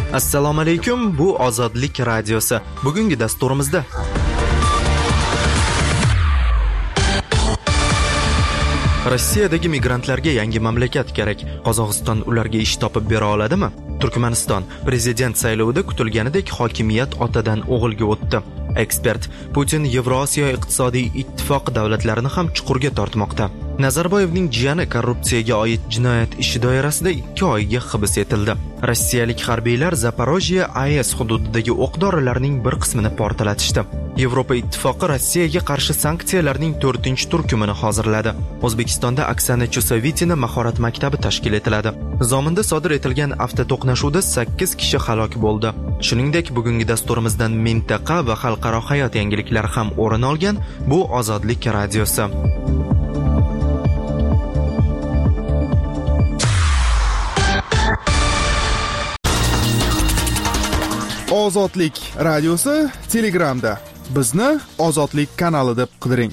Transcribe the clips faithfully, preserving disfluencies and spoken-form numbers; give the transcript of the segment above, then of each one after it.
Assalomu alaykum, bu Ozodlik radiosi. Bugungi dasturimizda Rossiyadagi migrantlarga yangi mamlakat kerak. Qozog'iston ularga ish topib bera oladimi? Turkmaniston prezident saylovida kutilganidek hokimiyat otadan o'g'ilga o'tdi. Ekspert: Putin Yevrosiyo iqtisodiy ittifoq davlatlarini ham chuqurga tortmoqda. Nazarboyevning jiyani korrupsiyaga oid jinoyat ishi doirasida ikki oyga hibs etildi. Rossiyalik harbiylar Zaporojye A E S hududidagi o'q dorilarning bir qismini portlatishdi. Yevropa ittifoqi Rossiyaga qarshi sanksiyalarning to'rtinchi turkumini hozirladi. O'zbekistonda Oksana Chusovitina mahorat maktabi tashkil etiladi. Zominda sodir etilgan avtoto'qnashuvda sakkiz kishi halok bo'ldi. Shuningdek, bugungi dasturimizdan mintaqa va xalqaro hayot yangiliklari ham o'rin olgan. Bu Ozodlik radiosi. Ozodlik radiosi Telegramda. Bizni Ozodlik kanali deb qidiring.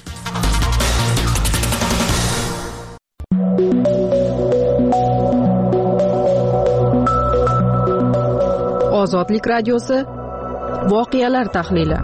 Ozodlik radiosi voqealar tahlili.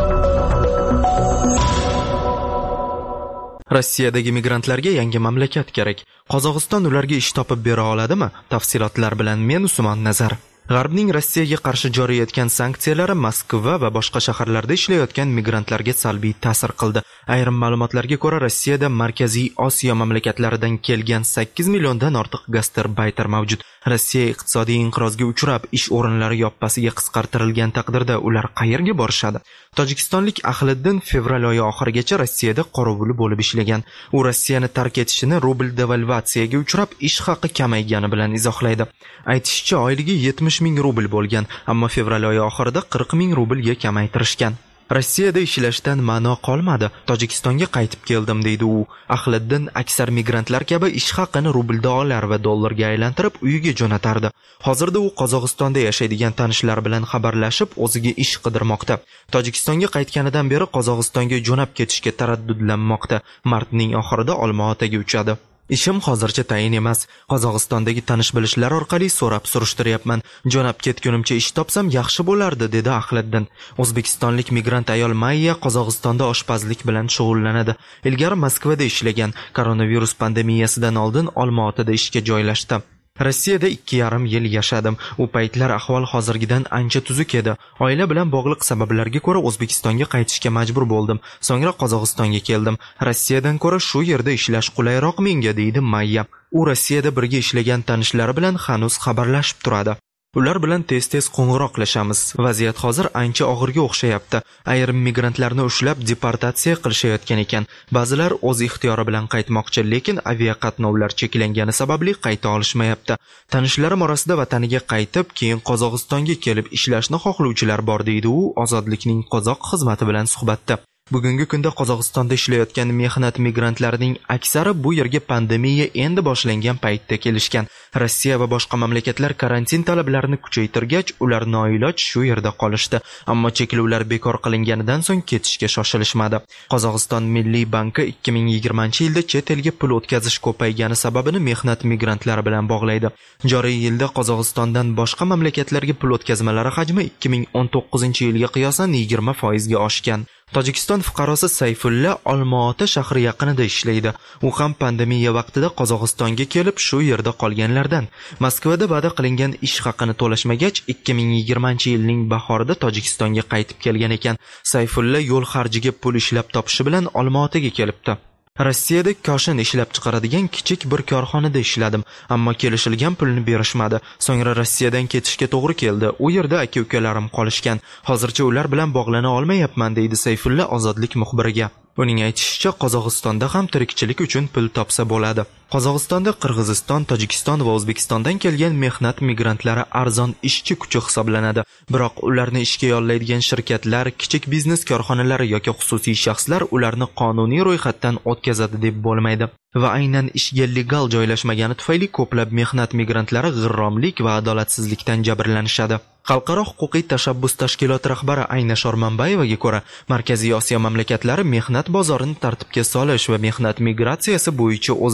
Rossiyadagi migrantlarga yangi mamlakat kerak. Qozog'iston ularga ish topib bera oladimi? Tafsilotlar bilan men Usmon Nazar. G'arbning Rossiyaga qarshi joriy etgan sanksiyalari Moskva va boshqa shaharlarda ishlayotgan migrantlarga salbiy ta'sir qildi. Ayrim ma'lumotlarga ko'ra, Rossiyada Markaziy Osiyo mamlakatlaridan kelgan sakkiz milliondan ortiq gastarbayter mavjud. Rossiya iqtisodiy inqirozga uchrab, ish o'rinlari yoppasiga qisqartirilgan taqdirda ular qayerga borishadi? Tojikistonlik Ahliddin fevral oyi oxirigacha Rossiyada qorovuli bo'lib ishlagan. U Rossiyani tark etishini rubl devalvatsiyaga uchrab, ish haqi kamaygani bilan izohlaydi. Aytishicha, oyligi yetmish ming rubl bo'lgan, ammo fevral oyi oxirida qirq ming rublga kamaytirishgan. Rossiyada ishlashdan ma'no qolmadi. Tojikistonga qaytib keldim, deydi u. Ahliddin aksar migrantlar kabi ish haqini rubl dollar va dollarga aylantirib uyiga jo'natardi. Hozirda u Qozog'istonda yashaydigan tanishlari bilan xabarlashib, o'ziga ish qidirmoqda. Tojikistonga qaytganidan beri Qozog'istonga jo'nab ketishga taraddudlanmoqda. Martning oxirida Olma-Otaga uchadi. Ishim hozircha tayin emas. Qozog'istondagi tanish-bilishlar orqali so'rab surishtiryapman. Jo'nab ketgunimcha ish topsam yaxshi bo'lardi, dedi Ahliddin. O'zbekistonlik migrant ayol Mayya Qozog'istonda oshpazlik bilan shug'ullanadi. Ilgari Moskvada ishlagan. Koronavirus pandemiyasidan oldin Olma-Otada ishga joylashdi. Rossiyada ikki yarim yil yashadim. U paytlar ahvol hozirgidan ancha tuzuk edi. Oila bilan bog'liq sabablarga ko'ra O'zbekistonga qaytishga majbur bo'ldim. So'ngra Qozog'istonga keldim. Rossiyadan ko'ra shu yerda ishlash qulayroq menga, deydi Mayya. U Rossiyada birga ishlagan tanishlari bilan hanuz xabarlashib turadi. Ular bilan tez-tez qo'ng'iroqlashamiz. Vaziyat hozir ancha og'irga o'xshayapti. Ayrim migrantlarni ushlab deportatsiya qilishayotgan ekan. Ba'zilar o'z ixtiyori bilan qaytmoqchi, lekin aviaqatnovlar cheklangani sababli qayta olishmayapti. Tanishlarim orasida vataniga qaytib, keyin Qozog'istonga kelib ishlashni xohlovchilar bor, deydi u Ozodlikning qozoq xizmati bilan suhbatda. Bugungi kunda Qozog'istonda ishlayotgan mehnat migrantlarining aksari bu yerga pandemiya endi boshlangan paytda kelishgan. Rossiya va boshqa mamlakatlar karantin talablarini kuchaytirgach, ular noiloj shu yerda qolishdi. Ammo cheklovlar bekor qilinganidan so'ng ketishga shoshilishmadi. Qozog'iston Milliy banki ikki ming yigirmanchi yilda chet elga pul o'tkazish ko'paygani sababini mehnat migrantlari bilan bog'laydi. Joriy yilda Qozog'istondan boshqa mamlakatlarga pul o'tkazmalari hajmi ikki ming o'n to'qqizinchi yilga qiyosan yigirma foiz ga oshgan. Tojikiston fuqarosi Sayfulla Olma-Ota shahri yaqinida ishlaydi. U ham pandemiya vaqtida Qozog'istonga kelib shu yerda qolganlardan. Moskvada va'da qilingan ish haqini to'lashmagach, ikki ming yigirmanchi yilning bahorida Tojikistonga qaytib kelgan ekan. Sayfulla yo'l xarjiga pul ishlab topishi bilan Olma-Otaga kelibdi. Rossiyada koshin ishlab chiqaradigan kichik bir korxonada ishladim, ammo kelishilgan pulni berishmadi. So'ngra Rossiyadan ketishga to'g'ri keldi. U yerda aka-ukalarim qolishgan. Hozircha ular bilan bog'lana olmayapman, deydi Sayfulla Ozodlik muxbiriga. Uning aytishicha, Qozog'istonda ham tirikchilik uchun pul topsa bo'ladi. Qozog'istonda Qirg'iziston, Tojikiston va O'zbekistondan kelgan mehnat migrantlari arzon ishchi kuchi hisoblanadi. Biroq ularni ishga yollaydigan shirkatlar, kichik biznes korxonalari yoki xususiy shaxslar ularni qonuniy ro'yxatdan o'tkazadi deb bo'lmaydi. Va aynan ishga legal joylashmagani tufayli ko'plab mehnat migrantlari g'irromlik va adolatsizlikdan jabrlanishadi. Xalqaro huquqiy tashabbus tashkiloti rahbari Ayna Shormanbayevaga ko'ra, Markaziy Osiyo mamlakatlari mehnat bozorini tartibga solish va mehnat migratsiyasi bo'yicha o'zaro bitim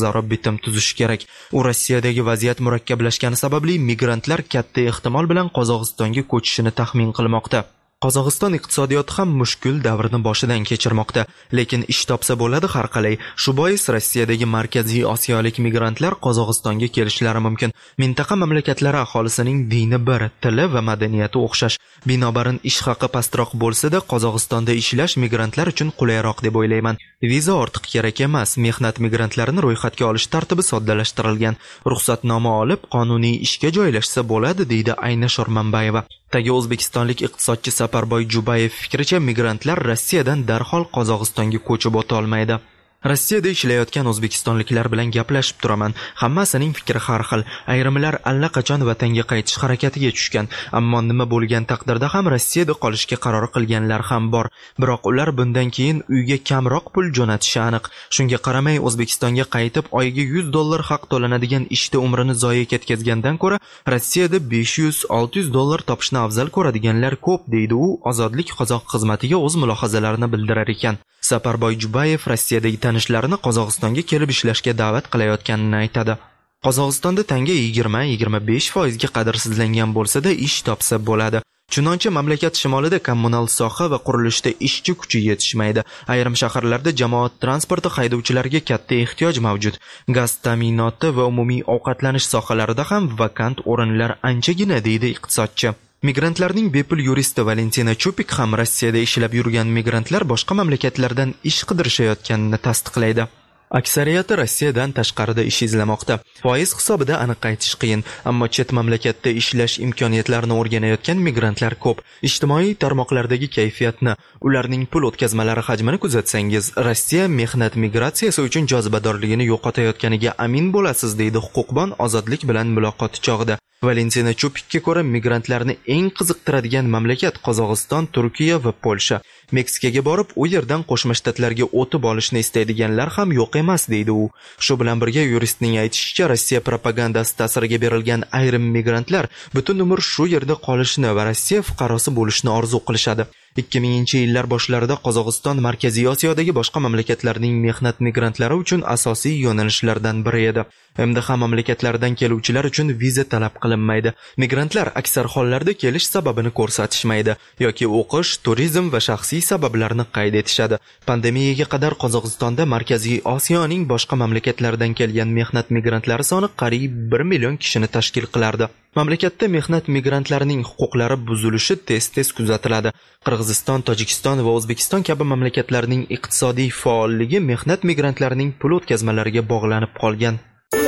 bitim tuzishi kerak. U Rossiyadagi vaziyat murakkablashgani sababli migrantlar katta ehtimol bilan Qozog'istonga ko'chishini taxmin qilmoqda. Qozog'iston iqtisodiyoti ham mushkul davrni boshidan kechirmoqda, lekin ish topsa bo'ladi har qalay. Shu bois Rossiyadagi markaziy osiyolik migrantlar Qozog'istonga kelishlari mumkin. Mintaqa mamlakatlari aholisining dini bir, tili va madaniyati o'xshash. Binobarin ish haqi pastroq bo'lsa-da, Qozog'istonda ishlash migrantlar uchun qulayroq deb o'ylayman. Viza ortiq kerak emas. Mehnat migrantlarini ro'yxatga olish tartibi soddalashtirilgan. Ruxsatnoma olib, qonuniy ishga joylashsa bo'ladi, deydi Ayna Shormanbayeva. Tagi o'zbekistonlik iqtisodchi Saparboy Jubayev fikricha, migrantlar Rossiyadan darhol Qozog'istonga ko'chib o'ta olmaydi. Rossiyada ishlayotgan o'zbekistonliklar bilan gaplashib turaman. Hammasining fikri har xil. Ayrimlar allaqachon vatanga qaytish harakatiga tushgan, ammo nima bo'lgan taqdirda ham Rossiyada qolishga qaror qilganlar ham bor. Biroq ular bundan keyin uyga kamroq pul jo'natishi aniq. Shunga qaramay O'zbekistonga qaytib oyiga yuz dollar haq to'lanadigan ishda umrini zoya ketkazgandan ko'ra Rossiyada besh yuz olti yuz dollar topishni afzal ko'radiganlar ko'p, deydi u Ozodlik qozoq xizmatiga o'z mulohazalarini bildirar ekan. Saparboy Jubayev Rossiyadagi tanishlarini Qozog'istonga kelib ishlashga da'vat qilayotganini aytadi. Qozog'istonda tanga yigirma yigirma besh foiz ga qadrsizlangan bo'lsa-da ish topsa bo'ladi. Chunonchi mamlakat shimolida kommunal soha va qurilishda ishchi kuchi yetishmaydi. Ayrim shaharlarda jamoat transporti haydovchilariga katta ehtiyoj mavjud. Gaz ta'minoti va umumiy ovqatlanish sohalarida ham vakant o'rinlar anchagina, deydi iqtisodchi. Migrantlarning bepul yuristi Valentina Chupik ham Rossiyada ishlab yurgan migrantlar boshqa mamlakatlardan ish qidirishayotganini tasdiqlaydi. Aksariyati Rossiyadan tashqarida ish izlamoqda. Foiz hisobida aniq aytish qiyin, ammo chet mamlakatda ishlash imkoniyatlarini o'rganayotgan migrantlar ko'p. Ijtimoiy tarmoqlardagi kayfiyatni, ularning pul o'tkazmalari hajmini kuzatsangiz, Rossiya mehnat migratsiyasi uchun jozibadorligini yo'qotayotganiga amin bo'lasiz, deydi huquqbon Ozodlik bilan muloqoti chog'ida. Valentina Chupikka ko'ra, migrantlarni eng qiziqtiradigan mamlakat Qozog'iston, Turkiya va Polsha. Meksikaga borib, u yerdan Qo'shma Shtatlarga o'tib olishni istaydiganlar ham yo'q emas, deydi u. Shu bilan birga yuristning aytishicha, Rossiya propagandasi ta'siriga berilgan ayrim migrantlar butun umr shu yerda qolishni va Rossiya fuqarosi bo'lishni orzu qilishadi. ikki minginchi yillar boshlarida Qozog'iston Markaziy Osiyodagi boshqa mamlakatlarning mehnat migrantlari uchun asosiy yo'nalishlardan biri edi. M D H mamlakatlaridan keluvchilar uchun viza talab qilinmaydi. Migrantlar aksar hollarda kelish sababini ko'rsatishmaydi yoki o'qish, turizm va shaxsiy sabablarni qayd etishadi. Pandemiyaga qadar Qozog'istonda Markaziy Osiyoning boshqa mamlakatlaridan kelgan mehnat migrantlari soni qariyb bir million kishini tashkil qilardi. Mamlakatda mehnat migrantlarining huquqlari buzilishi tez-tez kuzatiladi. Qirg'iziston, Tojikiston va O'zbekiston kabi mamlakatlarning iqtisodiy faolligi mehnat migrantlarining pul o'tkazmalariga bog'lanib qolgan.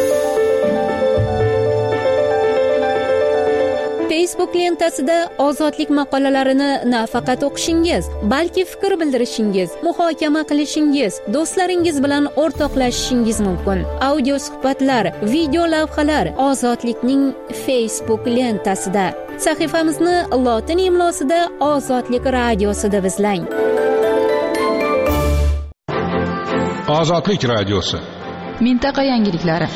Facebook lentasida ozodlik maqolalarini nafaqat o'qishingiz, balki fikr bildirishingiz, muhokama qilishingiz, do'stlaringiz bilan o'rtoqlashishingiz mumkin. Audio suhbatlar, video lavhalar Ozodlikning Facebook lentasida. Sahifamizni lotin imlosida Ozodlik radiosi deb izlang. Ozodlik radiosi. Mintaqa yangiliklari.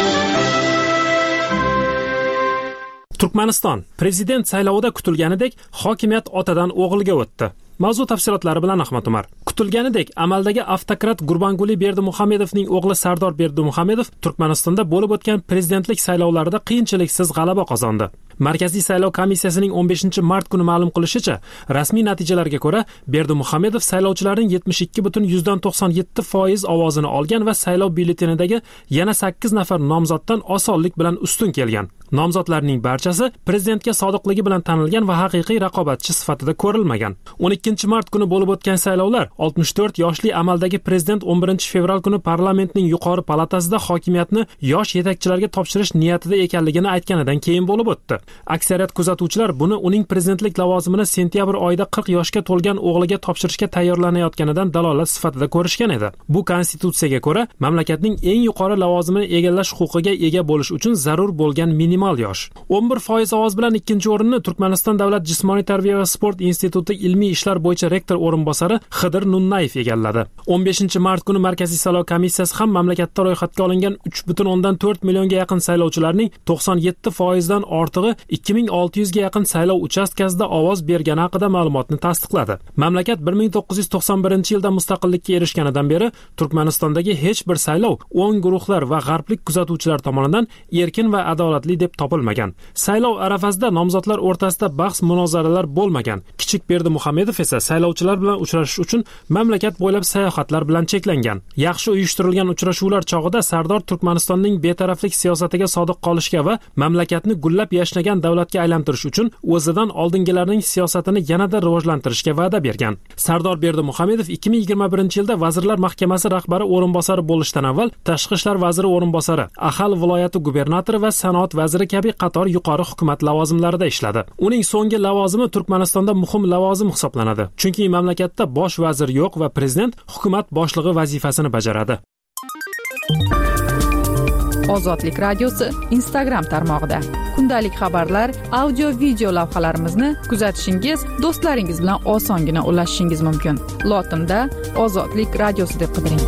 Turkmaniston prezident saylovida kutilganidek hokimiyat otadan o'g'ilga o'tdi. Mavzu tafsilotlari bilan Ahmad Umar. Kutilganidek amaldagi avtokrat Gurbanguli Berdimuhamedovning o'g'li Sardor Berdimuhamedov Turkmanistonda bo'lib o'tgan prezidentlik saylovlarida qiyinchiliksiz g'alaba qozondi. Markaziy saylov komissiyasining o'n beshinchi mart kuni ma'lum qilishicha, rasmiy natijalarga ko'ra Berdimuhamedov saylovchilarning yetmish ikki butun yuzdan to'qson yetti foiz ovozini olgan va saylov byulletenidagi yana sakkiz nafar nomzoddan osonlik bilan ustun kelgan. Nomzodlarning barchasi prezidentga sodiqligi bilan tanilgan va haqiqiy raqobatchi sifatida ko'rilmagan. o'n ikkinchi mart kuni bo'lib o'tgan saylovlar oltmish to'rt yoshli amaldagi prezident o'n birinchi fevral kuni parlamentning yuqori palatasida hokimiyatni yosh yetakchilarga topshirish niyatida ekanligini aytganidan keyin bo'lib o'tdi. Aksariyat kuzatuvchilar buni uning prezidentlik lavozimini sentyabr oyida qirq yoshga to'lgan o'g'liga topshirishga tayyorlanayotganidan dalolat sifatida ko'rishgan edi. Bu konstitutsiyaga ko'ra mamlakatning eng yuqori lavozimini egallash huquqiga ega bo'lish uchun zarur bo'lgan minimal yosh. o'n bir foiz ovoz bilan ikkinchi o'rinni Turkmaniston davlat jismoniy tarbiya va sport instituti ilmiy ishlar bo'yicha rektor o'rinbosari Xidir Nunnayev egalladi. o'n beshinchi mart kuni Markaziy saylov komissiyasi ham mamlakatda ro'yxatga olingan uch butun o'ndan to'rt millionga yaqin saylovchilarning to'qson yetti foiz dan ortig'i ikki ming olti yuzga yaqin saylov uchastkasida ovoz bergani haqida ma'lumotni tasdiqladi. Mamlakat bir ming to'qqiz yuz to'qson birinchi yilda mustaqillikka erishganidan beri Turkmanistondagi hech bir saylov o'ng guruhlar va g'arblik kuzatuvchilar tomonidan erkin va adolatli deb topilmagan. Saylov arafasida nomzodlar o'rtasida bahs munozaralar bo'lmagan. Kichik Berdimuhamedov esa saylovchilar bilan uchrashish uchun mamlakat bo'ylab sayohatlar bilan cheklangan. Yaxshi uyushtirilgan uchrashuvlar chog'ida Sardor Turkmanistonning betaraflik siyosatiga sodiq qolishga va mamlakatni gullab yashnagan davlatga aylantirish uchun o'zidan oldingilarning siyosatini yanada rivojlantirishga va'da bergan. Sardor Berdimuhamedov ikki ming yigirma birinchi yilda Vazirlar Mahkamasi rahbari o'rinbosari bo'lishdan avval Tashqi ishlar vaziri o'rinbosari, Ahal viloyati gubernatori va sanoat vaziri kabi qator yuqori hukumat lavozimlarida ishladi. Uning so'nggi lavozimi Turkmanistonda muhim lavozim hisoblanadi, chunki mamlakatda bosh vazir yo'q va prezident hukumat boshlig'i vazifasini bajaradi. Ozodlik radiosi Instagram tarmog'ida kundalik xabarlar, audio video lavhalarimizni kuzatishingiz, do'stlaringiz bilan osongina ulashishingiz mumkin. Lotinda Ozodlik radiosi deb qidiring.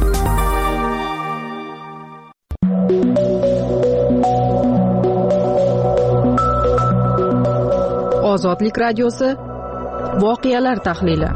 Ozodlik radiosi voqealar tahlili.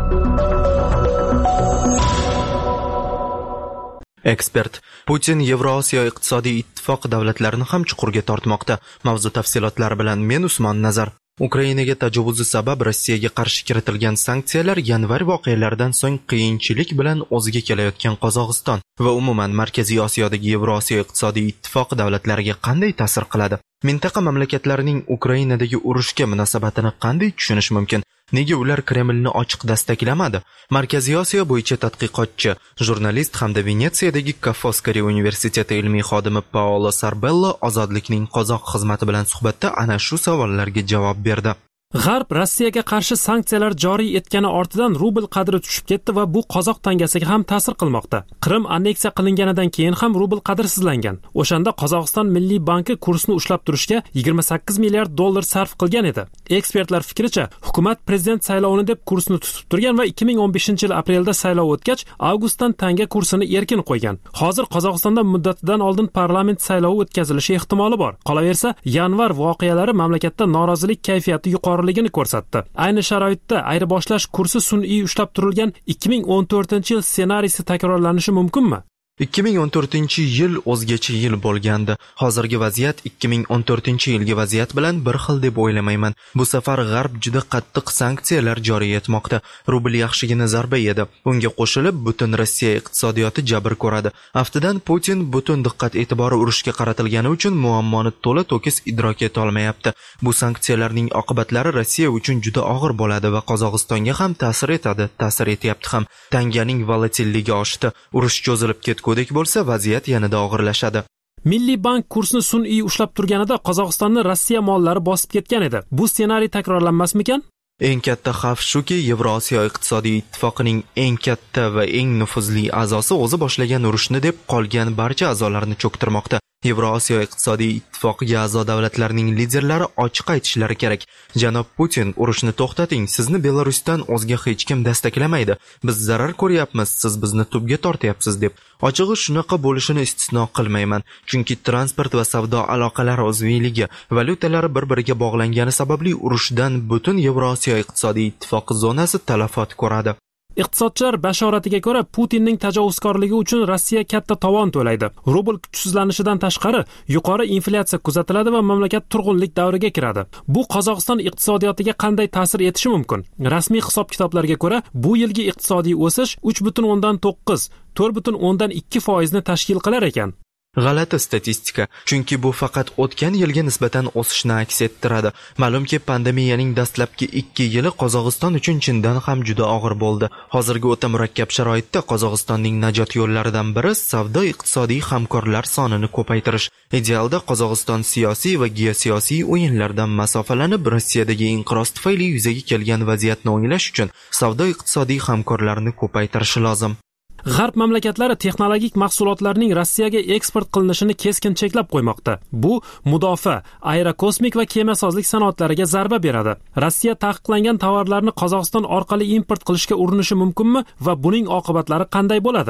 Ekspert: Putin Yevrosiyo iqtisodiy ittifoq davlatlarini ham chuqurga tortmoqda. Mavzu tafsilotlari bilan men Usmon Nazar. Ukrainaga tajovuzi sabab Rossiyaga qarshi kiritilgan sanksiyalar yanvar voqealaridan so'ng qiyinchilik bilan o'ziga kelayotgan Qozog'iston va umuman Markaziy Osiyodagi Yevrosiyo iqtisodiy ittifoq davlatlariga qanday ta'sir qiladi? Mintaqa mamlakatlarining Ukrainadagi urushga munosabatini qanday tushunish mumkin? Nega ular Kremlni ochiq dastaklamadi? Markaziy Osiyo bo'yicha tadqiqotchi, jurnalist hamda Venetsiyadagi Kafoskari universiteti ilmiy xodimi Paolo Sarbello Ozodlikning qozoq xizmati bilan suhbatda ana shu savollarga javob berdi. G'arb Rossiyaga qarshi sanksiyalar joriy etgani ortidan rubl qadri tushib ketdi va bu qozoq tangasiga ham ta'sir qilmoqda. Qrim anneksiya qilinganidan keyin ham rubl qadrsizlangan. O'shanda Qozog'iston Milliy banki kursni ushlab turishga yigirma sakkiz milliard dollar sarf qilgan edi. Ekspertlar fikricha, hukumat prezident saylovini deb kursni tutib turgan va ikki ming o'n beshinchi yil aprelda saylov o'tgach, avgustdan tanga kursini erkin qo'ygan. Hozir Qozog'istonda muddatidan oldin parlament saylovi o'tkazilishi ehtimoli bor. Qolaversa, yanvar voqealari mamlakatda norozilik kayfiyati yuqori ligini ko'rsatdi. Ayni sharoitda ayirboshlash kursi sun'iy ushlab turilgan ikki ming o'n to'rtinchi yil ssenariysi takrorlanishi mumkinmi? ikki ming o'n to'rtinchi yil o'zgacha yil bo'lgandi. Hozirgi vaziyat ikki ming o'n to'rtinchi yilgi vaziyat bilan bir xil deb o'ylamayman. Bu safar G'arb juda qattiq sanksiyalar joriy etmoqda. Rubl yaxshigina zarba yedi. Unga qo'shilib butun Rossiya iqtisodiyoti jabr ko'radi. Aftidan Putin butun diqqat e'tibori urushga qaratilgani uchun muammoni to'la to'kis idrok eta olmayapti. Bu sanksiyalarning oqibatlari Rossiya uchun juda og'ir bo'ladi va Qozog'istonga ham ta'sir etadi, ta'sir etyapti ham. Tanganing volatilligi oshdi. Urush cho'zilib ketdi. Ko'dik bo'lsa vaziyat yanada og'irlashadi. Milliy bank kursni sun'iy ushlab turganida Qozog'istonni Rossiya mollari bosib ketgan edi. Bu ssenariy takrorlanmasmikan? Eng katta xavf shuki, Yevrosiyo iqtisodiy ittifoqining eng katta va eng nufuzli a'zosi o'zi boshlagan urushni deb qolgan barcha a'zolarni cho'ktirmoqda. Yevrosiyo iqtisodiy ittifoqiga a'zo davlatlarning liderlari ochiq aytishlari kerak. Janob Putin, urushni to'xtating, sizni Belarusdan o'zga hech kim dastaklamaydi. Biz zarar ko'ryapmiz, siz bizni tubga tortyapsiz deb. Ochig'i shunaqa bo'lishini istisno qilmayman, chunki transport va savdo aloqalari uzviyligi, valyutalari bir-biriga bog'langani sababli urushdan butun Yevrosiyo iqtisodiy ittifoqi zonasi talafot ko'radi. Iqtisodchilar bashoratiga ko'ra, Putinning tajovuzkorligi uchun Rossiya katta tovon to'laydi. Rubl kuchsizlanishidan tashqari, yuqori inflyatsiya kuzatiladi va mamlakat turg'unlik davriga kiradi. Bu Qozog'iston iqtisodiyotiga qanday ta'sir etishi mumkin? Rasmiy hisob-kitoblarga ko'ra, bu yilgi iqtisodiy o'sish uch butun o'ndan to'qqiz, to'rt butun o'ndan ikki foizni tashkil qilar ekan. G'alati statistika, chunki bu faqat o'tgan yilga nisbatan o'sishni aks ettiradi. Ma'lumki, pandemiyaning dastlabki ikki yili Qozog'iston uchun chindan ham juda og'ir bo'ldi. Hozirgi o'ta murakkab sharoitda Qozog'istonning najot yo'llaridan biri savdo-iqtisodiy hamkorlar sonini ko'paytirish. Idealda Qozog'iston siyosiy va geosiyosiy o'yinlardan masofalanib, Rossiyadagi inqiroz tufayli yuzaga kelgan vaziyatni o'nglash uchun savdo-iqtisodiy hamkorlarni ko'paytirishi lozim. G'arb mamlakatlari texnologik mahsulotlarning Rossiyaga eksport qilinishini keskin cheklab qo'ymoqda. Bu mudofaa, aerokosmik va kemasozlik sanoatlariga zarba beradi. Rossiya taqiqlangan tovarlarni Qozog'iston orqali import qilishga urinishi mumkinmi va buning oqibatlari qanday bo'ladi?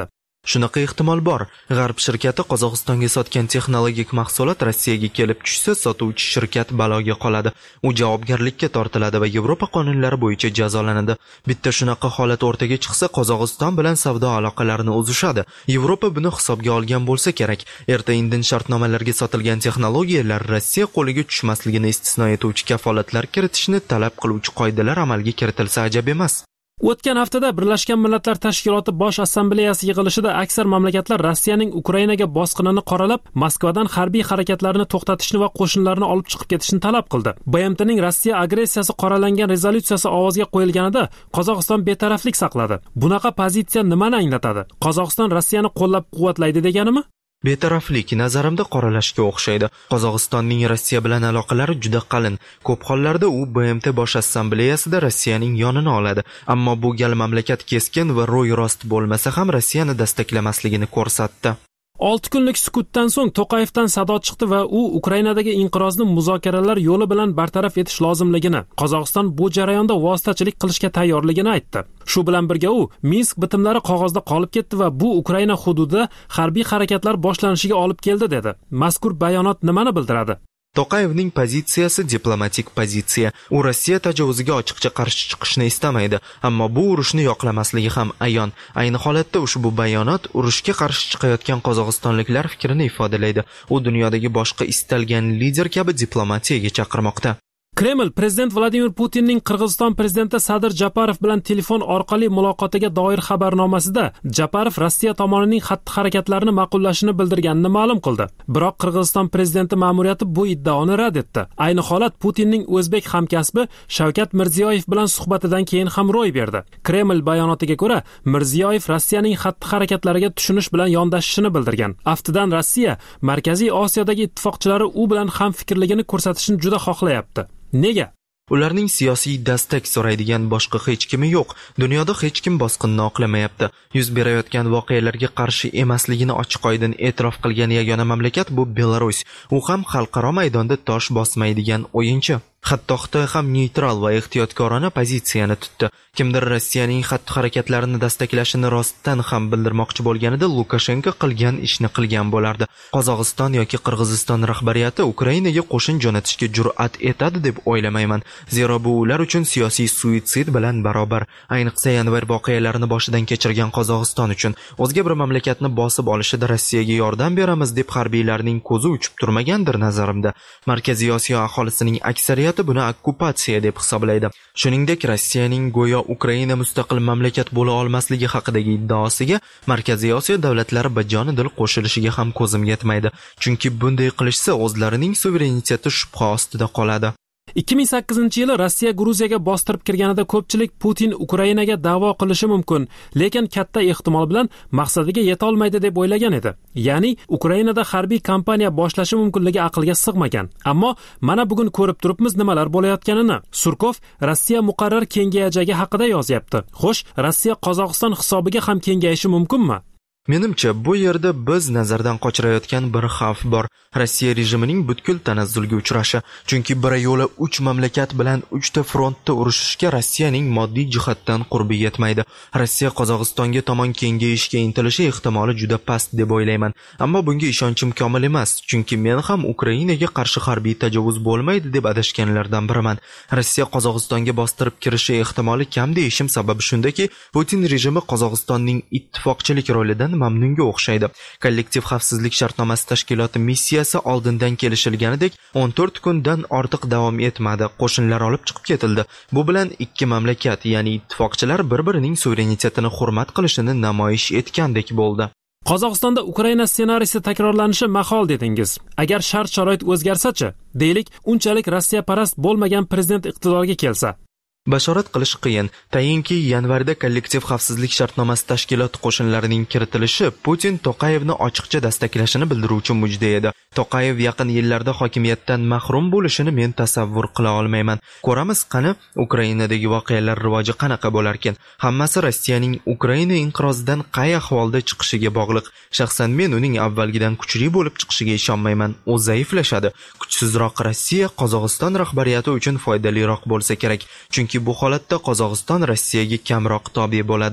Shunaqa ehtimol bor. G'arb shirkati Qozog'istonga sotgan texnologik mahsulot Rossiyaga kelib tushsa, sotuvchi shirkat baloga qoladi. U javobgarlikka tortiladi va Yevropa qonunlari bo'yicha jazolanadi. Bitta shunaqa holat o'rtaga chiqsa, Qozog'iston bilan savdo aloqalarini uzishadi. Yevropa buni hisobga olgan bo'lsa kerak. Erta-indin shartnomalarga sotilgan texnologiyalar Rossiya qo'liga tushmasligini istisno etuvchi kafolatlar kiritishni talab qiluvchi qoidalar amalga kiritilsa ajab emas. O'tgan haftada Birlashgan Millatlar Tashkiloti Bosh Assambleyasi yig'ilishida aksar mamlakatlar Rossiyaning Ukrainaga bosqinini qoralab, Moskvadan harbiy harakatlarni to'xtatishni va qo'shinlarni olib chiqib ketishni talab qildi. B M Tning Rossiya agressiyasi qoralangan rezolyutsiyasi ovozga qo'yilganida Qozog'iston betaraflik saqladi. Bunaqa pozitsiya nimani anglatadi? Qozog'iston Rossiyani qo'llab-quvvatlaydi deganimi? Betaraflik nazarimda qoralashga o'xshaydi. Qozog'istonning Rossiya bilan aloqalari juda qalin. Ko'p hollarda u B M T Bosh Assambleyasida Rossiyaning yonini oladi. Ammo bu gal mamlakat keskin va ro'y rost bo'lmasa ham Rossiyani destaklamasligini ko'rsatdi. olti kunlik sukutdan so'ng To'qayevdan sado chiqdi va u Ukrainadagi inqirozni muzokaralar yo'li bilan bartaraf etish lozimligini, Qozog'iston bu jarayonda vositachilik qilishga tayyorligini aytdi. Shu bilan birga u Minsk bitimlari qog'ozda qolib ketdi va bu Ukraina hududida harbiy harakatlar boshlanishiga olib keldi dedi. Mazkur bayonot nimani bildiradi? To'qayevning pozitsiyasi diplomatik pozitsiya. U Rossiya tajovuziga ochiqcha qarshi chiqishni istamaydi, ammo bu urushni yoqlamasligi ham ayon. Ayni holatda ushbu bayonot urushga qarshi chiqayotgan qozog'istonliklar fikrini ifodalaydi. U dunyodagi boshqa istalgan lider kabi diplomatiyaga chaqirmoqda. Kreml prezident Vladimir Putinning Qirg'iziston prezidenti Sadir Japarov bilan telefon orqali muloqotiga doir xabarnomasida Japarov Rossiya tomonining xatti-harakatlarini ma'qullashini bildirganini ma'lum qildi. Biroq Qirg'iziston prezidenti ma'muriyati bu iddaoni rad etdi. Ayni holat Putinning o'zbek hamkasbi Shavkat Mirziyoyev bilan suhbatidan keyin ham ro'y berdi. Kreml bayonotiga ko'ra, Mirziyoyev Rossiyaning xatti-harakatlariga tushunish bilan yondashishini bildirgan. Aftidan Rossiya Markaziy Osiyodagi ittifoqchilari u bilan ham fikrligini ko'rsatishni juda xohlayapti. Nega? Ularning siyosiy dastak so'raydigan boshqa hech kimi yo'q. Dunyoda hech kim bosqinni oqlamayapti. Yuz berayotgan voqealarga qarshi emasligini ochiq-oydin e'tirof qilgan yagona mamlakat bu Belarus. U ham xalqaro maydonda tosh bosmaydigan o'yinchi. Hatto Xitoy ham neytral va ehtiyotkorona pozitsiyani tutdi. Kimdir Rossiyaning xatti-harakatlarini dastaklashini rostdan ham bildirmoqchi bo'lganida Lukashenko qilgan ishni qilgan bo'lardi. Qozog'iston yoki Qirg'iziston rahbariyati Ukrainaga qo'shin jo'natishga jur'at etadi deb o'ylamayman. Zero bu ular uchun siyosiy suitsid bilan barobar. Ayniqsa yanvar voqealarini boshidan kechirgan Qozog'iston uchun o'zga bir mamlakatni bosib olishida Rossiyaga yordam beramiz deb harbiylarning ko'zi uchib turmagandir nazarimda. Markaziy Osiyo aholisining aksariyati buni okkupatsiya deb hisoblaydi. Shuningdek, Rossiyaning go'yo Ukraina mustaqil mamlakat bo'la olmasligi haqidagi iddaosiga Markaziy Osiyo davlatlari bajonidil qo'shilishiga ham ko'zim yetmaydi. Chunki bunday qilishsa o'zlarining suvereniteti shubha ostida qoladi. ikki ming sakkizinchi yili Rossiya Gruziyaga bostirib kirganida ko'pchilik Putin Ukrainaga da'vo qilishi mumkin, lekin katta ehtimol bilan maqsadiga yeta olmaydi deb o'ylagan edi. Ya'ni Ukrainada harbiy kampaniya boshlashi mumkinligi aqlga sig'magan. Ammo mana bugun ko'rib turibmiz nimalar bo'layotganini. Surkov Rossiya muqarrar kengayajagi haqida yozyapti. Xo'sh, Rossiya Qozog'iston hisobiga ham kengayishi mumkinmi? Menimcha, bu yerda biz nazardan qochirayotgan bir xavf bor. Rossiya rejimining butkul tanazzulga uchrashi. Chunki bir yo'la uch mamlakat bilan uchta frontda urushishga Rossiyaning moddiy jihatdan qurbi yetmaydi. Rossiya Qozog'istonga tomon kengayishga intilishi ehtimoli juda past deb o'ylayman. Ammo bunga ishonchim komil emas, chunki men ham Ukrainaga qarshi harbiy tajovuz bo'lmaydi deb adashganlardan biriman. Rossiya Qozog'istonga bostirib kirishi ehtimoli kam deyishim sababi shundaki, Putin rejimi Qozog'istonning ittifoqchilik rolidan mamnunga o'xshaydi. Kollektiv xavfsizlik shartnomasi tashkiloti missiyasi oldindan kelishilganidek o'n to'rt kundan ortiq davom etmadi. Qo'shinlar olib chiqib ketildi. Bu bilan ikki mamlakat, ya'ni ittifoqchilar bir-birining suverenitetini hurmat qilishini namoyish etgandek bo'ldi. Qozog'istonda Ukraina ssenariysi takrorlanishi mahol dedingiz. Agar shart-sharoit o'zgarsa-chi? Deylik, unchalik Rossiya parast bo'lmagan prezident iqtidorga kelsa. Bashorat qilish qiyin. Tayinki yanvarda kollektiv xavfsizlik shartnomasi tashkiloti qo'shinlarining kiritilishi Putin To'qayevni ochiqcha dastaklashini bildiruvchi mujda edi. To'qayev yaqin yillarda hokimiyatdan mahrum bo'lishini men tasavvur qila olmayman. Ko'ramiz qani Ukrainadagi voqealar rivoji qanaqa bo'lar ekan. Hammasi Rossiyaning Ukraina inqirozidan qay ahvolda chiqishiga bog'liq. Shaxsan men uning avvalgidan kuchli bo'lib chiqishiga ishonmayman. U zaiflashadi. Kuchsizroq Rossiya Qozog'iston rahbariyati uchun foydaliroq bo'lsa kerak. Chunki bu holatda Qozog'iston Rossiyaga kamroq tobe bo'ladi.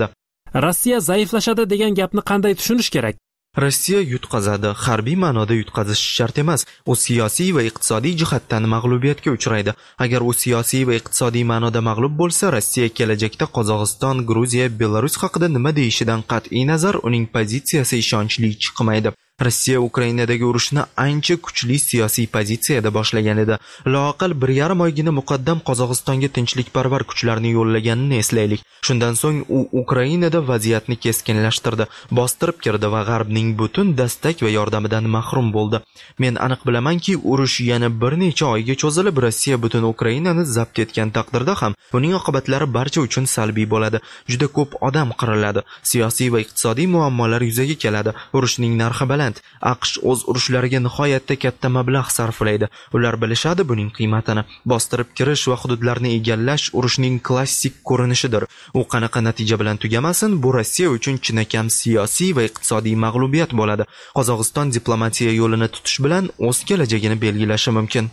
Rossiya zaiflashadi degan gapni qanday tushunish kerak? Rossiya yutqazadi, harbiy ma'noda yutqazish shart emas. U siyosiy va iqtisodiy jihatdan mag'lubiyatga uchraydi. Agar u siyosiy va iqtisodiy ma'noda mag'lub bo'lsa, Rossiya kelajakda Qozog'iston, Gruziya, Belarus haqida nima deyishidan qat'iy nazar uning pozitsiyasi ishonchli chiqmaydi. Rossiya Ukrainadagi urushni ancha kuchli siyosiy pozitsiyada boshlagan edi. Loaqal bir yarim oygina muqaddam Qozog'istonga tinchlikparvar kuchlarni yo'llaganini eslaylik. Shundan so'ng u Ukrainada vaziyatni keskinlashtirdi, bostirib kirdi va G'arbning butun dastak va yordamidan mahrum bo'ldi. Men aniq bilamanki, urush yana bir necha oyga cho'zilib, Rossiya butun Ukrainani zabt etgan taqdirda ham buning oqibatlari barcha uchun salbiy bo'ladi. Juda ko'p odam qiriladi, siyosiy va iqtisodiy muammolar yuzaga keladi. Urushning narxi baland. AQSh o'z urushlariga nihoyatda katta mablag' sarflaydi. Ular bilishadi buning qiymatini. Bostirib kirish va hududlarni egallash urushning klassik ko'rinishidir. U qanaqa natija bilan tugamasin, bu Rossiya uchun chinakam siyosiy va iqtisodiy mag'lubiyat bo'ladi. Qozog'iston diplomatiya yo'lini tutish bilan o'z kelajagini belgilashi mumkin.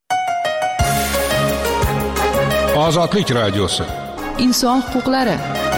Ozodlik radiosi. Inson huquqlari.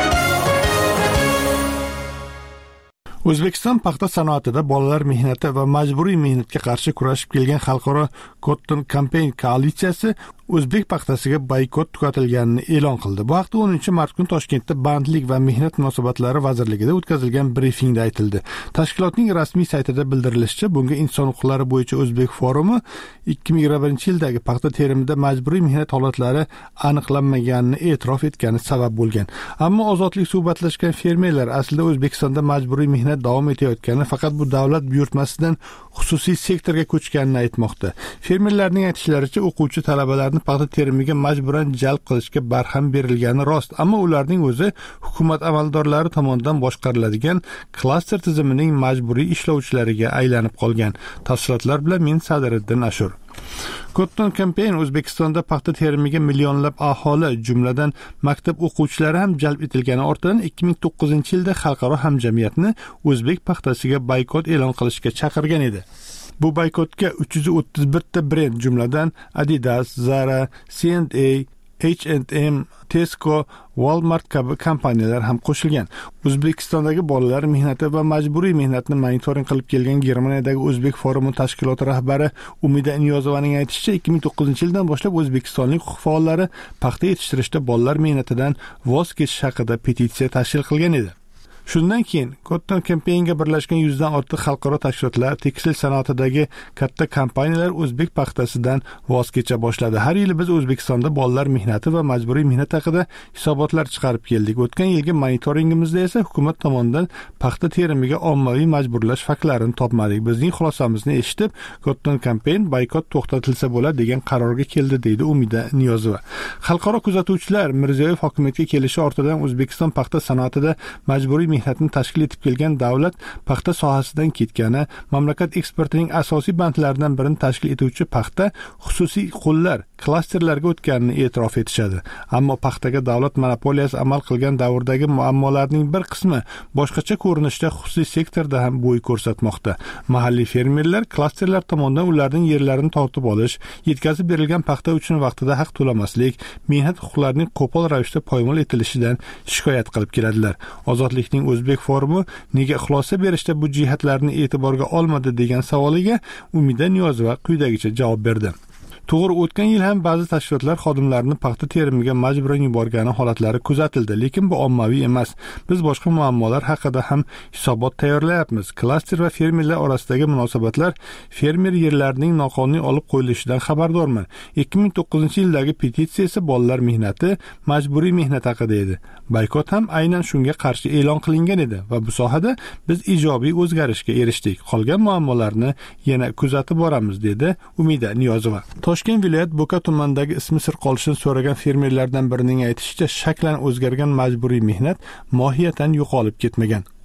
O'zbekiston paxta sanoatida bolalar mehnati va majburiy mehnatga qarshi kurashib kelgan xalqaro Cotton Campaign koalitsiyasi o'zbek paxtasiga boykot tugatilganini e'lon qildi. Bu haqda o'ninchi mart kuni Toshkentda Bandlik va mehnat munosabatlari vazirligida o'tkazilgan brifingda aytildi. Tashkilotning rasmiy saytida bildirilishicha, bunga inson huquqlari bo'yicha O'zbek forumi ikki ming yigirma birinchi yildagi paxta terimida majburiy mehnat holatlari aniqlanmaganini e'tirof etgani sabab bo'lgan. Ammo ozodlik suhbatlashgan fermerlar aslida O'zbekistonda majburiy mehnat davom etayotgani, faqat bu davlat buyurtmasidan xususiy sektorga ko'chganini aytmoqda. Fermerlarning aytishlaricha, o'quvchi talabalarni paxta terimiga majburan jalb qilishga barham berilgani rost, ammo ularning o'zi hukumat amaldorlari tomonidan boshqariladigan klaster tizimining majburiy ishlovchilariga aylanib qolgan. Tafsilotlar bilan men Sadiriddin Ashur. Cotton Campaign O'zbekistonda paxta terimiga millionlab aholi, jumladan maktab o'quvchilari ham jalb etilgani ortidan ikki ming to'qqizinchi yilda xalqaro hamjamiyatni o'zbek paxtasiga boykot e'lon qilishga chaqirgan edi. Bu boykotga uch yuz o'ttiz bir ta brend, jumladan Adidas, Zara, C and A, H and M, Tesco, Walmart kabi kompaniyalar ham qo'shilgan. O'zbekistondagi bolalar mehnati va majburiy mehnatni monitoring qilib kelgan Germaniyadagi O'zbek forumi tashkiloti rahbari Umida Niyozovaning aytishicha, ikki ming to'qqizinchi yildan boshlab o'zbekistonlik huquq faollari paxta yetishtirishda bolalar mehnatidan voz kechish haqida petitsiya tashkil qilgan edi. Shundan keyin Cotton Campaignga birlashgan yuzdan ortiq xalqaro tashkilotlar, tekstil sanoatidagi katta kompaniyalar o'zbek paxtasidan voz kecha boshladi. Har yili biz O'zbekistonda bolalar mehnati va majburiy mehnat haqida hisobotlar chiqarib keldik. O'tgan yilgi monitoringimizda esa hukumat tomonidan paxta terimiga ommaviy majburlash faktlarini topmadik. Bizning xulosamizni eshitib, Cotton Campaign boykot to'xtatilsa bo'ladi degan qarorga keldi, deydi Umida Niyozova. Xalqaro kuzatuvchilar Mirziyoyev hokimiyatga kelishi ortidan O'zbekiston paxta sanoatida majburiy mehnatni tashkil etib kelgan davlat paxta sohasidan ketgani, mamlakat eksportining asosiy bandlaridan birini tashkil etuvchi paxta xususiy qo'llar, klasterlarga o'tganini e'tirof etishadi. Ammo paxtaga davlat monopoliyasi amal qilgan davrdagi muammolarning bir qismi boshqacha ko'rinishda xususiy sektorda ham bo'y ko'rsatmoqda. Mahalliy fermerlar klasterlar tomonidan ularning yerlarini tortib olish, yetkazib berilgan paxta uchun vaqtida haq to'lamaslik, mehnat huquqlarining qo'pol ravishda poymol etilishidan shikoyat qilib keladilar. Ozodlikning O'zbek forumi nega xulosa berishda bu jihatlarni e'tiborga olmadi degan savoliga Umida Niyozova quyidagicha javob berdi. To'g'ri, o'tgan yil ham ba'zi tashkilotlar xodimlarini paxta terimiga majburan yuborgani holatlari kuzatildi, lekin bu ommaviy emas. Biz boshqa muammolar haqida ham hisobot tayyorlayapmiz. Klaster va fermerlar orasidagi munosabatlar, fermer yerlarining noqonuniy olib qo'yilishidan xabardorman. ikki ming to'qqizinchi yildagi petitsiya esa bolalar mehnati, majburiy mehnat haqida edi. Boykot ham aynan shunga qarshi e'lon qilingan edi va bu sohada biz ijobiy o'zgarishga erishdik. Qolgan muammolarni yana kuzatib boramiz, dedi Umida Niyozova. Toshkent viloyat Bo'ka tumanidagi ismi sir qolishini so'ragan fermerlardan birining aytishicha, shaklan o'zgargan majburiy mehnat mohiyatan yo'qolib ketmagan.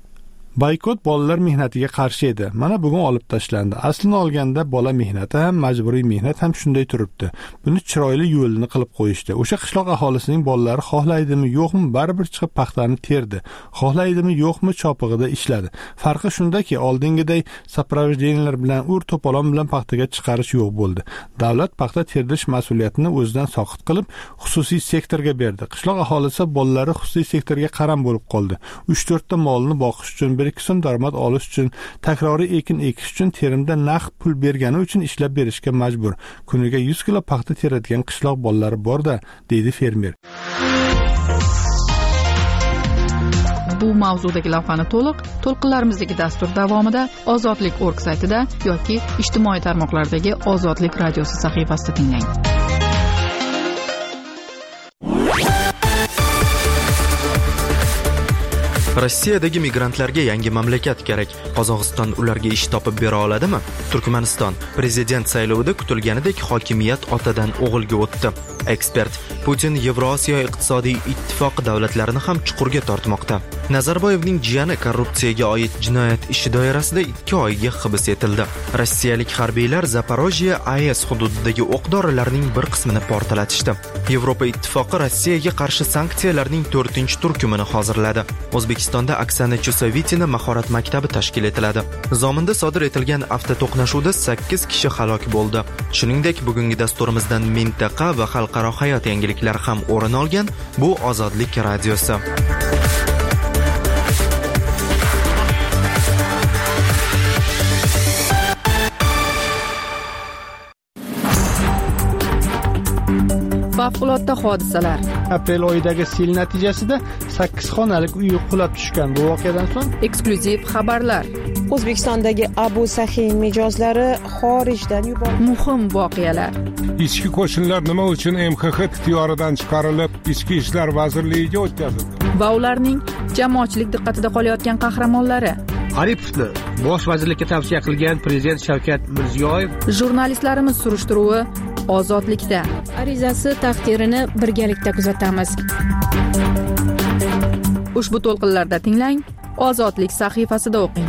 Boykot bolalar mehnatiga qarshi edi. Mana bugun olib tashlandi. Aslini olganda bola mehnati ham majburiy mehnat ham shunday turibdi. Buni chiroyli yo'lini qilib qo'yishdi. O'sha qishloq aholisining bolalari xohlaydimi, yo'qmi, baribir chiqib paxtani terdi. Xohlaydimi, yo'qmi, chopig'ida ishladi. Farqi shundaki, oldingiday sapravjeniyalar bilan ur to'polon bilan paxtaga chiqarish yo'q bo'ldi. Davlat paxta terdirish mas'uliyatini o'zidan soqit qilib, xususiy sektorga berdi. Qishloq aholisi bolalari xususiy sektorga qaram bo'lib qoldi. uch to'rt ta molni boqish uchun bir ikki so'm daromad olish uchun, takroriy ekin ekish uchun terimda naqd pul bergani uchun ishlab berishga majbur. Kuniga yuz kilo paxta teradigan qishloq bolalari bor-da, deydi fermer. Bu mavzudagi lavhani to'liq to'lqinlarimizdagi dastur davomida ozodlik точка org saytida yoki ijtimoiy tarmoqlardagi Ozodlik radiosi sahifasida tinglang. Rossiyadagi migrantlarga yangi mamlakat kerak. Qozog'iston ularga ish topib bera oladimi? Turkmaniston prezident saylovida kutilganidek hokimiyat otadan o'g'ilga o'tdi. Ekspert: Putin Yevrosiyo iqtisodiy ittifoqi davlatlarini ham chuqurga tortmoqda. Nazarboyevning jiyani korrupsiyaga oid jinoyat ishi doirasida ikki oyga hibs etildi. Rossiyalik harbiylar Zaporojye A E S hududidagi o'q dorilarning bir qismini portlatishdi. Yevropa ittifoqi Rossiyaga qarshi sanksiyalarning to'rtinchi turkumini hozirladi. O'zbekistonda Oksana Chusovitina mahorat maktabi tashkil etiladi. Zominda sodir etilgan avtoto'qnashuvda sakkiz kishi halok bo'ldi. Shuningdek, bugungi dasturimizdan mintaqa va xalqaro hayot yangiliklari ham o'rin olgan. Bu Ozodlik radiosi. Favqulodda hodisalar. Aprel oyidagi sel natijasida sakkiz xonalik uy qulab tushgan. Bu voqeadan so'ng Eksklyuziv xabarlar. O'zbekistondagi Abu Sahiy mijozlari xorijdan yuborildi. Muhim voqealar. Ichki qo'shinlar nima uchun M X X ixtiyoridan chiqarilib, Ichki ishlar vazirligiga o'tkazildi? Va ularning jamoatchilik diqqatida qolayotgan qahramonlari. Aripovni bosh vazirlikka tavsiya qilgan prezident Shavkat Mirziyoyev. Jurnalistlarimiz surishtiruvi Ozodlikda. Arizasi taqdirini birgalikda kuzatamiz. Ushbu to'lqinlarda tinglang, Ozodlik sahifasida o'qing.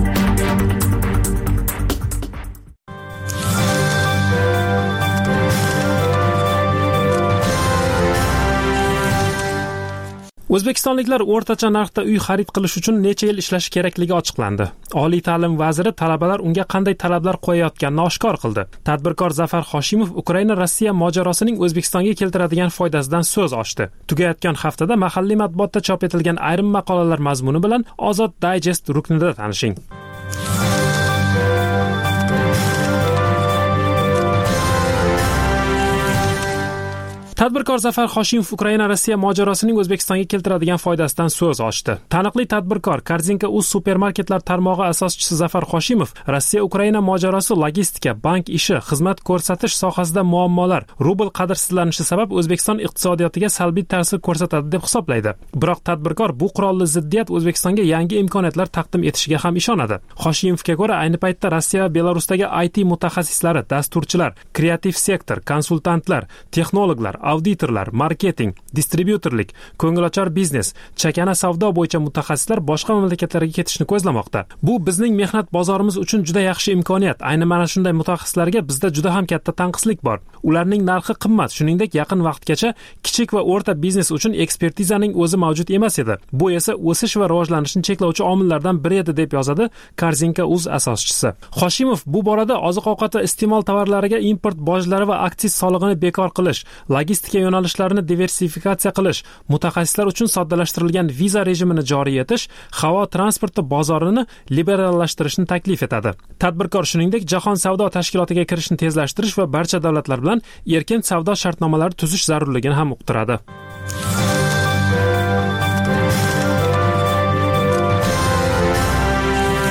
O'zbekistonliklar o'rtacha narxda uy xarid qilish uchun necha yil ishlashi kerakligi ochiqlandi. Oliy ta'lim vaziri talabalar unga qanday talablar qo'yayotganini oshkor qildi. Tadbirkor Zafar Hoshimov Ukraina-Rossiya mojarosining O'zbekistonga keltiradigan foydasidan so'z ochdi. Tugayotgan haftada mahalliy matbuotda chop etilgan ayrim maqolalar mazmuni bilan Ozod Digest ruknida tanishing. Tadbirkor Zafar Hoshimov Ukraina-Rossiya mojarosining O'zbekistonga keltiradigan foydasidan so'z ochdi. Taniqli tadbirkor Korzinka.uz supermarketlar tarmog'i asoschisi Zafar Hoshimov Rossiya-Ukraina mojarosi logistika, bank ishi, xizmat ko'rsatish sohasida muammolar, rubl qadrsizlanishi sabab O'zbekiston iqtisodiyotiga salbiy ta'sir ko'rsatadi deb hisoblaydi. Biroq tadbirkor bu qurolli ziddiyat O'zbekistonga yangi imkoniyatlar taqdim etishiga ham ishonadi. Hoshimovga ko'ra, ayni paytda Rossiya va Belarusdagi I T mutaxassislari, dasturchilar, kreativ sektor, konsultantlar, texnologlar, auditorlar, marketing, distribyutorlik, ko'ngilochar biznes, chakana savdo bo'yicha mutaxassislar boshqa mamlakatlarga ketishni ko'zlamoqda. Bu bizning mehnat bozorimiz uchun juda yaxshi imkoniyat. Ayni mana shunday mutaxassislarga bizda juda ham katta tanqislik bor. Ularning narxi qimmat, shuningdek yaqin vaqtgacha kichik va o'rta biznes uchun ekspertizaning o'zi mavjud emas edi. Bu esa o'sish va rivojlanishni cheklovchi omillardan biri edi deb yozadi Korzinka.uz asoschisi. Hoshimov bu borada oziq-ovqat va iste'mol tovarlariga import bojlari va aksiz solig'ini bekor qilish, logistika yo'nalishlarini diversifikatsiya qilish, mutaxassislar uchun soddalashtirilgan viza rejimini joriy etish, havo transporti bozorini liberallashtirishni taklif etadi. Tadbirkor shuningdek Jahon savdo tashkilotiga kirishni tezlashtirish va barcha davlatlar bilan erkin savdo shartnomalari tuzish zarurligini ham uqtiradi.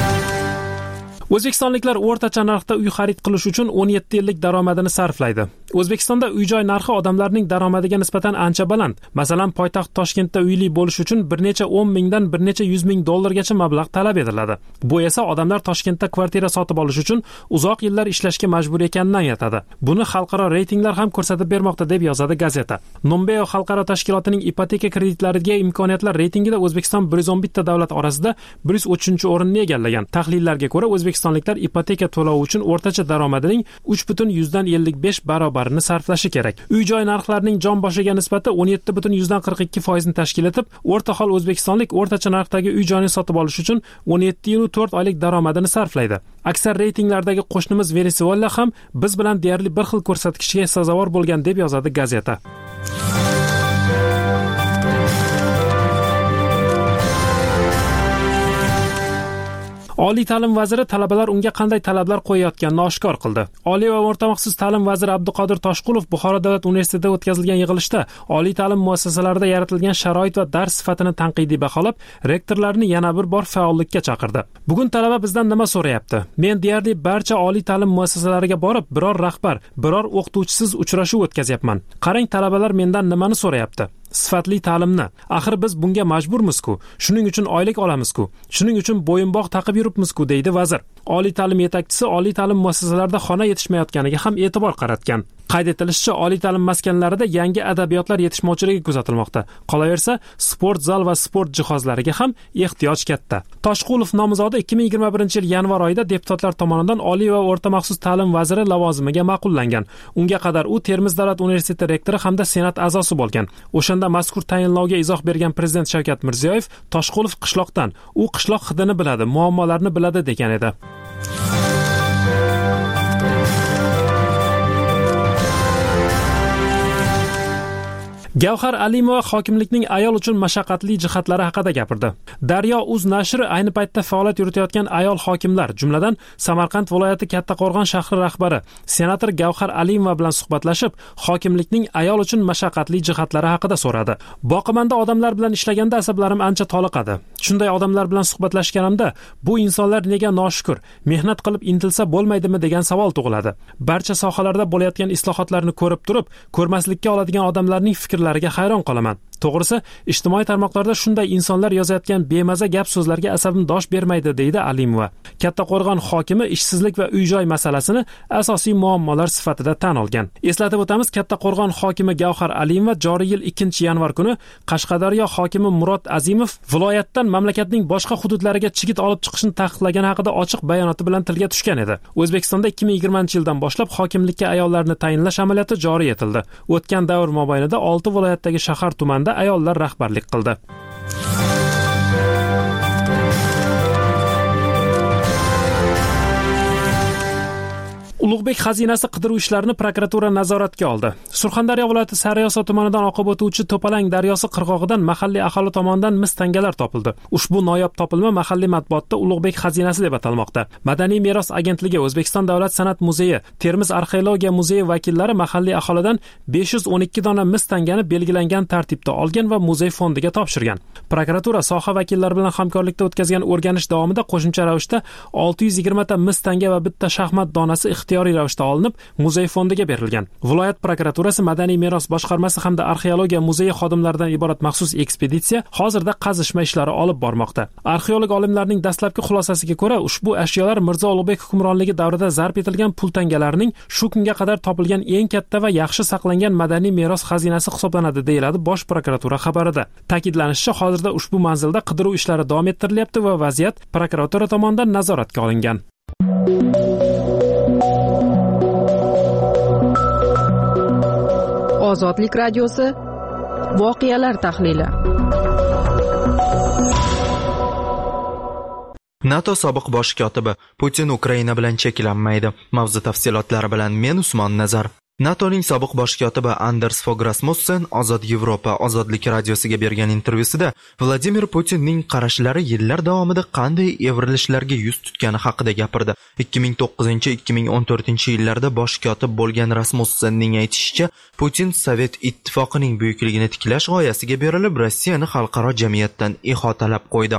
O'zbekistonliklar o'rtacha narxda uy xarid qilish uchun o'n yetti yillik daromadini sarflaydi. O'zbekistonda uy-joy narxi odamlarning daromadiga nisbatan ancha baland. Masalan, poytaxt Toshkentda uyli bo'lish uchun bir necha o'n mingdan bir necha yuz ming dollargacha mablag' talab etiladi. Bu esa odamlar Toshkentda kvartira sotib olish uchun uzoq yillar ishlashga majbur ekanidan aytadi. Buni xalqaro reytinglar ham ko'rsatib bermoqda, deb yozadi gazeta. Numbeo xalqaro tashkilotining ipoteka kreditlariga imkoniyatlar reytingida O'zbekiston bir yuz o'n bitta davlat orasida bir yuz o'ttizinchi o'rinni egallagan. Tahlillarga ko'ra, o'zbekistonliklar ipoteka to'lovi uchun o'rtacha daromadining uch butun yuzdan ellik besh barobarini sarflashi kerak. Uy-joy narxlarining jon boshiga nisbati o'n yetti butun yuzdan qirq ikki foizni tashkil etib, o'rta hol o'zbekistonlik o'rtacha narxdagi uy-joyni sotib olish uchun o'n yetti yil to'rt oylik daromadini sarflaydi. Aksar reytinglardagi qo'shnimiz Venesuela ham biz bilan deyarli bir xil ko'rsatkichga sazovor bo'lgan, deb yozadi gazeta. Oliy ta'lim vaziri talabalar unga qanday talablar qo'yayotganini oshkor qildi. Oliy va o'rta maxsus ta'lim vaziri Abduqodir Toshqulov Buxoro davlat universitetida o'tkazilgan yig'ilishda oliy ta'lim muassasalarida yaratilgan sharoit va dars sifatini tanqidiy baholab, rektorlarni yana bir bor faollikka chaqirdi. Bugun talaba bizdan nima so'rayapti? Men deyarli barcha oliy ta'lim muassasalariga borib, biror rahbar, biror o'qituvchisiz uchrashuv o'tkazyapman. Qarang, talabalar mendan nimani so'rayapti? Sifatli ta'limni. Axir biz bunga majburmiz-ku. Shuning uchun oylik olamiz-ku. Shuning uchun bo'yinbog' taqib yuribmiz-ku, deydi vazir. Oliy ta'lim yetakchisi oliy ta'lim muassasalarida xona yetishmayotganiga ham e'tibor qaratgan. Qayd etilishicha, oliy ta'lim maskanlarida yangi adabiyotlar yetishmovchiligi kuzatilmoqda. Qolaversa, sport zal va sport jihozlariga ham ehtiyoj katta. Toshqulov nomzodi ikki ming yigirma birinchi yil yanvar oyida deputatlar tomonidan oliy va o'rta maxsus ta'lim vaziri lavozimiga ma'qullangan. Unga qadar u Termiz davlat universiteti rektori hamda senat a'zosi bo'lgan. O'shanda mazkur tayinlovga izoh bergan prezident Shavkat Mirziyoyev, Toshqulov qishloqdan, u qishloq hidini biladi, muammolarni biladi degan edi. Gavhar Alimova hokimlikning ayol uchun mashaqqatli jihatlari haqida gapirdi. Daryo.uz nashri ayni paytda faoliyat yuritayotgan ayol hokimlar, jumladan Samarqand viloyati Kattaqo'rg'on shahri rahbari senator Gavhar Alimova bilan suhbatlashib, hokimlikning ayol uchun mashaqqatli jihatlari haqida so'radi. Boqimanda odamlar bilan ishlaganda asablarim ancha toliqadi. Shunday odamlar bilan suhbatlashganimda, bu insonlar nega noshukur, mehnat qilib intilsa bo'lmaydimi degan savol tug'iladi. Barcha sohalarda bo'layotgan islohotlarni ko'rib turib, ko'rmaslikka oladigan odamlarning fikrlari lariga hayron qolaman. To'g'risi, ijtimoiy tarmoqlarda shunday insonlar yozayotgan bemaza gap so'zlarga asabim dosh bermaydi, deydi Alimova. Kattaqo'rg'on hokimi ishsizlik va uy-joy masalasini asosiy muammolar sifatida tan olgan. Eslatib o'tamiz, Kattaqo'rg'on hokimi Gavhar Alimova joriy yil ikkinchi yanvar kuni Qashqadaryo hokimi Murod Azimov viloyatdan mamlakatning boshqa hududlariga chigit olib chiqishni taqiqlagani haqida ochiq bayonoti bilan tilga tushgan edi. O'zbekistonda ikki ming yigirmanchi yildan boshlab hokimlikka ayollarni tayinlash amaliyoti joriy etildi. O'tgan davr mobaynida olti viloyatdagi shahar tumanda ayollar rahbarlik qildi. Ulug'bek xazinasi qidiruv ishlarini prokuratura nazoratga oldi. Surxondaryo viloyati Sariyosa tumanidan oqib o'tuvchi To'palang daryosi qirg'og'idan mahalliy aholi tomonidan mis tangalar topildi. Ushbu noyob topilma mahalliy matbuotda Ulug'bek xazinasi deb atalmoqda. Madaniy meros agentligi, O'zbekiston davlat san'at muzeyi, Termiz arxeologiya muzeyi vakillari mahalliy aholidan besh yuz o'n ikki dona mis tangani belgilangan tartibda olgan va muzey fondiga topshirgan. Prokuratura soha vakillari bilan hamkorlikda o'tkazgan o'rganish davomida qo'shimcha ravishda olti yuz yigirma ta mis tanga va bitta shaxmat donasi ixtiyoriy ravishda olinib, muzey fondiga berilgan. Viloyat prokuraturasi, madaniy meros boshqarmasi hamda arxeologiya muzeyi xodimlaridan iborat maxsus ekspeditsiya hozirda qazishma ishlari olib bormoqda. Arxeolog olimlarning dastlabki xulosasiga ko'ra, ushbu ashyolar Mirzo Ulug'bek hukmronligi davrida zarb etilgan pul tangalarining shu kunga qadar topilgan eng katta va yaxshi saqlangan madaniy meros xazinasi hisoblanadi, deyiladi Bosh prokuratura xabarida. Ta'kidlanishicha, hozirda ushbu manzilda qidiruv ishlari davom ettirilyapti va vaziyat prokuratura tomonidan nazoratga olingan. Ozodlik radiosi voqealar tahlili. NATO sobiq bosh kotibi Putin Ukraina bilan cheklanmaydi. Mavzu tafsilotlari bilan men Usmon Nazar. NATOning sobiq bosh kotibi Anders Fogh Rasmussen Ozod Yevropa Ozodlik radiosiga bergan intervyusida Vladimir Putinning qarashlari yillar davomida qanday evrilishlarga yuz tutgani haqida gapirdi. ikki ming to'qqizinchi ikki ming o'n to'rtinchi yillarda bosh kotib bo'lgan Rasmussenning aytishicha, Putin Sovet ittifoqining buyukligini tiklash g'oyasiga berilib, Rossiyani xalqaro jamiyatdan ihotalab qo'ydi.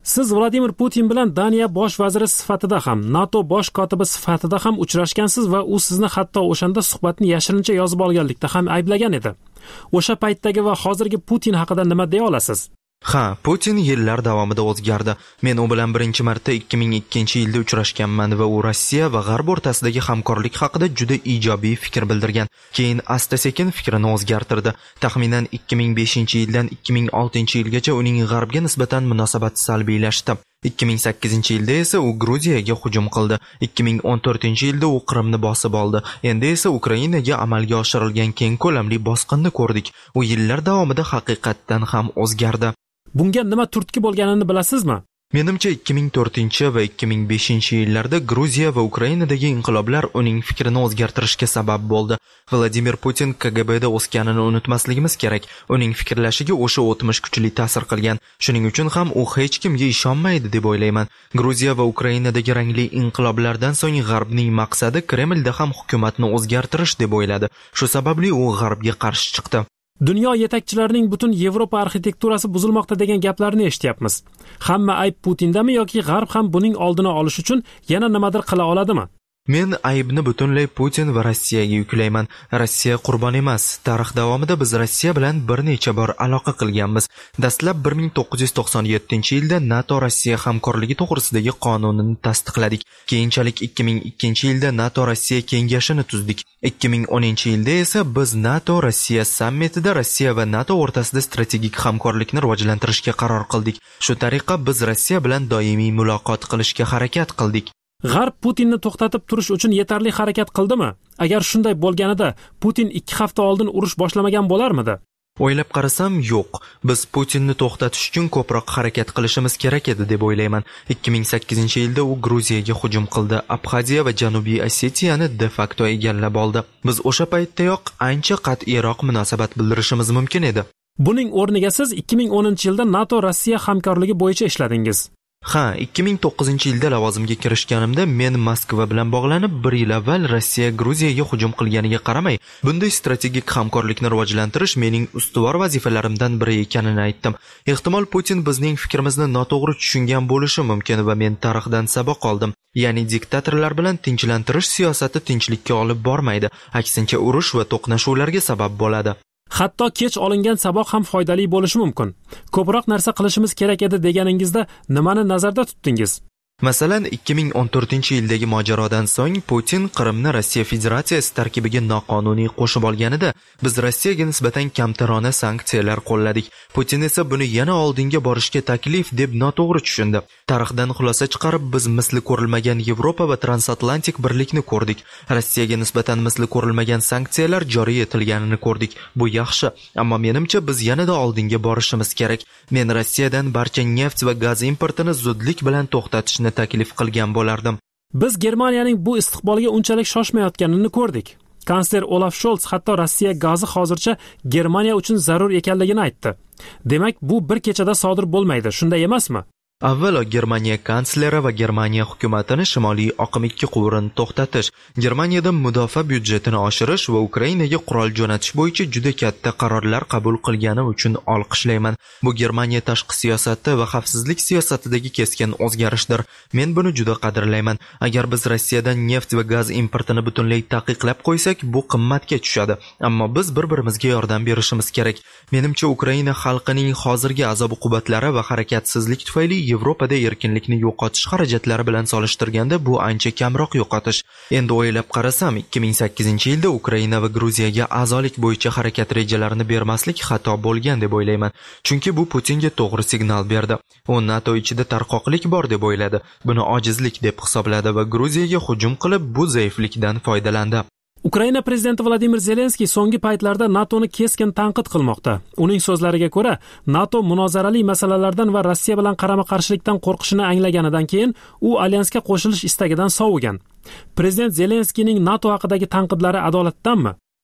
Siz Vladimir Putin bilan Daniya bosh vaziri sifatida ham, NATO bosh kotibi sifatida ham uchrashgansiz va u sizni hatto o'shanda suhbatni yashirincha yozib olganlikda ham ayblagan edi. O'sha paytdagi va hozirgi Putin haqida nima deya olasiz? Ha, Putin yillar davomida o'zgardi. Men u bilan birinchi marta ikki ming ikkinchi yilda uchrashganman va u Rossiya va G'arb o'rtasidagi hamkorlik haqida juda ijobiy fikr bildirgan. Keyin asta-sekin fikrini o'zgartirdi. Taxminan ikki ming beshinchi yildan ikki ming oltinchi yilgacha uning G'arbga nisbatan munosabati salbiylashdi. ikki ming sakkizinchi yilda esa u Gruziyaga hujum qildi. ikki ming o'n to'rtinchi yilda u Qrimni bosib oldi. Endi esa Ukrainaga amalga oshirilgan keng ko'lamli bosqinni ko'rdik. U yillar davomida haqiqatdan ham o'zgardi. Bunga nima turtki bo'lganini bilasizmi? Menimcha ikki ming to'rtinchi va ikki ming beshinchi yillarda Gruziya va Ukrainadagi inqiloblar uning fikrini o'zgartirishga sabab bo'ldi. Vladimir Putin K G B'da o'sganini unutmasligimiz kerak. Uning fikrlashiga o'sha o'tmish kuchli ta'sir qilgan. Shuning uchun ham u hech kimga ishonmaydi deb o'ylayman. Gruziya va Ukrainadagi rangli inqiloblardan so'ng G'arbning maqsadi Kremlda ham hukumatni o'zgartirish deb o'yladi. Shu sababli u G'arbga qarshi chiqdi. Dunyo yetakchilarining butun Yevropa arxitekturasi buzilmoqda degan gaplarni eshityapmiz. Hamma ayb Putindami yoki G'arb ham buning oldini olish uchun yana nimadir qila oladimi? Men aybni butunlay Putin va Rossiyaga yuklayman. Rossiya qurbon emas. Tarix davomida biz Rossiya bilan bir necha bor aloqa qilganmiz. Dastlab bir ming to'qqiz yuz to'qson yettinchi yilda NATO Rossiya hamkorligi to'g'risidagi qonunini tasdiqladik. Keyinchalik ikki ming ikkinchi yilda NATO Rossiya kengashini tuzdik. ikki ming o'ninchi yilda esa biz NATO Rossiya sammitida Rossiya va NATO o'rtasida strategik hamkorlikni rivojlantirishga qaror qildik. Shu tariqa biz Rossiya bilan doimiy muloqot qilishga harakat qildik. G'arb Putinni to'xtatib turish uchun yetarli harakat qildimi? Agar shunday bo'lganida, Putin ikki hafta oldin urush boshlamagan bo'larmidi? O'ylab qarasam, yo'q. Biz Putinni to'xtatish uchun ko'proq harakat qilishimiz kerak edi deb o'ylayman. ikki ming sakkizinchi yilda u Gruziyaga hujum qildi. Abxaziya va Janubiy Osetiyani de facto egallab oldi. Biz o'sha paytdayoq ancha qat'iyroq munosabat bildirishimiz mumkin edi. Buning o'rniga siz ikki ming o'ninchi yilda NATO Rossiya hamkorligi bo'yicha ishladingiz. Ha, ikki ming to'qqizinchi yilda lavozimga kirishganimda men Moskva bilan bog'lanib bir yil avval Rossiya Gruziyaga hujum qilganiga qaramay, bunday strategik hamkorlikni rivojlantirish mening ustuvor vazifalarimdan biri ekanini aytdim. Ehtimol Putin bizning fikrimizni noto'g'ri tushungan bo'lishi mumkin va men tarixdan saboq oldim. Ya'ni diktatorlar bilan tinchlantirish siyosati tinchlikka olib bormaydi, aksincha urush va to'qnashuvlarga sabab bo'ladi. Hatto kech olingan saboq ham foydali bo'lishi mumkin. Ko'proq narsa qilishimiz kerak edi deganingizda nimani nazarda tutdingiz? Masalan, ikki ming o'n to'rtinchi yildagi mojarodan so'ng Putin Qrimni Rossiya Federatsiyasi tarkibiga noqonuniy qo'shib olganida, biz Rossiyaga nisbatan kamtarona sanksiyalar qo'lladik. Putin esa buni yana oldinga borishga taklif deb noto'g'ri tushundi. Tarixdan xulosa chiqarib, biz misli ko'rilmagan Yevropa va transatlantik birlikni ko'rdik. Rossiyaga nisbatan misli ko'rilmagan sanksiyalar joriy etilganini ko'rdik. Bu yaxshi, ammo menimcha biz yanada oldinga borishimiz kerak. Men Rossiyadan barcha neft va gaz importini zudlik bilan to'xtatishni taklif qilgan bo'lardim. Biz Germaniyaning bu istiqbolga unchalik shoshmayotganini ko'rdik. Kansler Olaf Scholz hatto Rossiya gazi hozircha Germaniya uchun zarur ekanligini aytdi. Demak, bu bir kechada sodir bo'lmaydi, shunday emasmi? Avvalo Germaniya kansleri va Germaniya hukumatini shimoliy oqim ikki quvurini to'xtatish, Germaniyada mudofaa byudjetini oshirish va Ukrainaga qurol jo'natish bo'yicha juda katta qarorlar qabul qilgani uchun olqishlayman. Bu Germaniya tashqi siyosati va xavfsizlik siyosatidagi keskin o'zgarishdir. Men buni juda qadrlayman. Agar biz Rossiyadan neft va gaz importini butunlay taqiqlab qo'ysak, bu qimmatga tushadi. Ammo biz bir-birimizga yordam berishimiz kerak. Menimcha Ukraina xalqining hozirgi azob-uqubatlari va harakatsizlik tufayli Yevropada erkinlikni yo'qotish xarajatlari bilan solishtirganda bu ancha kamroq yo'qotish. Endi o'ylab qarasam, ikki ming sakkizinchi yilda Ukraina va Gruziyaga a'zolik bo'yicha harakat rejalarini bermaslik xato bo'lgan deb o'ylayman. Chunki bu Putinga to'g'ri signal berdi. U NATO ichida tarqoqlik bor deb o'yladi. Buni ojizlik deb hisobladi va Gruziyaga hujum qilib, bu zaiflikdan foydalandi. Ukraina prezidenti Vladimir Zelenskiy so'nggi paytlarda NATOni keskin tanqid qilmoqda. Uning so'zlariga ko'ra, NATO munozarali masalalardan va Rossiya bilan qarama-qarshilikdan qo'rqishini anglaganidan keyin u alyansga qo'shilish istagidan sovigan. Prezident Zelenskiyning NATO haqidagi tanqidlari adolatdanmi?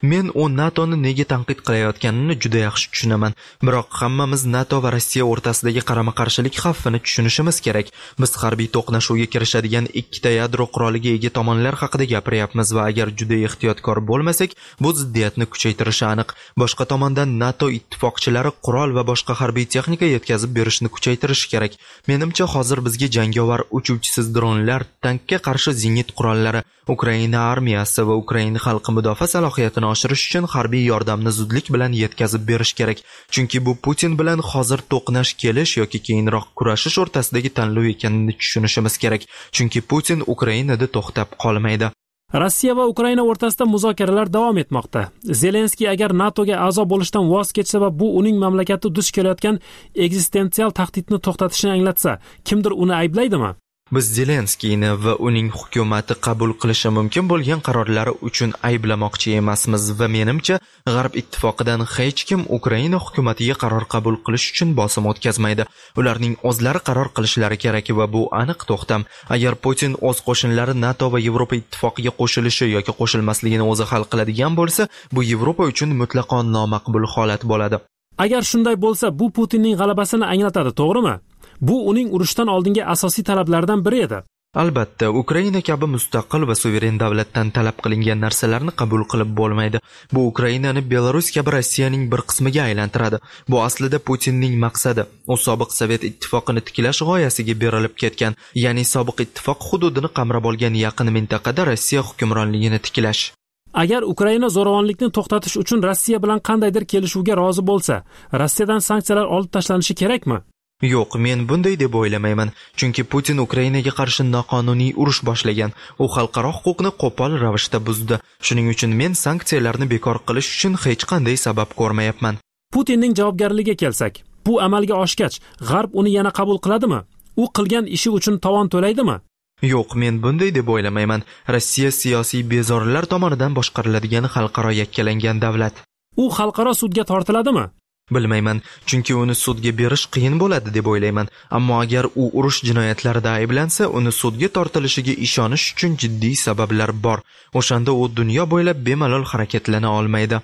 Men u NATOni nega tanqid qilayotganini juda yaxshi tushunaman. Biroq hammamiz NATO va Rossiya o'rtasidagi qarama-qarshilik xavfini tushunishimiz kerak. Biz harbiy to'qnashuvga kirishadigan ikkita yadro quroliga ega tomonlar haqida gapiryapmiz va agar juda ehtiyotkor bo'lmasak, bu ziddiyatni kuchaytirishi aniq. Boshqa tomondan NATO ittifoqchilari qurol va boshqa harbiy texnika yetkazib berishni kuchaytirishi kerak. Menimcha hozir bizga jangovar uchuvchisiz dronlar, tankga qarshi zenit qurollari, Ukraina armiyasi va Ukraina xalqi mudofaa salohiyatini oshirish uchun harbiy yordamni zudlik bilan yetkazib berish kerak. Chunki bu Putin bilan hozir to'qnash kelish yoki keyinroq kurashish o'rtasidagi tanlov ekanini tushunishimiz kerak. Chunki Putin Ukrainada to'xtab qolmaydi. Rossiya va Ukraina o'rtasida muzokaralar davom etmoqda. Zelenskiy agar NATOga a'zo bo'lishdan voz kechsa va bu uning mamlakati duch kelayotgan eksistensial tahdidni to'xtatishini anglatsa, kimdir uni ayblaydimi? Biz Zelenskiyni va uning hukumati qabul qilishi mumkin bo'lgan qarorlari uchun ayblamoqchi emasmiz va menimcha G'arb ittifoqidan hech kim Ukraina hukumatiga qaror qabul qilish uchun bosim o'tkazmaydi. Ularning o'zlari qaror qilishlari kerak va bu aniq to'xtam. Agar Putin o'z qo'shinlari NATO va Yevropa ittifoqiga qo'shilishi yoki qo'shilmasligini o'zi hal qiladigan bo'lsa, bu Yevropa uchun mutlaqo nomaqbul holat bo'ladi. Agar shunday bo'lsa, bu Putinning g'alabasini anglatadi, to'g'rimi? Bu uning urushdan oldingi asosiy talablaridan biri edi. Albatta, Ukraina kabi mustaqil va suveren davlatdan talab qilingan narsalarni qabul qilib bo'lmaydi. Bu Ukrainani Belarus kabi Rossiyaning bir qismiga aylantiradi. Bu aslida Putinning maqsadi. U sobiq Sovet ittifoqini tiklash g'oyasiga berilib ketgan, ya'ni sobiq ittifoq hududini qamrab olgan yaqin mintaqada Rossiya hukmronligini tiklash. Agar Ukraina zo'ravonlikni to'xtatish uchun Rossiya bilan qandaydir kelishuvga rozi bo'lsa, Rossiyadan sanksiyalar olib tashlanishi kerakmi? Yo'q, men bunday deb o'ylamayman. Chunki Putin Ukrainaga qarshi noqonuniy urush boshlagan. U xalqaro huquqni qo'pol ravishda buzdi. Shuning uchun men sanksiyalarni bekor qilish uchun hech qanday sabab ko'rmayapman. Putinning javobgarligiga kelsak, bu amalga oshgach, G'arb uni yana qabul qiladimi? U qilgan ishi uchun tovon to'laydimi? Yo'q, men bunday deb o'ylamayman. Rossiya siyosiy bezorilar tomonidan boshqariladigan xalqaro yakkalangan davlat. U xalqaro sudga tortiladimi? Bilmayman, chunki uni sudga berish qiyin bo'ladi deb o'ylayman. Ammo agar u urush jinoyatlarida ayblansa, uni sudga tortilishiga ishonish uchun jiddiy sabablar bor. O'shanda u dunyo bo'ylab bemalol harakatlana olmaydi.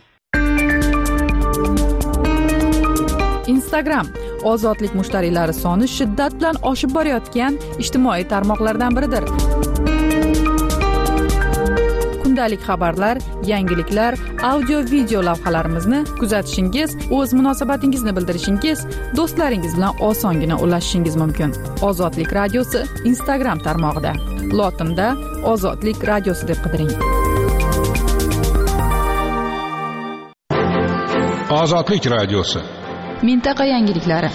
Instagram ozodlik mushtariylari soni shiddat bilan oshib borayotgan ijtimoiy tarmoqlardan biridir. Kundalik xabarlar, yangiliklar, audio video lavhalarimizni kuzatishingiz, o'z munosabatingizni bildirishingiz, do'stlaringiz bilan osongina ulashishingiz mumkin. Ozodlik radiosi Instagram tarmog'ida. Lotinda Ozodlik radiosi deb qidiring. Ozodlik radiosi. Mintaqa yangiliklari.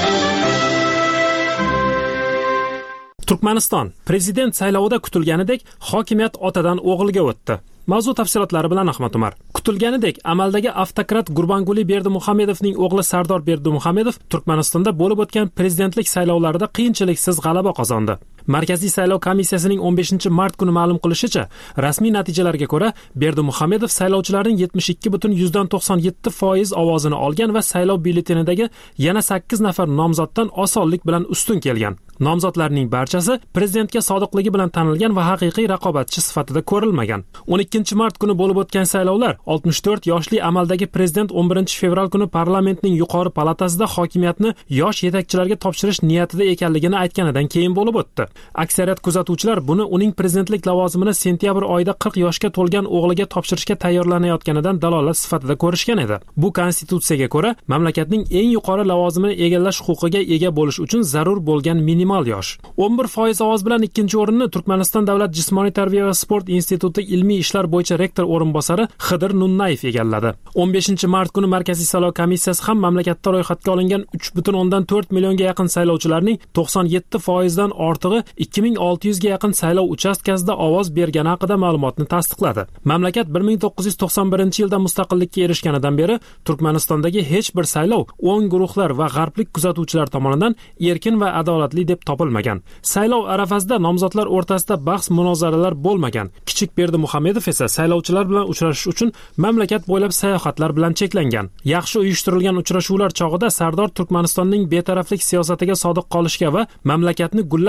Turkmaniston prezident saylovida kutilganidek hokimiyat otadan o'g'ilga o'tdi. Mavzu tafsilotlari bilan Ahmad Umar. Kutilganidek amaldagi avtokrat Gurbanguli Berdimuhamedovning o'g'li Sardor Berdimuhamedov Turkmanistonda bo'lib o'tgan prezidentlik saylovlarida qiyinchiliksiz g'alaba qozondi. Markaziy saylov komissiyasining o'n beshinchi mart kuni ma'lum qilishicha, rasmiy natijalarga ko'ra Berdimuhamedov saylovchilarning yetmish ikki butun yuzdan to'qson yetti foiz ovozini olgan va saylov byulletenidagi yana sakkiz nafar nomzoddan osonlik bilan ustun kelgan. Nomzodlarning barchasi prezidentga sodiqligi bilan tanilgan va haqiqiy raqobatchi sifatida ko'rilmagan. o'n ikkinchi mart kuni bo'lib o'tgan saylovlar oltmish to'rt yoshli amaldagi prezident o'n birinchi fevral kuni parlamentning yuqori palatasida hokimiyatni yosh yetakchilarga topshirish niyatida ekanligini aytganidan keyin bo'lib o'tdi. Aksariyat kuzatuvchilar buni uning prezidentlik lavozimini sentyabr oyida qirq yoshga to'lgan o'g'liga topshirishga tayyorlanayotganidan dalolat sifatida ko'rishgan edi. Bu konstitutsiyaga ko'ra mamlakatning eng yuqori lavozimini egallash huquqiga ega bo'lish uchun zarur bo'lgan minimal yosh. o'n bir foiz ovoz bilan ikkinchi o'rinni Turkmaniston davlat jismoniy tarbiya va sport instituti ilmiy ishlar bo'yicha rektor o'rinbosari Xidir Nunnayev egalladi. o'n beshinchi mart kuni Markaziy saylov komissiyasi ham mamlakatda ro'yxatga olingan uch butun o'ndan to'rt millionga yaqin saylovchilarning to'qson yetti foizdan ortig'i ikki ming olti yuzga yaqin saylov uchastkasida ovoz bergani haqida ma'lumotni tasdiqladi. Mamlakat bir ming to'qqiz yuz to'qson birinchi yilda mustaqillikka erishganidan beri Turkmanistondagi hech bir saylov o'ng guruhlar va g'arblik kuzatuvchilar tomonidan erkin va adolatli deb topilmagan. Saylov arafasida nomzodlar o'rtasida bahs munozaralar bo'lmagan. Kichik Berdimuhamedov esa saylovchilar bilan uchrashish uchun mamlakat bo'ylab sayohatlar bilan cheklangan. Yaxshi uyushtirilgan uchrashuvlar chog'ida Sardor Turkmanistonning betaraflik siyosatiga sodiq qolishga va mamlakatni gullab yashnagan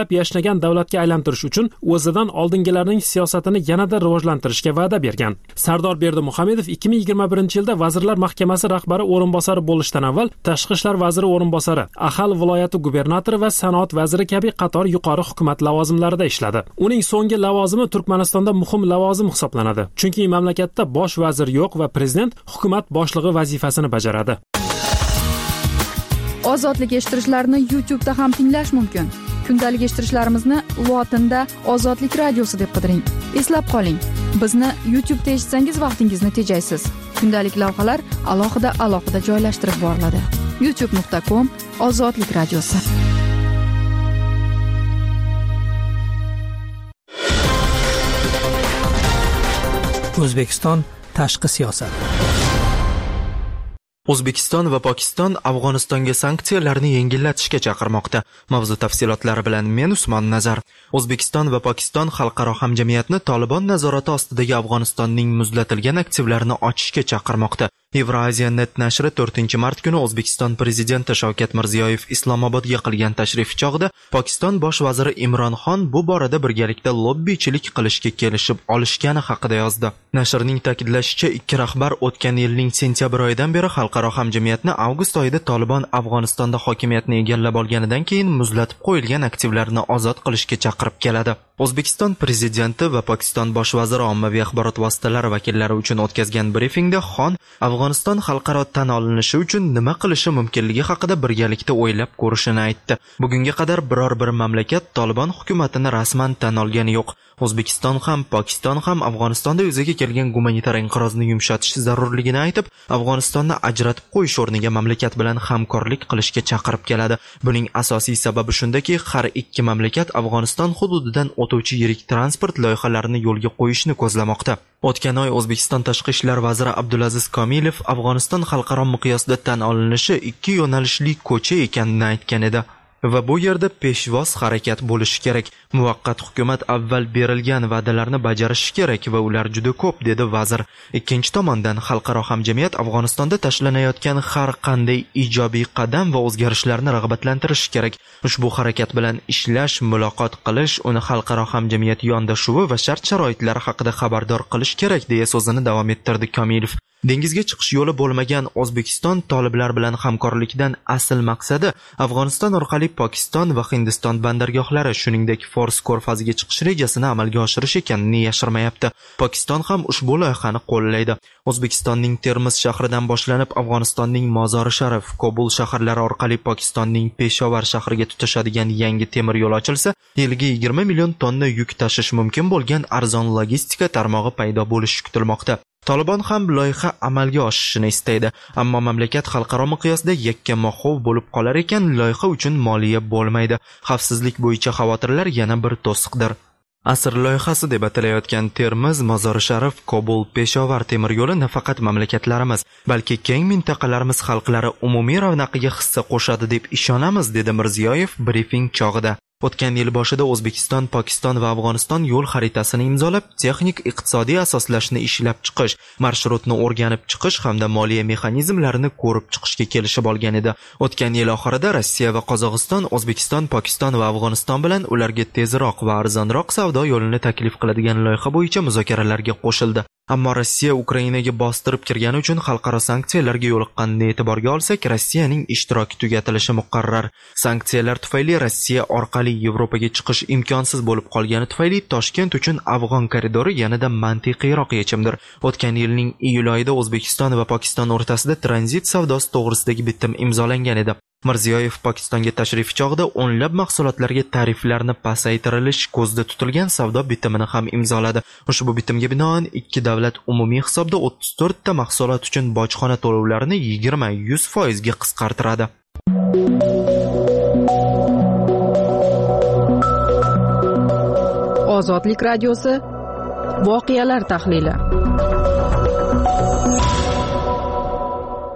rivojlanmagan davlatga aylantirish uchun o'zidan oldingilarning siyosatini yanada rivojlantirishga va'da bergan. Sardor Berdimuhamedov ikki ming yigirma birinchi yilda Vazirlar Mahkamasi rahbari o'rinbosari bo'lishdan avval Tashqi ishlar vaziri o'rinbosari, Ahal viloyati gubernatori va sanoat vaziri kabi qator yuqori hukumat lavozimlarida ishladi. Uning so'nggi lavozimi Turkmanistonda muhim lavozim hisoblanadi, chunki mamlakatda bosh vazir yo'q va prezident hukumat boshlig'i vazifasini bajaradi. Ozodlik eshittirishlarni YouTube da ham tinglash mumkin. Kundalik eshittirishlarimizni lotinda Ozodlik radiosi deb qidiring. Eslab qoling, bizni YouTube da eshitsangiz vaqtingizni tejaysiz. Kundalik lavhalar alohida alohida joylashtirib boriladi. youtube nuqta com Ozodlik radiosi. O'zbekiston tashqi siyosat. O'zbekiston va Pokiston Afg'onistonga sanksiyalarni yengillatishga chaqirmoqda. Mavzu tafsilotlari bilan men Usmon Nazar. O'zbekiston va Pokiston xalqaro hamjamiyatni Tolibon nazorati ostidagi Afg'onistonning muzlatilgan aktivlarini ochishga chaqirmoqda. Eurasia Net nashri to'rtinchi mart kuni O'zbekiston prezidenti Shavkat Mirziyoyev Islomobodga qilgan tashrif chog'ida Pokiston bosh vaziri Imron Xon bu borada birgalikda lobbichilik qilishga kelishib olishgani haqida yozdi. Nashrning ta'kidlashicha, ikki rahbar o'tgan yilning sentyabr oyidan beri xalqaro hamjamiyatni avgust oyida Tolibon Afg'onistonda hokimiyatni egallab olganidan keyin muzlatib qo'yilgan aktivlarni ozod qilishga chaqirib keladi. O'zbekiston prezidenti va Pokiston bosh vaziri ommaviy axborot vositalari vakillari uchun o'tkazgan brifingda Xon Afg'oniston xalqaro tan olinishi uchun nima qilishi mumkinligi haqida birgalikda o'ylab ko'rishini aytdi. Bugunga qadar biror bir mamlakat Tolibon hukumatini rasman tan olgani yo'q. O'zbekiston ham, Pokiston ham Afg'onistonda yuzaga kelgan gumanitar inqirozni yumshatish zarurligini aytib, Afg'onistonni ajratib qo'yish o'rniga mamlakat bilan hamkorlik qilishga chaqirib keladi. Buning asosiy sababi shundaki, har ikki mamlakat Afg'oniston hududidan o'tuvchi yirik transport loyihalarini yo'lga qo'yishni ko'zlamoqda. O'tgan oy O'zbekiston tashqi ishlar vaziri Abdulaziz Komilov Afg'oniston xalqaro miqyosda tan olinishi ikki yo'nalishli ko'cha ekanini aytgan edi. Va bu yerda peshvoz harakat bo'lishi kerak. Muvaqqat hukumat avval berilgan va'dalarni bajarishi kerak va ular juda ko'p, dedi vazir. Ikkinchi tomondan xalqaro hamjamiyat Afg'onistonda tashlanayotgan har qanday ijobiy qadam va o'zgarishlarni rag'batlantirishi kerak. Ushbu harakat bilan ishlash, muloqot qilish, uni xalqaro hamjamiyat yondashuvi va shart-sharoitlari haqida xabardor qilish kerak, deya so'zini davom ettirdi Komilov. Dengizga chiqish yo'li bo'lmagan O'zbekiston toliblar bilan hamkorlikdan asl maqsadi Afg'oniston orqali Pokiston va Hindiston bandargohlari, shuningdek Fors ko'rfaziga chiqish rejasini amalga oshirish ekanini yashirmayapti. Pokiston ham ushbu loyihani qo'llaydi. O'zbekistonning Termiz shahridan boshlanib Afg'onistonning Mozori Sharif, Kobul shaharlari orqali Pokistonning Peshovar shahriga tutashadigan yangi temir yo'l ochilsa, yiliga yigirma million tonna yuk tashish mumkin bo'lgan arzon logistika tarmog'i paydo bo'lishi kutilmoqda. Tolibon ham loyiha amalga oshishini istaydi, ammo mamlakat xalqaro miqyosda yakka-mohov bo'lib qolar ekan, loyiha uchun moliya bo'lmaydi. Xavfsizlik bo'yicha xavotirlar yana bir to'siqdir. Asr loyihasi deb atalayotgan Termiz, Mozori Sharif, Kobul, Peshovar temir yo'li nafaqat mamlakatlarimiz, balki keng mintaqalarimiz xalqlari umumiy ravnaqiga hissa qo'shadi deb ishonamiz, dedi Mirziyoyev brifing chog'ida. O'tgan yil boshida O'zbekiston, Pokiston va Afg'oniston yo'l xaritasini imzolab, texnik iqtisodiy asoslashni ishlab chiqish, marshrutni o'rganib chiqish hamda moliya mexanizmlarini ko'rib chiqishga kelishib olgan edi. O'tgan yil oxirida Rossiya va Qozog'iston O'zbekiston, Pokiston va Afg'oniston bilan ularga tezroq va arzonroq savdo yo'lini taklif qiladigan loyiha bo'yicha muzokaralarga qo'shildi. Ammo Rossiya Ukrainaga bostirib kirgani uchun xalqaro sanksiyalarga yo'liqqanini e'tiborga olsak, Rossiyaning ishtiroki tugatilishi muqarrar. Sanksiyalar tufayli Rossiya orqali Yevropaga chiqish imkonsiz bo'lib qolgani tufayli Toshkent uchun Afg'on koridori yanada mantiqiyroq yechimdir. O'tgan yilning iyul oyida O'zbekiston va Pokiston o'rtasida tranzit savdosi to'g'risidagi bitim imzolangan edi. Mirziyoyev Pokistonga tashrif chog'ida o'nlab mahsulotlarga tariflarni pasaytirilish ko'zda tutilgan savdo bitimini ham imzoladi. Ushbu bitimga binoan ikki davlat umumiy hisobda o'ttiz to'rt ta mahsulot uchun bojxona to'lovlarini yigirma yuz foiz ga qisqartiradi. Ozodlik radiosi voqealar tahlili.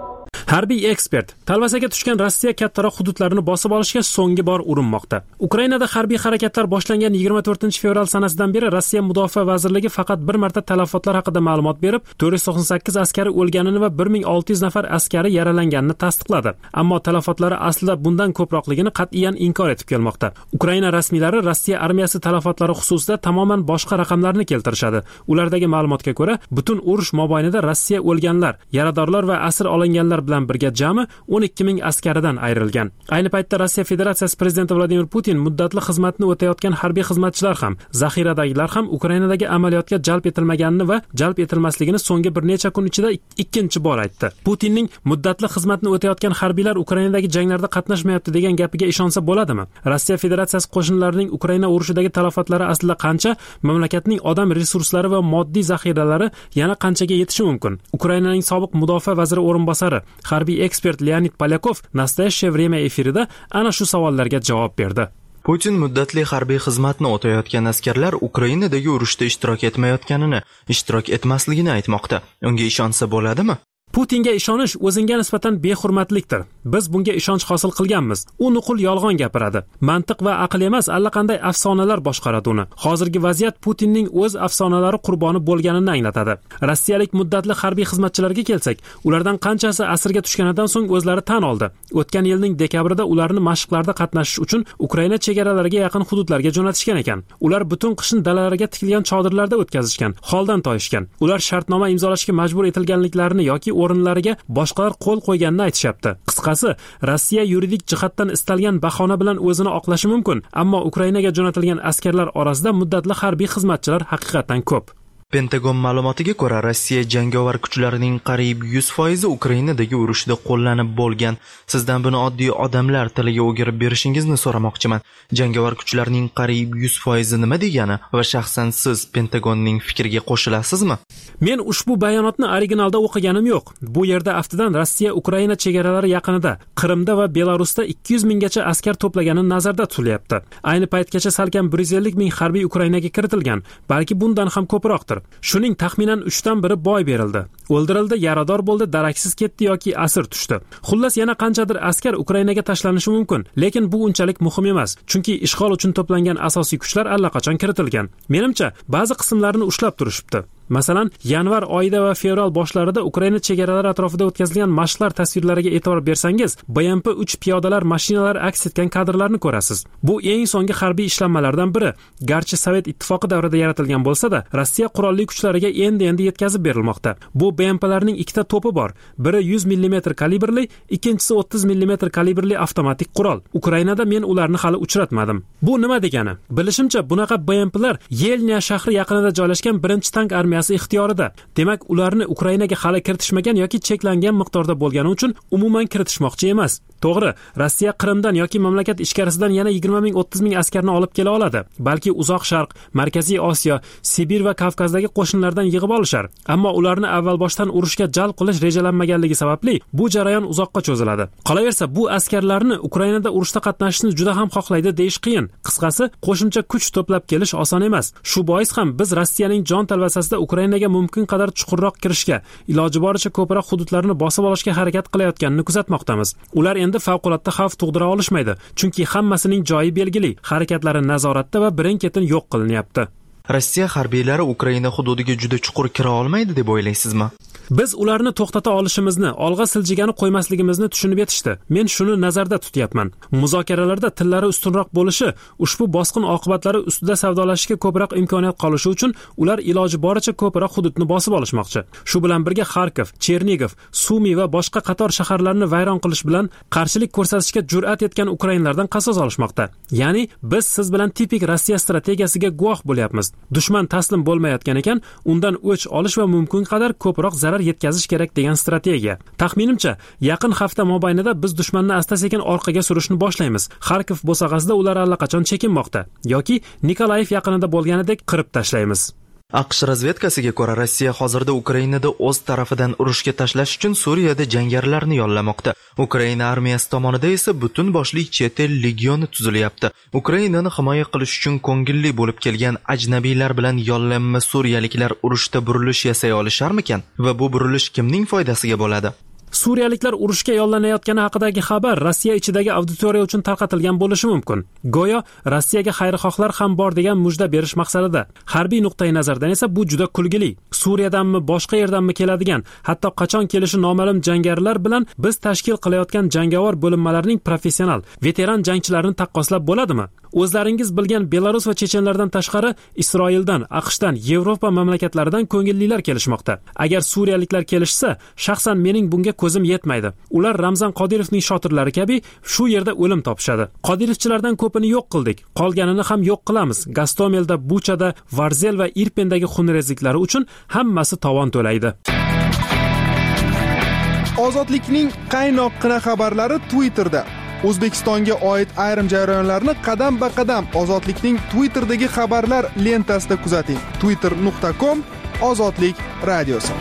Harbiy ekspert: talvasaga tushgan Rossiya kattaroq hududlarni bosib olishga so'nggi bor urinmoqda. Ukrainada harbiy harakatlar boshlangan yigirma to'rtinchi fevral sanasidan beri Rossiya Mudofaa vazirligi faqat bir marta talafotlar haqida ma'lumot berib, to'rt yuz to'qson sakkiz askari o'lganini va bir ming olti yuz nafar askari yaralanganini tasdiqladi. Ammo talafotlari aslida bundan ko'proqligini qat'iyan inkor etib kelmoqda. Ukraina rasmiylari Rossiya armiyasi talafotlari xususida tamoman boshqa raqamlarni keltirishadi. Ulardagi ma'lumotga ko'ra, butun urush mobaynida Rossiya o'lganlar, yaradorlar va asir olinganlar bilan birga jami o'n ikki ming askaridan ayrilgan. Ayni paytda Rossiya Federatsiyasi prezidenti Vladimir Putin muddatli xizmatni o'tayotgan harbiy xizmatchilar ham, zaxiradagilar ham Ukrainadagi amaliyotga jalb etilmaganini va jalb etilmasligini so'nggi bir necha kun ichida ikkinchi bor aytdi. Putinning muddatli xizmatni o'tayotgan harbiylar Ukrainadagi janglarda qatnashmayapti degan gapiga ishonsa bo'ladimi? Rossiya Federatsiyasi qo'shinlarining Ukraina urushidagi talafotlari aslida qancha? Mamlakatning odam resurslari va moddiy zaxiralari yana qanchaga yetishi mumkin? Ukrainaning sobiq mudofaa vaziri o'rinbosari harbiy ekspert Leonid Polyakov Nastoyashye время efirida ana shu savollarga javob berdi. Putin muddatli harbiy xizmatni o'tayotgan askarlar Ukrainadagi urushda ishtirok etmayotganini, ishtirok etmasligini aytmoqda. Unga ishonsa bo'ladimi? Putinga ishonish o'zingga nisbatan behurmatlikdir. Biz bunga ishonch hosil qilganmiz. U nuqul yolg'on gapiradi. Mantiq va aql emas, allaqanday afsonalar boshqaradi uni. Hozirgi vaziyat Putinning o'z afsonalari qurboni bo'lganini anglatadi. Rossiyalik muddatli harbiy xizmatchilarga kelsak, ulardan qanchasi asirga tushganidan so'ng o'zlari tan oldi. O'tgan yilning dekabrida ularni mashqlarda qatnashish uchun Ukraina chegaralariga yaqin hududlarga jo'natishgan ekan. Ular butun qishni dalalarga tikilgan chodirlarda o'tkazishgan, holdan toyishgan. Ular shartnoma imzolashga majbur etilganliklarini yoki o'rinlariga boshqalar qo'l qo'yganini aytishyapti. Qisqasi, Rossiya yuridik jihatdan istalgan bahona bilan o'zini oqlashi mumkin, ammo Ukrainaga jo'natilgan askarlar orasida muddatli harbiy xizmatchilar haqiqatan ko'p. Pentagon ma'lumotiga ko'ra, Rossiya jangovar kuchlarining qariyb yuz foizi Ukrainadagi urushda qo'llanib bo'lgan. Sizdan buni oddiy odamlar tiliga o'girib berishingizni so'ramoqchiman. Jangovar kuchlarning qariyb yuz foizi nima degani va shaxsan siz Pentagonning fikriga qo'shilasizmi? Men ushbu bayonotni originalda o'qiganim yo'q. Bu yerda aftidan Rossiya Ukraina chegaralari yaqinida, Qrimda va Belarusda ikki yuz minggacha askar to'plagani nazarda tutilyapti. Ayni paytgacha salkam bir yuz ellik ming harbiy Ukrainaga kiritilgan, balki bundan ham ko'proqdir. Shuning taxminan uchdan biri boy berildi. O'ldirildi, yarador bo'ldi, daraksiz ketdi yoki asir tushdi. Xullas yana qanchadir askar Ukrainaga tashlanishi mumkin, lekin bu unchalik muhim emas, chunki ishg'ol uchun to'plangan asosiy kuchlar allaqachon kiritilgan. Menimcha, ba'zi qismlarini ushlab turishibdi. Masalan, yanvar oyida va fevral boshlarida Ukraina chegaralari atrofida o'tkazilgan mashqlar tasvirlariga e'tibor bersangiz, B M P uch piyodalar mashinalar aks etgan kadrlarni ko'rasiz. Bu eng so'nggi harbiy ishlanmalardan biri. Garchi Sovet ittifoqi davrida yaratilgan bo'lsa-da, Rossiya qurolli kuchlariga endi-endi yetkazib berilmoqda. Bu B M P'larning ikkita to'pi bor. Biri yuz millimetr kalibrli, ikkinchisi o'ttiz millimetr kalibrli avtomatik qurol. Ukrainada men ularni hali uchratmadim. Bu nima degani? Bilishimcha, bunaqa B M P'lar Yelnya shahri yaqinida joylashgan birinchi tank armiyasi ixtiyorida. Demak, ularni Ukrainaga hali kiritishmagan yoki cheklangan miqdorda bo'lgani uchun umuman kiritishmoqchi emas. To'g'ri, Rossiya Qrimdan yoki mamlakat ichkarisidan yana yigirma ming o'ttiz ming askarni olib kela oladi. Balki Uzoq Sharq, Markaziy Osiyo, Sibir va Kavkazdagi qo'shinlardan yig'ib olishar. Ammo ularni avval boshdan urushga jalb qilish rejalanmaganligi sababli bu jarayon uzoqqa cho'ziladi. Qolaversa, bu askarlarni Ukrainada urushda qatnashishni juda ham xohlaydi deyish qiyin. Qisqasi, qo'shimcha kuch to'plab kelish oson emas. Shu bois ham biz Rossiyaning jon talvasasida Ukrainaga mumkin qadar chuqurroq kirishga, iloji boricha ko'proq hududlarni bosib olishga harakat qilayotganini kuzatmoqdamiz. Ular endi favqulodda xavf tug'dira olishmaydi, chunki hammasining joyi belgili, harakatlari nazoratda va birin-ketin yo'q qilinyapti. Rossiya harbiylari Ukraina hududiga juda chuqur kira olmaydi deb o'ylaysizmi? Biz ularni to'xtata olishimizni, olg'a siljigani qo'ymasligimizni tushunib yetishdi. Men shuni nazarda tutyapman. Muzokaralarda tillari ustunroq bo'lishi, ushbu bosqin oqibatlari ustida savdolashishga ko'proq imkoniyat qolishi uchun ular iloji boricha ko'proq hududni bosib olishmoqchi. Shu bilan birga Kharkiv, Chernigov, Sumi va boshqa qator shaharlarni vayron qilish bilan qarshilik ko'rsatishga jur'at etgan ukrainlardan qasos olishmoqda. Ya'ni biz siz bilan tipik Rossiya strategiyasiga guvoh bo'lyapmiz. Dushman taslim bo'lmayotgan ekan, undan o'ch olish va mumkin qadar ko'proq zarar yetkazish kerak degan strategiya. Taxminimcha, yaqin hafta mobaynida biz dushmanni asta-sekin orqaga surishni boshlaymiz. Kharkiv bo'sag'asida ular allaqachon chekinmoqda yoki Nikolayev yaqinida bo'lganidek qirib tashlaymiz. AQSh razvedkasiga ko'ra, Rossiya hozirda Ukrainada o'z tarafidan urushga tashlash uchun Suriyada jangarilarni yollamoqda. Ukraina armiyasi tomonida esa butun boshli chet el legioni tuzilyapti. Ukrainani himoya qilish uchun ko'ngilli bo'lib kelgan ajnabiylar bilan yollanma suriyaliklar urushda burilish yasay olisharmikan? Va bu burilish kimning foydasiga bo'ladi? Suriyaliklar urushga yollanayotgani haqidagi xabar Rossiya ichidagi auditoriya uchun tarqatilgan bo'lishi mumkin. Go'yo Rossiyaga xayrixohlar ham bor degan mujda berish maqsadida. Harbiy nuqtai nazardan esa bu juda kulgili. Suriyadanmi, boshqa yerdanmi keladigan, hatto qachon kelishi noma'lum jangarilar bilan biz tashkil qilayotgan jangovar bo'linmalarning professional, veteran jangchilarini taqqoslab bo'ladimi? O'zlaringiz bilgan Belarus va chechenlardan tashqari Isroildan, AQShdan, Yevropa mamlakatlaridan ko'ngillilar kelishmoqda. Agar suriyaliklar kelishsa, shaxsan mening bunga ko'zim yetmaydi. Ular Ramzan Qodirovning shotirlari kabi shu yerda o'lim topishadi. Qodirovchilardan ko'pini yo'q qildik, qolganini ham yo'q qilamiz. Gastomelda, Buchada, Varzel va Irpendagi xunrezliklari uchun hammasi tovon to'laydi. Ozodlikning qaynoqqina xabarlari Twitterda. O'zbekistonga oid ayrim jarayonlarni qadam-ba-qadam Ozodlikning Twitter'dagi xabarlar lentasida kuzating. twitter nuqta com Ozodlik radiosi.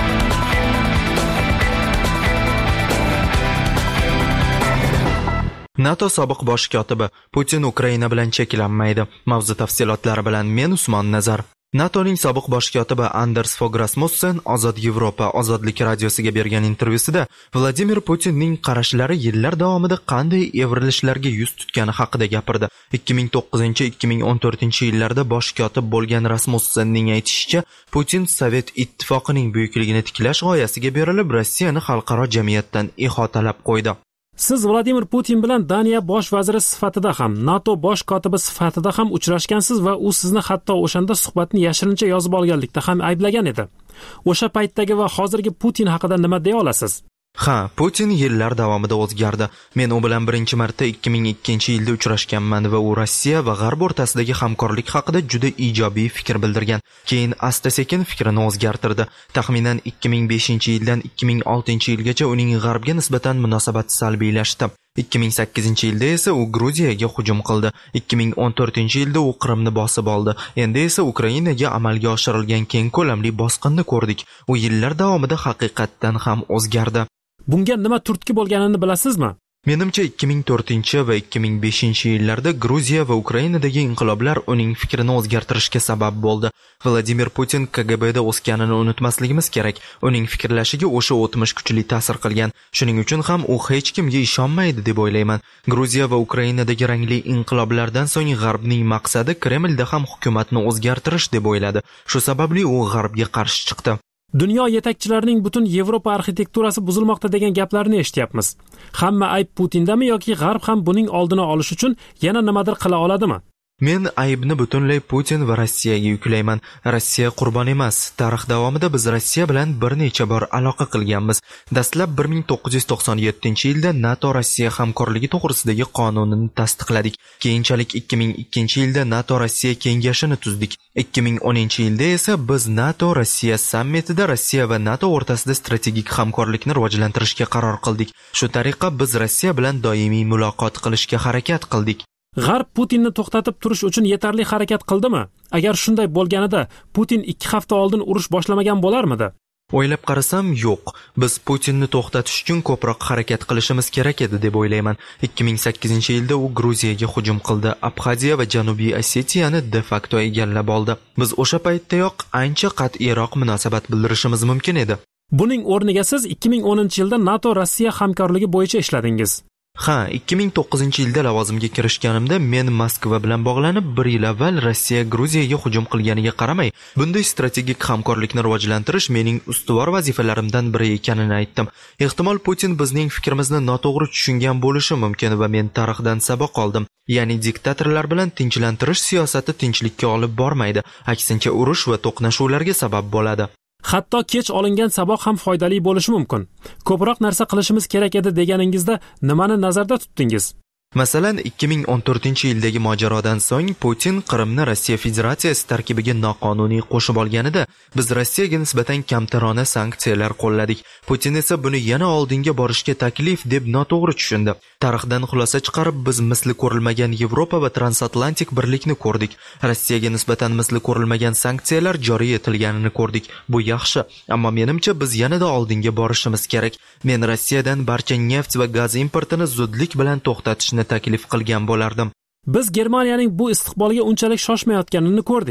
NATO sobiq bosh kotibi Putin Ukraina bilan cheklanmaydi. Mavzu tafsilotlari bilan men Usmon Nazar. NATOning sobiq bosh kotibi Anders Fogh Rasmussen Ozod Yevropa Ozodlik radiosiga bergan intervyusida Vladimir Putinning qarashlari yillar davomida qanday evrilishlarga yuz tutgani haqida gapirdi. ikki ming to'qqizinchi ikki ming o'n to'rtinchi yillarda bosh kotib bo'lgan Rasmussenning aytishicha, Putin Sovet ittifoqining buyukligini tiklash g'oyasiga berilib, Rossiyani xalqaro jamiyatdan ihotalab qo'ydi. Siz Vladimir Putin bilan Daniya bosh vaziri sifatida ham, NATO bosh kotibi sifatida ham uchrashgansiz va u sizni hatto o'shanda suhbatni yashirincha yozib olganlikda ham ayblagan edi. O'sha paytdagi va hozirgi Putin haqida nima deya olasiz? Ha, Putin yillar davomida o'zgardi. Men u bilan birinchi marta ikki ming ikkinchi yilda uchrashganman va u Rossiya va G'arb o'rtasidagi hamkorlik haqida juda ijobiy fikr bildirgan. Keyin asta-sekin fikrini o'zgartirdi. Taxminan ikki ming beshinchi yildan ikki ming oltinchi yilgacha uning G'arbga nisbatan munosabati salbiylashdi. ikki ming sakkizinchi yilda esa u Gruziyaga hujum qildi. ikki ming o'n to'rtinchi yilda u Qrimni bosib oldi. Endi esa Ukrainaga amalga oshirilgan keng ko'lamli bosqinni ko'rdik. U yillar davomida haqiqatdan ham o'zgardi. Bunga nima turtki bo'lganini bilasizmi? Menimcha ikki ming to'rtinchi va ikki ming beshinchi yillarda Gruziya va Ukrainadagi inqiloblar uning fikrini o'zgartirishga sabab bo'ldi. Vladimir Putin K G B'da o'sganini unutmasligimiz kerak. Uning fikrlashiga o'sha o'tmish kuchli ta'sir qilgan. Shuning uchun ham u hech kimga ishonmaydi deb o'ylayman. Gruziya va Ukrainadagi rangli inqiloblardan so'ng G'arbning maqsadi Kremlda ham hukumatni o'zgartirish deb o'yladi. Shu sababli u G'arbga qarshi chiqdi. Dunyo yetakchilarining butun Yevropa arxitekturasi buzilmoqda degan gaplarni eshityapmiz. Hamma ayb Putindami yoki G'arb ham buning oldini olish uchun yana nimadir qila oladimi? Men aybni butunlay Putin va Rossiyaga yuklayman. Rossiya qurbon emas. Tarix davomida biz Rossiya bilan bir necha bor aloqa qilganmiz. Dastlab bir ming to'qqiz yuz to'qson yettinchi yilda NATO Rossiya hamkorligi to'g'risidagi qonunini tasdiqladik. Keyinchalik ikki ming ikkinchi yilda NATO Rossiya kengashini tuzdik. ikki ming o'ninchi yilda esa biz NATO Rossiya sammitida Rossiya va NATO o'rtasida strategik hamkorlikni rivojlantirishga qaror qildik. Shu tariqa biz Rossiya bilan doimiy muloqot qilishga harakat qildik. G'arb Putinni to'xtatib turish uchun yetarli harakat qildimi? Agar shunday bo'lganida, Putin ikki hafta oldin urush boshlamagan bo'larmidi? O'ylab qarasam, yo'q. Biz Putinni to'xtatish uchun ko'proq harakat qilishimiz kerak edi deb o'ylayman. ikki ming sakkizinchi yilda u Gruziyaga hujum qildi. Abxaziya va Janubiy Osetiyani de facto egallab oldi. Biz o'sha paytdayoq ancha qat'iyroq munosabat bildirishimiz mumkin edi. Buning o'rniga siz ikki ming o'ninchi yilda NATO Rossiya hamkorligi bo'yicha ishladingiz. Ha, ikki ming to'qqizinchi yilda lavozimga kirishganimda men Moskva bilan bog'lanib bir yil avval Rossiya Gruziyaga hujum qilganiga qaramay, bunday strategik hamkorlikni rivojlantirish mening ustuvor vazifalarimdan biri ekanini aytdim. Ehtimol Putin bizning fikrimizni noto'g'ri tushungan bo'lishi mumkin va men tarixdan saboq oldim. Ya'ni diktatorlar bilan tinchlantirish siyosati tinchlikka olib bormaydi, aksincha urush va to'qnashuvlarga sabab bo'ladi. Hatto kech olingan saboq ham foydali bo'lishi mumkin. Ko'proq narsa qilishimiz kerak edi deganingizda nimani nazarda tutdingiz? Masalan, ikki ming o'n to'rtinchi yildagi mojarodan so'ng Putin Qrimni Rossiya Federatsiyasi tarkibiga noqonuniy qo'shib olganida, biz Rossiyaga nisbatan kamtarona sanksiyalar qo'lladik. Putin esa buni yana oldinga borishga taklif deb noto'g'ri tushundi. Tarixdan xulosa chiqarib, biz misli ko'rilmagan Yevropa va transatlantik birlikni ko'rdik. Rossiyaga nisbatan misli ko'rilmagan sanksiyalar joriy etilganini ko'rdik. Bu yaxshi, ammo menimcha biz yanada oldinga borishimiz kerak. Men Rossiyadan barcha neft va gaz importini zudlik bilan to'xtatishni taklif qilgan bo'lardim. Biz Germaniyaning bu istiqbolga unchalik shoshmayotganini ko'rdik.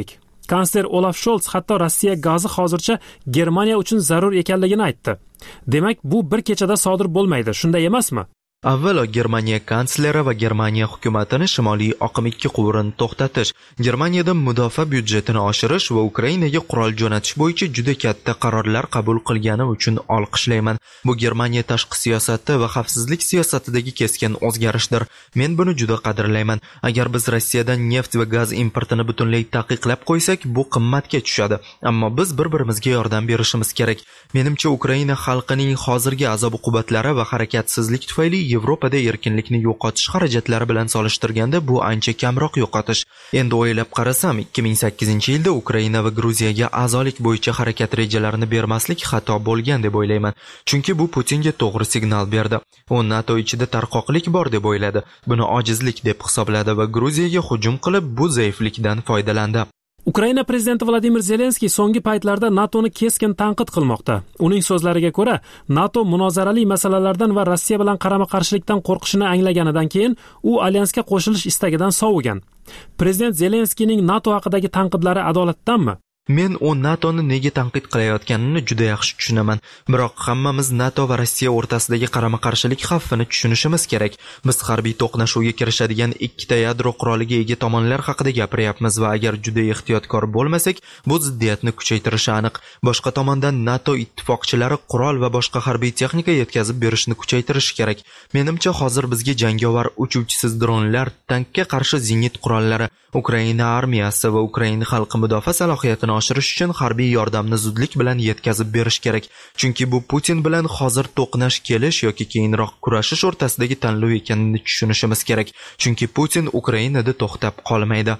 kansler Olaf Scholz hatto Rossiya gazi hozircha Germaniya uchun zarur ekanligini aytdi. Demak, bu bir kechada sodir bo'lmaydi, shunday emasmi? Avvalo Germaniya kansleri va Germaniya hukumatini Shimoliy oqim ikki quvurini to'xtatish, Germaniyada mudofaa byudjetini oshirish va Ukrainaga qurol jo'natish bo'yicha juda katta qarorlar qabul qilgani uchun olqishlayman. Bu Germaniya tashqi siyosati va xavfsizlik siyosatidagi keskin o'zgarishdir. Men buni juda qadrlayman. Agar biz Rossiyadan neft va gaz importini butunlay taqiqlab qo'ysak, bu qimmatga tushadi. Ammo biz bir-birimizga yordam berishimiz kerak. Menimcha Ukraina xalqining hozirgi azob-uqubatlari va harakatsizlik tufayli Yevropada erkinlikni yo'qotish xarajatlari bilan solishtirganda bu ancha kamroq yo'qotish. Endi o'ylab qarasam, ikki ming sakkizinchi yilda Ukraina va Gruziyaga a'zolik bo'yicha harakat rejalarini bermaslik xato bo'lgan deb o'ylayman. Chunki bu Putinga to'g'ri signal berdi. U NATO ichida tarqoqlik bor deb o'yladi. Buni ojizlik deb hisobladi va Gruziyaga hujum qilib, bu zaiflikdan foydalandi. Ukraina prezidenti Vladimir Zelenskiy so'nggi paytlarda NATOni keskin tanqid qilmoqda. Uning so'zlariga ko'ra, NATO munozarali masalalardan va Rossiya bilan qarama-qarshilikdan qo'rqishini anglaganidan keyin u alyansga qo'shilish istagidan sovigan. Prezident Zelenskiyning NATO haqidagi tanqidlari adolatdanmi? Men u NATOni nega tanqid qilayotganini juda yaxshi tushunaman. Biroq hammamiz NATO va Rossiya o'rtasidagi qarama-qarshilik xavfini tushunishimiz kerak. Biz harbiy to'qnashuvga kirishadigan ikkita yadro quroliga ega tomonlar haqida gapiryapmiz va agar juda ehtiyotkor bo'lmasak, bu ziddiyatni kuchaytirishi aniq. Boshqa tomondan NATO ittifoqchilari qurol va boshqa harbiy texnika yetkazib berishni kuchaytirishi kerak. Menimcha hozir bizga jangovar uchuvchisiz dronlar, tankka qarshi zenit qurollari, Ukraina armiyasi va Ukraina xalqi mudofaa salohiyatini oshirish uchun harbiy yordamni zudlik bilan yetkazib berish kerak. Chunki bu Putin bilan hozir to'qnash kelish yoki keyinroq kurashish o'rtasidagi tanlov ekanini tushunishimiz kerak. Chunki Putin Ukrainada to'xtab qolmaydi.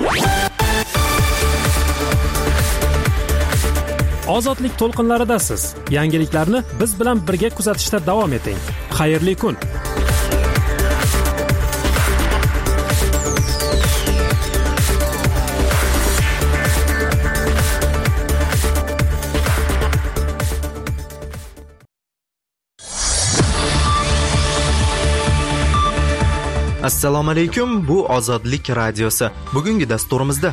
Ozodlik to'lqinlaridasiz. Yangiliklarni biz bilan birga kuzatishda davom eting. Xayrli kun. Assalomu alaykum, bu Ozodlik radiosi. Bugungi dasturimizda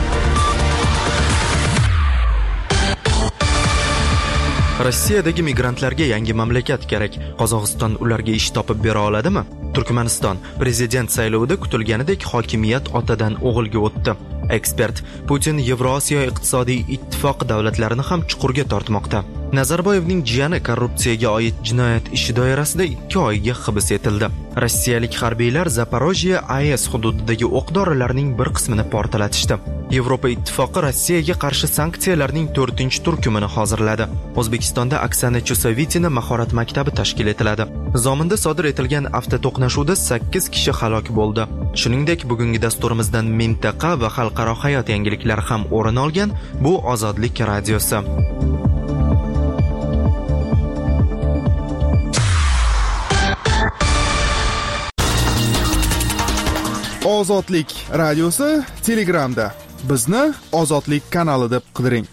Rossiyadagi migrantlarga yangi mamlakat kerak. Qozog'iston ularga ish topib bera oladimi? Turkmaniston prezident saylovida kutilganidek hokimiyat otadan o'g'ilga o'tdi. Ekspert: Putin Yevrosiyo iqtisodiy ittifoq davlatlarini ham chuqurga tortmoqda. Nazarboyevning jiyani korrupsiyaga oid jinoyat ishi doirasida ikki oyga hibs etildi. Rossiyalik harbiylar Zaporojye A E S hududidagi o'q dorilarning bir qismini portlatishdi. Yevropa ittifoqi Rossiyaga qarshi sanksiyalarning to'rtinchi turkumini hozirladi. O'zbekistonda Oksana Chusovitina mahorat maktabi tashkil etiladi. Zominda sodir etilgan avtoto'qnashuvda sakkiz kishi halok bo'ldi. Shuningdek, bugungi dasturimizdan mintaqa va xalqaro hayot yangiliklari ham o'rin olgan. Bu Ozodlik radiosi. Ozodlik radiosi Telegramda. Bizni Ozodlik kanali deb qidiring.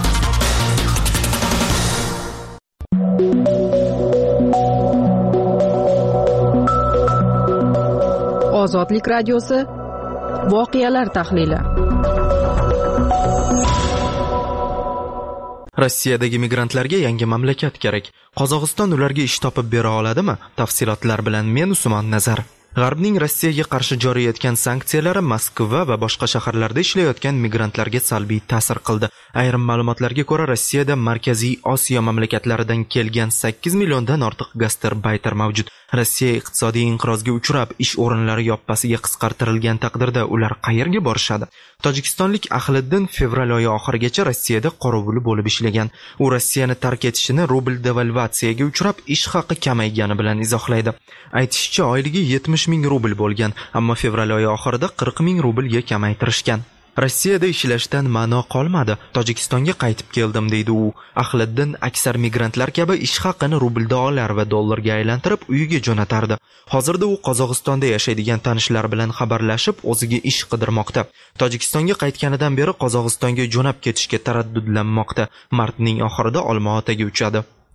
Ozodlik radiosi voqealar tahlili. Rossiyadagi migrantlarga yangi mamlakat kerak. Qozog'iston ularga ish topib bera oladimi? Tafsilotlar bilan men Usmon Nazar. G'arbning Rossiyaga qarshi joriy etgan sanksiyalari Moskva va boshqa shaharlarda ishlayotgan migrantlarga salbiy ta'sir qildi. Ayrim ma'lumotlarga ko'ra, Rossiyada Markaziy Osiyo mamlakatlaridan kelgan sakkiz milliondan ortiq gastarbayter mavjud. Rossiya iqtisodiy inqirozga uchrab, ish o'rinlari yoppasiga qisqartirilgan taqdirda ular qayerga borishadi? Tojikistonlik Ahliddin fevral oyi oxirigacha Rossiyada qorovuli bo'lib ishlagan. U Rossiyani tark etishini rubl devalvatsiyaga uchrab, ish haqi kamaygani bilan izohlaydi. Aytishicha, oyligi yetmish ming rubl bo'lgan, ammo fevral oyi oxirida qirq ming rublga kamaytirishgan. Rossiyada ishlashdan ma'no qolmadi. Tojikistonga qaytib keldim deydi u. Ahliddin aksar migrantlar kabi ish haqini rubl dollar va dollarga aylantirib uyiga jo'natardi. Hozirda u Qozog'istonda yashaydigan tanishlari bilan xabarlashib, o'ziga ish qidirmoqda. Tojikistonga qaytganidan beri Qozog'istonga jo'nab ketishga taraddudlanmoqda. Martning oxirida Olmaotaga uchadi.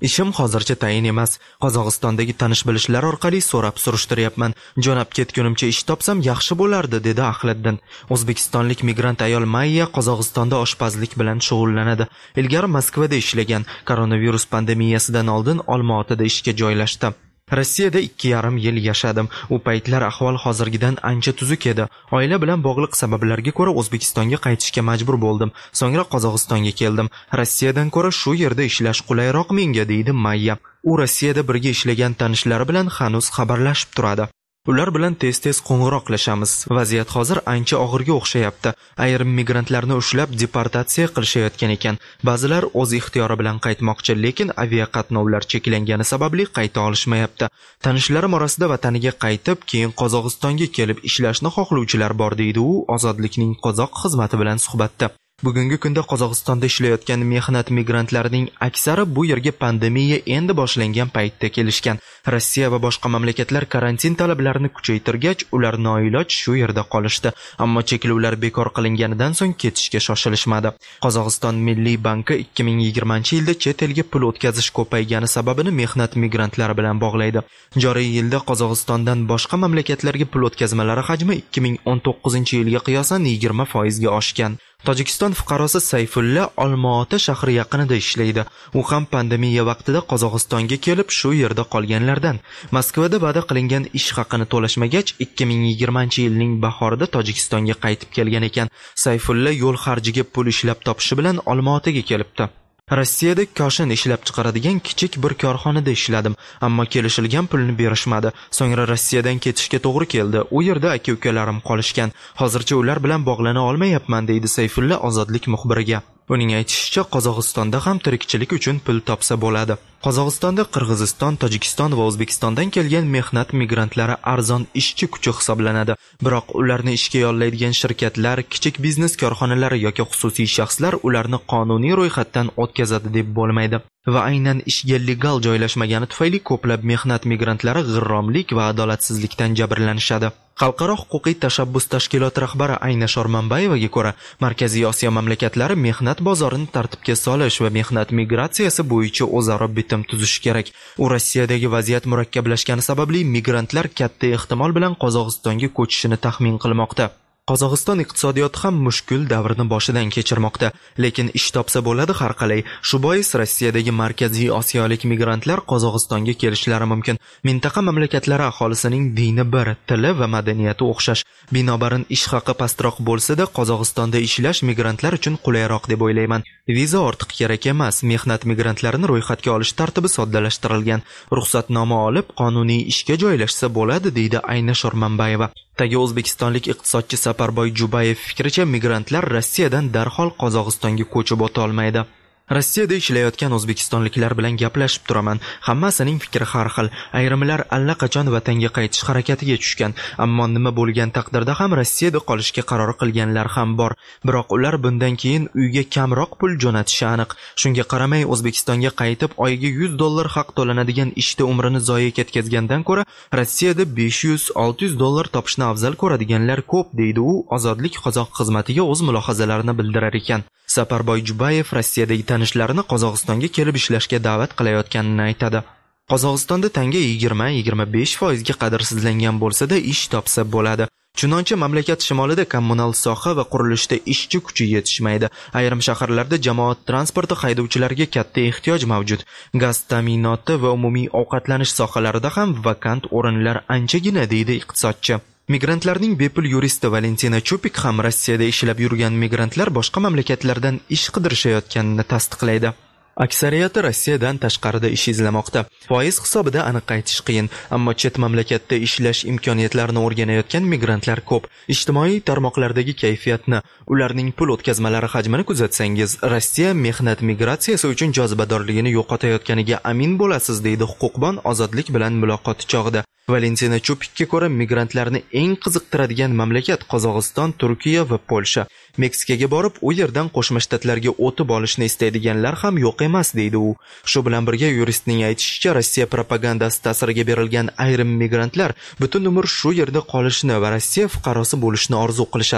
Ishim hozircha tayin emas. Qozog'istondagi tanish-bilishlar orqali so'rab surishtiryapman. Jo'nab ketgunimcha ish topsam yaxshi bo'lardi, dedi Ahliddin. O'zbekistonlik migrant ayol Mayya Qozog'istonda oshpazlik bilan shug'ullanadi. Ilgari Moskvada ishlagan. Koronavirus pandemiyasidan oldin Olmaotada ishga joylashdi. Rossiyada ikki yarim yil yashadim. U paytlar ahvol hozirgidan ancha tuzuk edi. Oila bilan bog'liq sabablarga ko'ra O'zbekistonga qaytishga majbur bo'ldim. So'ngra Qozog'istonga keldim. Rossiyadan ko'ra shu yerda ishlash qulayroq menga, deydi Mayya. U Rossiyada birga ishlagan tanishlari bilan hanuz xabarlashib turadi. Ular bilan tez-tez qo'ng'iroqlashamiz. Vaziyat hozir ancha og'irga o'xshayapti. Ayrim migrantlarni ushlab deportatsiya qilishayotgan ekan. Ba'zilar o'z ixtiyori bilan qaytmoqchi, lekin aviaqatnovlar cheklangani sababli qayta olishmayapti. Tanishlarim orasida vataniga qaytib, keyin Qozog'istonga kelib ishlashni xohlovchilar bor, deydi u Ozodlikning qozoq xizmati bilan suhbatda. Bugungi kunda Qozog'istonda ishlayotgan mehnat migrantlarining aksari bu yerga pandemiya endi boshlangan paytda kelishgan. Rossiya va boshqa mamlakatlar karantin talablarini kuchaytirgach, ular noiloj shu yerda qolishdi. Ammo cheklovlar bekor qilinganidan so'ng ketishga shoshilishmadi. Qozog'iston Milliy banki ikki ming yigirmanchi yilda chet elga pul o'tkazish ko'paygani sababini mehnat migrantlari bilan bog'laydi. Joriy yilda Qozog'istondan boshqa mamlakatlarga pul o'tkazmalari hajmi ikki ming o'n to'qqizinchi yilga qiyosan yigirma foiz ga oshgan. Tojikiston fuqarosi Sayfulla Olmaota shahri yaqinida ishlaydi. U ham pandemiya vaqtida Qozog'istonga kelib shu yerda qolganlardan. Moskvada va'da qilingan ish haqini to'lashmagach, ikki ming yigirmanchi yilning bahorida Tojikistonga qaytib kelgan ekan. Sayfulla yo'l xarjiga pul ishlab topishi bilan Olmaotaga kelibdi. Rossiyada koshin ishlab chiqaradigan kichik bir korxonada ishladim, ammo kelishilgan pulni berishmadi. So'ngra Rossiyadan ketishga to'g'ri keldi. U yerda aka-ukalarim qolishgan. Hozircha ular bilan bog'lana olmayapman, deydi Sayfulla Ozodlik muxbiriga. Uning aytishicha, Qozog'istonda ham tirikchilik uchun pul topsa bo'ladi. Qozog'istonda Qirg'iziston, Tojikiston va O'zbekistondan kelgan mehnat migrantlari arzon ishchi kuchi hisoblanadi. Biroq ularni ishga yollaydigan shirkatlar, kichik biznes korxonalari yoki xususiy shaxslar ularni qonuniy ro'yxatdan o'tkazadi deb bo'lmaydi. Va aynan ishga legal joylashmagani tufayli ko'plab mehnat migrantlari g'irromlik va adolatsizlikdan jabrlanishadi. Xalqaro huquqiy tashabbus tashkiloti rahbari Ayna Shormanbayevaga ko'ra, Markaziy Osiyo mamlakatlari mehnat bozorini tartibga solish va mehnat migratsiyasi bo'yicha o'zaro bitim tuzish kerak. U Rossiyadagi vaziyat murakkablashgani sababli migrantlar katta ehtimol bilan Qozog'istonga ko'chishini taxmin qilmoqda. Qozog'iston iqtisodiyoti ham mushkul davrni boshidan kechirmoqda, lekin ish topsa bo'ladi har qalay. Shu bois Rossiyadagi Markaziy Osiyolik migrantlar Qozog'istonga kelishlari mumkin. Mintaqa mamlakatlari aholisining dini bir, tili va madaniyati o'xshash. Binobarin ish haqi pastroq bo'lsa-da, Qozog'istonda ishlash migrantlar uchun qulayroq deb o'ylayman. Viza ortiq kerak emas. Mehnat migrantlarini ro'yxatga olish tartibi soddalashtirilgan. Ruxsatnoma olib, qonuniy ishga joylashsa bo'ladi, deydi Ayna Shormanbayeva. Tagi O'zbekistonlik iqtisodchi Saparboy Jubayev fikricha, migrantlar Rossiyadan darhol Qozog'istonga ko'chib o'ta olmaydi. Rossiyada ishlayotgan o'zbekistonliklar bilan gaplashib turaman. Hammasining fikri har xil. Ayrimlar allaqachon vatanga qaytish harakatiga tushgan, ammo nima bo'lgan taqdirda ham Rossiyada qolishga qaror qilganlar ham bor. Biroq ular bundan keyin uyga kamroq pul jo'natishi aniq. Shunga qaramay O'zbekistonga qaytib oyiga yuz dollar haq to'lanadigan ishda umrini zoya ketkazgandan ko'ra Rossiyada besh yuz olti yuz dollar topishni afzal ko'radiganlar ko'p, deydi u Ozodlik qozoq xizmatiga o'z mulohazalarini bildirar ekan. Saparboy Jubayev Rossiyadagi tanishlarini Qozog'istonga kelib ishlashga da'vat qilayotganini aytadi. Qozog'istonda tanga yigirma yigirma besh foiz ga qadrsizlangan bo'lsa-da ish topsa bo'ladi. Chunonchi mamlakat shimolida kommunal soha va qurilishda ishchi kuchi yetishmaydi. Ayrim shaharlarda jamoat transporti haydovchilariga katta ehtiyoj mavjud. Gaz ta'minoti va umumiy ovqatlanish sohalarida ham vakant o'rinlar anchagina, deydi iqtisodchi. Migrantlarning bepul yuristi Valentina Chupik ham Rossiyada ishlab yurgan migrantlar boshqa mamlakatlardan ish qidirishayotganini tasdiqlaydi. Aksariyati Rossiyadan tashqarida ish izlamoqda. Foiz hisobida aniq aytish qiyin, ammo chet mamlakatda ishlash imkoniyatlarini o'rganayotgan migrantlar ko'p. Ijtimoiy tarmoqlardagi kayfiyatni, ularning pul o'tkazmalari hajmini kuzatsangiz, Rossiya mehnat migratsiyasi uchun jozibadorligini yo'qotayotganiga amin bo'lasiz, deydi huquqbon Ozodlik bilan muloqoti chog'ida. Valentina Chupikka ko'ra, migrantlarni eng qiziqtiradigan mamlakat Qozog'iston, Turkiya va Polsha. Meksikaga borib, u yerdan Qo'shma Shtatlarga o'tib olishni istaydiganlar ham yo'q emas, deydi u. Shu bilan birga yuristning aytishicha, Rossiya propagandasi ta'siriga berilgan ayrim migrantlar butun umr shu yerda qolishni va Rossiya fuqarosi bo'lishni orzu qilishadi.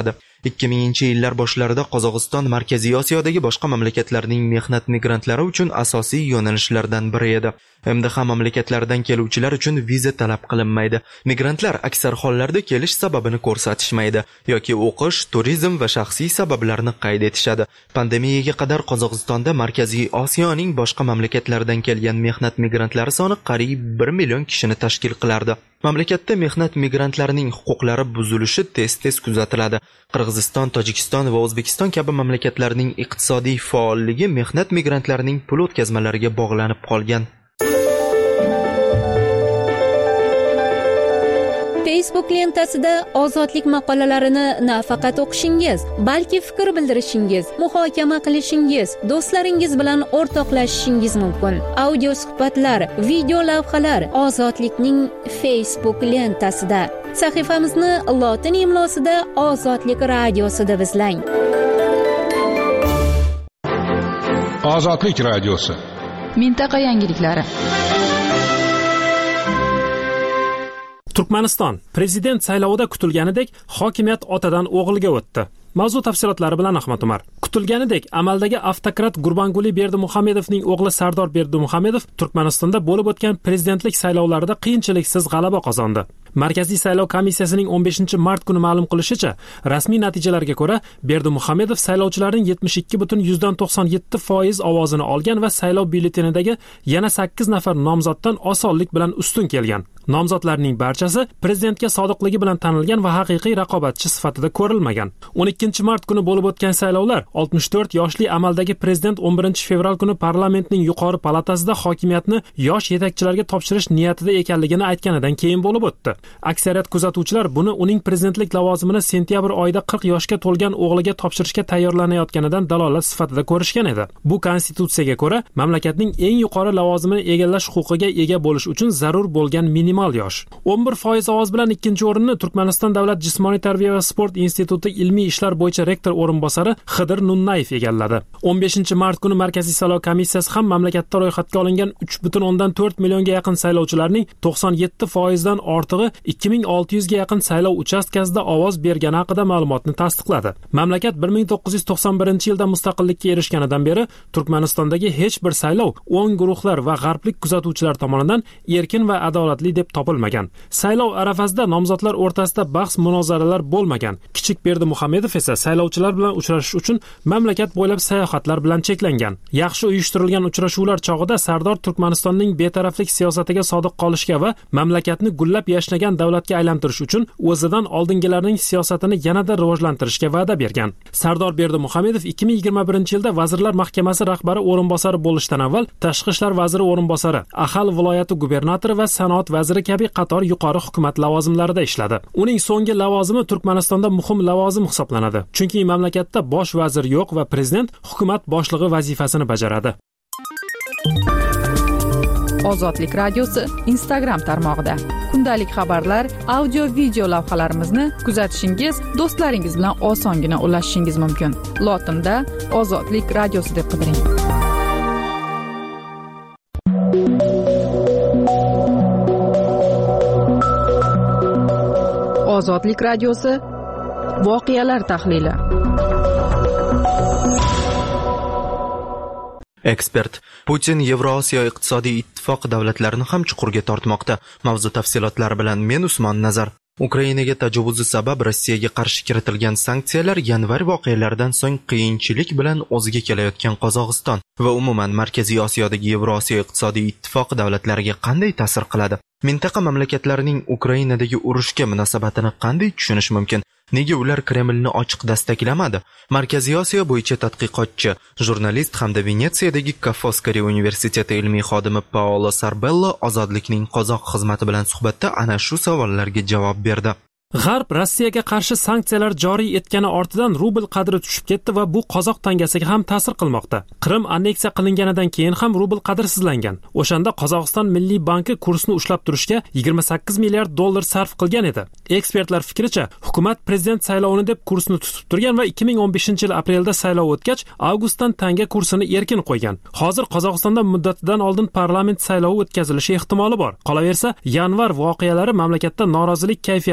ikki minginchi yillar boshlarida Qozog'iston Markaziy Osiyodagi boshqa mamlakatlarning mehnat migrantlari uchun asosiy yo'nalishlardan biri edi. M D H mamlakatlaridan keluvchilar uchun viza talab qilinmaydi. Migrantlar aksar hollarda kelish sababini ko'rsatishmaydi yoki o'qish, turizm va shaxsiy sabablarni qayd etishadi. Pandemiyaga qadar Qozog'istonda Markaziy Osiyoning boshqa mamlakatlaridan kelgan mehnat migrantlari soni qariyb bir million kishini tashkil qilardi. Mamlakatda mehnat migrantlarining huquqlari buzilishi tez-tez kuzatiladi. Qirg'iziston, Tojikiston va O'zbekiston kabi mamlakatlarning iqtisodiy faolligi mehnat migrantlarining pul o'tkazmalariga bog'lanib qolgan. Facebook lentasida ozodlik maqolalarini nafaqat o'qishingiz, balki fikr bildirishingiz, muhokama qilishingiz, do'stlaringiz bilan o'rtoqlashishingiz mumkin. Audio suhbatlar, video lavhalar ozodlikning Facebook lentasida. Sahifamizni lotin imlosida Ozodlik radiosi deb izlang. Ozodlik radiosi. Mintaqa yangiliklari. Turkmaniston prezident saylovida kutilganidek hokimiyat otadan o'g'ilga o'tdi. Mavzu tafsilotlari bilan Ahmad Umar. Kutilganidek amaldagi avtokrat Gurbanguli Berdimuhamedovning o'g'li Sardor Berdimuhamedov Turkmanistonda bo'lib o'tgan prezidentlik saylovlarida qiyinchiliksiz g'alaba qozondi. Markaziy saylov komissiyasining o'n beshinchi mart kuni ma'lum qilishicha, rasmiy natijalarga ko'ra Berdimuhamedov saylovchilarning yetmish ikki butun yuzdan to'qson yetti foiz ovozini olgan va saylov byulletenidagi yana sakkiz nafar nomzoddan osonlik bilan ustun kelgan. Nomzodlarning barchasi prezidentga sodiqligi bilan tanilgan va haqiqiy raqobatchi sifatida ko'rilmagan. o'n ikkinchi mart kuni bo'lib o'tgan saylovlar oltmish to'rt yoshli amaldagi prezident o'n birinchi fevral kuni parlamentning yuqori palatasida hokimiyatni yosh yetakchilarga topshirish niyatida ekanligini aytganidan keyin bo'lib o'tdi. Aksariyat kuzatuvchilar buni uning prezidentlik lavozimini sentyabr oyida qirq yoshga to'lgan o'g'liga topshirishga tayyorlanayotganidan dalolat sifatida ko'rishgan edi. Bu konstitutsiyaga ko'ra mamlakatning eng yuqori lavozimini egallash huquqiga ega bo'lish uchun zarur bo'lgan minimal yosh. o'n bir foiz ovoz bilan ikkinchi o'rinni Turkmaniston davlat jismoniy tarbiya va sport instituti ilmiy ishlar bo'yicha rektor o'rinbosari Xidir Nunnayev egalladi. o'n beshinchi mart kuni Markaziy saylov komissiyasi ham mamlakatda ro'yxatga olingan uch butun o'ndan to'rt millionga yaqin saylovchilarning to'qson yetti foizdan ortig'i ikki ming olti yuzga yaqin saylov uchastkasida ovoz bergani haqida ma'lumotni tasdiqladi. Mamlakat bir ming to'qqiz yuz to'qson birinchi yilda mustaqillikka erishganidan beri Turkmanistondagi hech bir saylov o'ng guruhlar va g'arblik kuzatuvchilar tomonidan erkin va adolatli deb topilmagan. Saylov arafasida nomzodlar o'rtasida bahs munozaralar bo'lmagan. Kichik Berdimuhamedov esa saylovchilar bilan uchrashish uchun mamlakat bo'ylab sayohatlar bilan cheklangan. Yaxshi uyushtirilgan uchrashuvlar chog'ida Sardor Turkmanistonning betaraflik siyosatiga sodiq qolishga va mamlakatni gullab yashnagan davlatga aylantirish uchun o'zidan oldingilarning siyosatini yanada rivojlantirishga va'da bergan. Sardor Berdimuhamedov ikki ming yigirma birinchi yilda Vazirlar Mahkamasi rahbari o'rinbosari bo'lishdan avval Tashqi ishlar vaziri o'rinbosari, Ahal viloyati gubernatori va sanoat vaziri kabi qator yuqori hukumat lavozimlarida ishladi. Uning so'nggi lavozimi Turkmanistonda muhim lavozim hisoblanadi. Chunki mamlakatda bosh vazir yo'q va prezident hukumat boshlig'i vazifasini bajaradi. Ozodlik radiosi Instagram tarmog'ida. Kundalik xabarlar, audio video lavhalarimizni kuzatishingiz, do'stlaringiz bilan osongina ulashishingiz mumkin. Lotinda Ozodlik radiosi deb qidiring. Ozodlik radiosi voqealar tahlili. Ekspert: Putin Yevrosiyo iqtisodiy ittifoq davlatlarini ham chuqurga tortmoqda. Mavzu tafsilotlari bilan men Usmon Nazar. Ukrainaga tajovuzi sabab Rossiyaga qarshi kiritilgan sanksiyalar yanvar voqealaridan so'ng qiyinchilik bilan o'ziga kelayotgan Qozog'iston va umuman Markaziy Osiyodagi Yevrosiyo iqtisodiy ittifoq davlatlariga qanday ta'sir qiladi? Mintaqa mamlakatlarining Ukrainadagi urushga munosabatini qanday tushunish mumkin? Nega ular Kremlni ochiq dastaklamadi? Markaziy Osiyo bo'yicha tadqiqotchi, jurnalist hamda Venetsiyadagi Kafoskari universiteti ilmiy xodimi Paolo Sarbello Ozodlikning qozoq xizmati bilan suhbatda ana shu savollarga javob berdi. G'arb Rossiyaga qarshi sanksiyalar joriy etgani ortidan rubl qadri tushib ketdi va bu qozoq tangasiga ham ta'sir qilmoqda. Qrim anneksiya qilinganidan keyin ham rubl qadrsizlangan. O'shanda Qozog'iston Milliy banki kursni ushlab turishga yigirma sakkiz milliard dollar sarf qilgan edi. Ekspertlar fikricha, hukumat prezident saylovini deb kursni tutib turgan va ikki ming o'n beshinchi yil aprelda saylov o'tgach, avgustdan tanga kursini erkin qo'ygan. Hozir Qozog'istonda muddatidan oldin parlament saylovi o'tkazilishi ehtimoli bor. Qolaversa, yanvar voqealari mamlakatda norozilik kayfiyati yuqori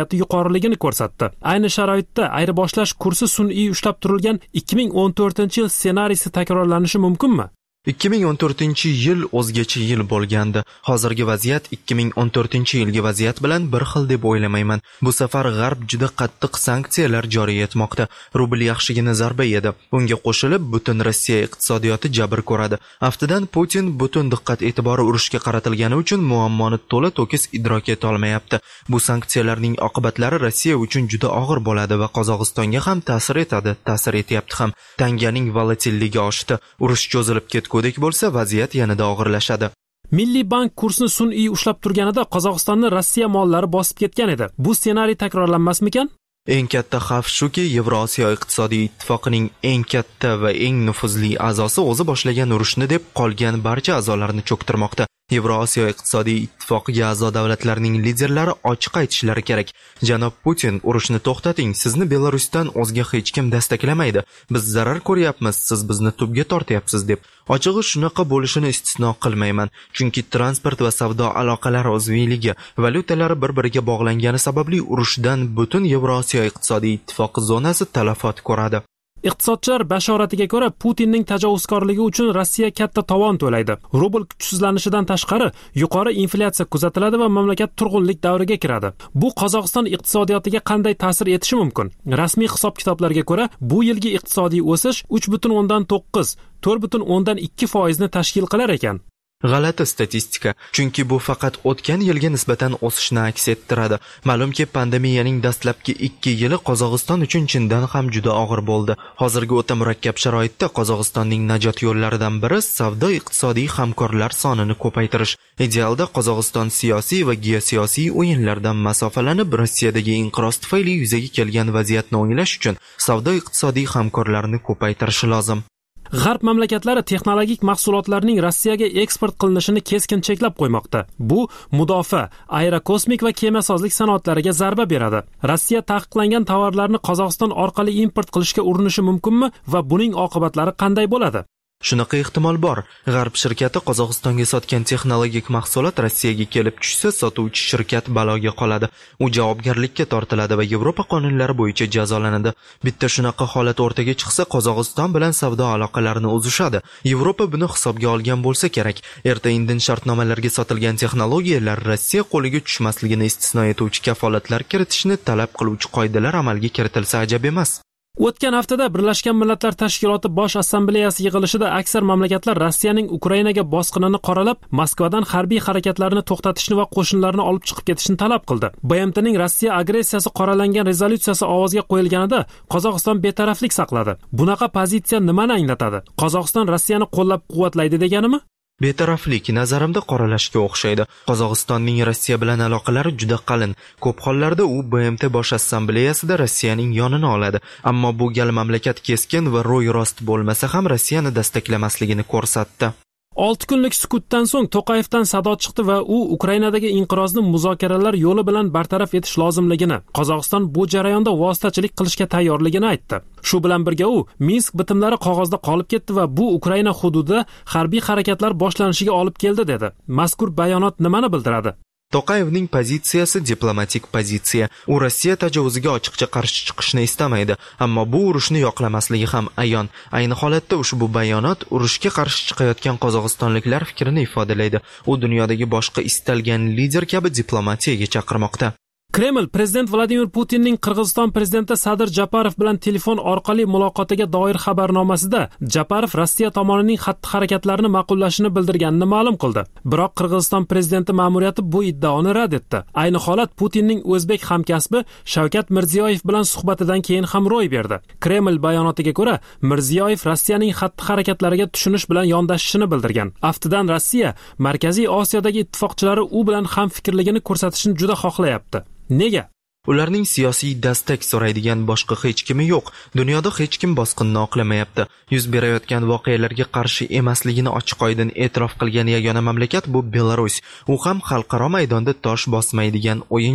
borligini ko'rsatdi. Ayni sharoitda ayirboshlash kursi sun'iy ushlab turilgan ikki ming o'n to'rtinchi yil ssenariysi takrorlanishi mumkinmi? ikki ming o'n to'rtinchi yil o'zgacha yil bo'lgandi. Hozirgi vaziyat ikki ming o'n to'rtinchi yilgi vaziyat bilan bir xil deb o'ylamayman. Bu safar G'arb juda qattiq sanksiyalar joriy etmoqda. Rubl yaxshigina zarba yedi. Unga qo'shilib butun Rossiya iqtisodiyoti jabr ko'radi. Aftidan Putin butun diqqat e'tibori urushga qaratilgani uchun muammoni to'la to'kis idrok eta olmayapti. Bu sanksiyalarning oqibatlari Rossiya uchun juda og'ir bo'ladi va Qozog'istonga ham ta'sir etadi, ta'sir etyapti ham. Tanganing volatilligi oshdi. Urush cho'zilib ketdi. Ko'dik bo'lsa vaziyat yanada og'irlashadi. Milliy bank kursni sun'iy ushlab turganida Qozog'istonni Rossiya mollari bosib ketgan edi. Bu ssenariy takrorlanmasmikan? Eng katta xavf shuki, Yevrosiyo iqtisodiy ittifoqining eng katta va eng nufuzli a'zosi o'zi boshlagan urushni deb qolgan barcha a'zolarni cho'ktirmoqda. Yevrosiyo iqtisodiy ittifoqiga a'zo davlatlarning liderlari ochiq aytishlari kerak. Janob Putin, urushni to'xtating, sizni Belarusdan o'zga hech kim dastaklamaydi. Biz zarar ko'ryapmiz, siz bizni tubga tortyapsiz deb. Ochig'i shunaqa bo'lishini istisno qilmayman, chunki transport va savdo aloqalari uzviyligi, valyutalari bir-biriga bog'langani sababli urushdan butun Yevrosiyo iqtisodiy ittifoqi zonasi talafot ko'radi. Iqtisodchilar bashoratiga ko'ra Putinning tajovuzkorligi uchun Rossiya katta tovon to'laydi. Rubl kuchsizlanishidan tashqari yuqori inflyatsiya kuzatiladi va mamlakat turg'unlik davriga kiradi. Bu Qozog'iston iqtisodiyotiga qanday ta'sir etishi mumkin? Rasmiy hisob-kitoblarga ko'ra, bu yilgi iqtisodiy o'sish uch butun o'ndan to'qqiz, to'rt butun o'ndan ikki foizni tashkil qilar ekan. G'alati statistika, chunki bu faqat o'tgan yilga nisbatan o'sishni aks ettiradi. Ma'lumki, pandemiyaning dastlabki ikki yili Qozog'iston uchun chindan ham juda og'ir bo'ldi. Hozirgi o'ta murakkab sharoitda Qozog'istonning najot yo'llaridan biri savdo-iqtisodiy hamkorlar sonini ko'paytirish. Idealda Qozog'iston siyosiy va geosiyosiy o'yinlardan masofalanib, Rossiyadagi inqiroz tufayli yuzaga kelgan vaziyatni o'nglash uchun savdo-iqtisodiy hamkorlarni ko'paytirishi lozim. G'arb mamlakatlari texnologik mahsulotlarning Rossiyaga eksport qilinishini keskin cheklab qo'ymoqda. Bu mudofaa, aerokosmik va kemasozlik sanoatlariga zarba beradi. Rossiya taqiqlangan tovarlarni Qozog'iston orqali import qilishga urinishi mumkinmi va buning oqibatlari qanday bo'ladi? Shunaqa ehtimol bor. G'arb shirkati Qozog'istonga sotgan texnologik mahsulot Rossiyaga kelib tushsa, sotuvchi shirkat baloga qoladi. U javobgarlikka tortiladi va Yevropa qonunlari bo'yicha jazolanadi. Bitta shunaqa holat o'rtaga chiqsa, Qozog'iston bilan savdo aloqalarini uzishadi. Yevropa buni hisobga olgan bo'lsa kerak. Erta-indin shartnomalarga sotilgan texnologiyalar Rossiya qo'liga tushmasligini istisno etuvchi kafolatlar kiritishni talab qiluvchi qoidalar amalga kiritilsa ajab emas. O'tgan haftada Birlashgan Millatlar Tashkiloti Bosh Assambleyasi yig'ilishida aksar mamlakatlar Rossiyaning Ukrainaga bosqinini qoralab, Moskvadan harbiy harakatlarni to'xtatishni va qo'shinlarni olib chiqib ketishni talab qildi. B M Tning Rossiya agressiyasi qoralangan rezolyutsiyasi ovozga qo'yilganida Qozog'iston betaraflik saqladi. Bunaqa pozitsiya nimani anglatadi? Qozog'iston Rossiyani qo'llab-quvvatlaydi deganimi? Betaraflik nazarimda qoralashga o'xshaydi. Qozog'istonning Rossiya bilan aloqalari juda qalin. Ko'p hollarda u B M T Bosh Assambleyasida Rossiyaning yonini oladi. Ammo bu gal mamlakat keskin va ro'y-rost bo'lmasa ham Rossiyani dastaklamasligini ko'rsatdi. olti kunlik sukutdan so'ng To'qayevdan sado chiqdi va u Ukrainadagi inqirozni muzokaralar yo'li bilan bartaraf etish lozimligini, Qozog'iston bu jarayonda vositachilik qilishga tayyorligini aytdi. Shu bilan birga u Minsk bitimlari qog'ozda qolib ketdi va bu Ukraina hududida harbiy harakatlar boshlanishiga olib keldi dedi. Mazkur bayonot nimani bildiradi? To'qayevning pozitsiyasi diplomatik pozitsiya. U Rossiya tajovuziga ochiqcha qarshi chiqishni istamaydi, ammo bu urushni yoqlamasligi ham ayon. Ayni holatda ushbu bayonot urushga qarshi chiqayotgan qozog'istonliklar fikrini ifodalaydi. U dunyodagi boshqa istalgan lider kabi diplomatiyaga chaqirmoqda. Kreml prezident Vladimir Putinning Qirg'iziston prezidenti Sadir Japarov bilan telefon orqali muloqotiga doir xabarnomasida Japarov Rossiya tomonining xatti-harakatlarini ma'qullashini bildirganini ma'lum qildi. Biroq Qirg'iziston prezidenti ma'muriyati bu iddaoni rad etdi. Ayni holat Putinning o'zbek hamkasbi Shavkat Mirziyoyev bilan suhbatidan keyin ham ro'y berdi. Kreml bayonotiga ko'ra, Mirziyoyev Rossiyaning xatti-harakatlariga tushunish bilan yondashishini bildirgan. Aftidan Rossiya Markaziy Osiyodagi ittifoqchilari u bilan hamfikrligini ko'rsatishni juda xohlayapti. Nega? Ularning siyosiy dastak so'raydigan boshqa hech kimi yo'q. Dunyoda hech kim bosqinni oqlamayapti. Yuz berayotgan voqealarga qarshi emasligini ochiq-oydin e'tirof qilgan yagona mamlakat bu Belarus. U ham xalqaro maydonda tosh bosmaydigan o'yinchi.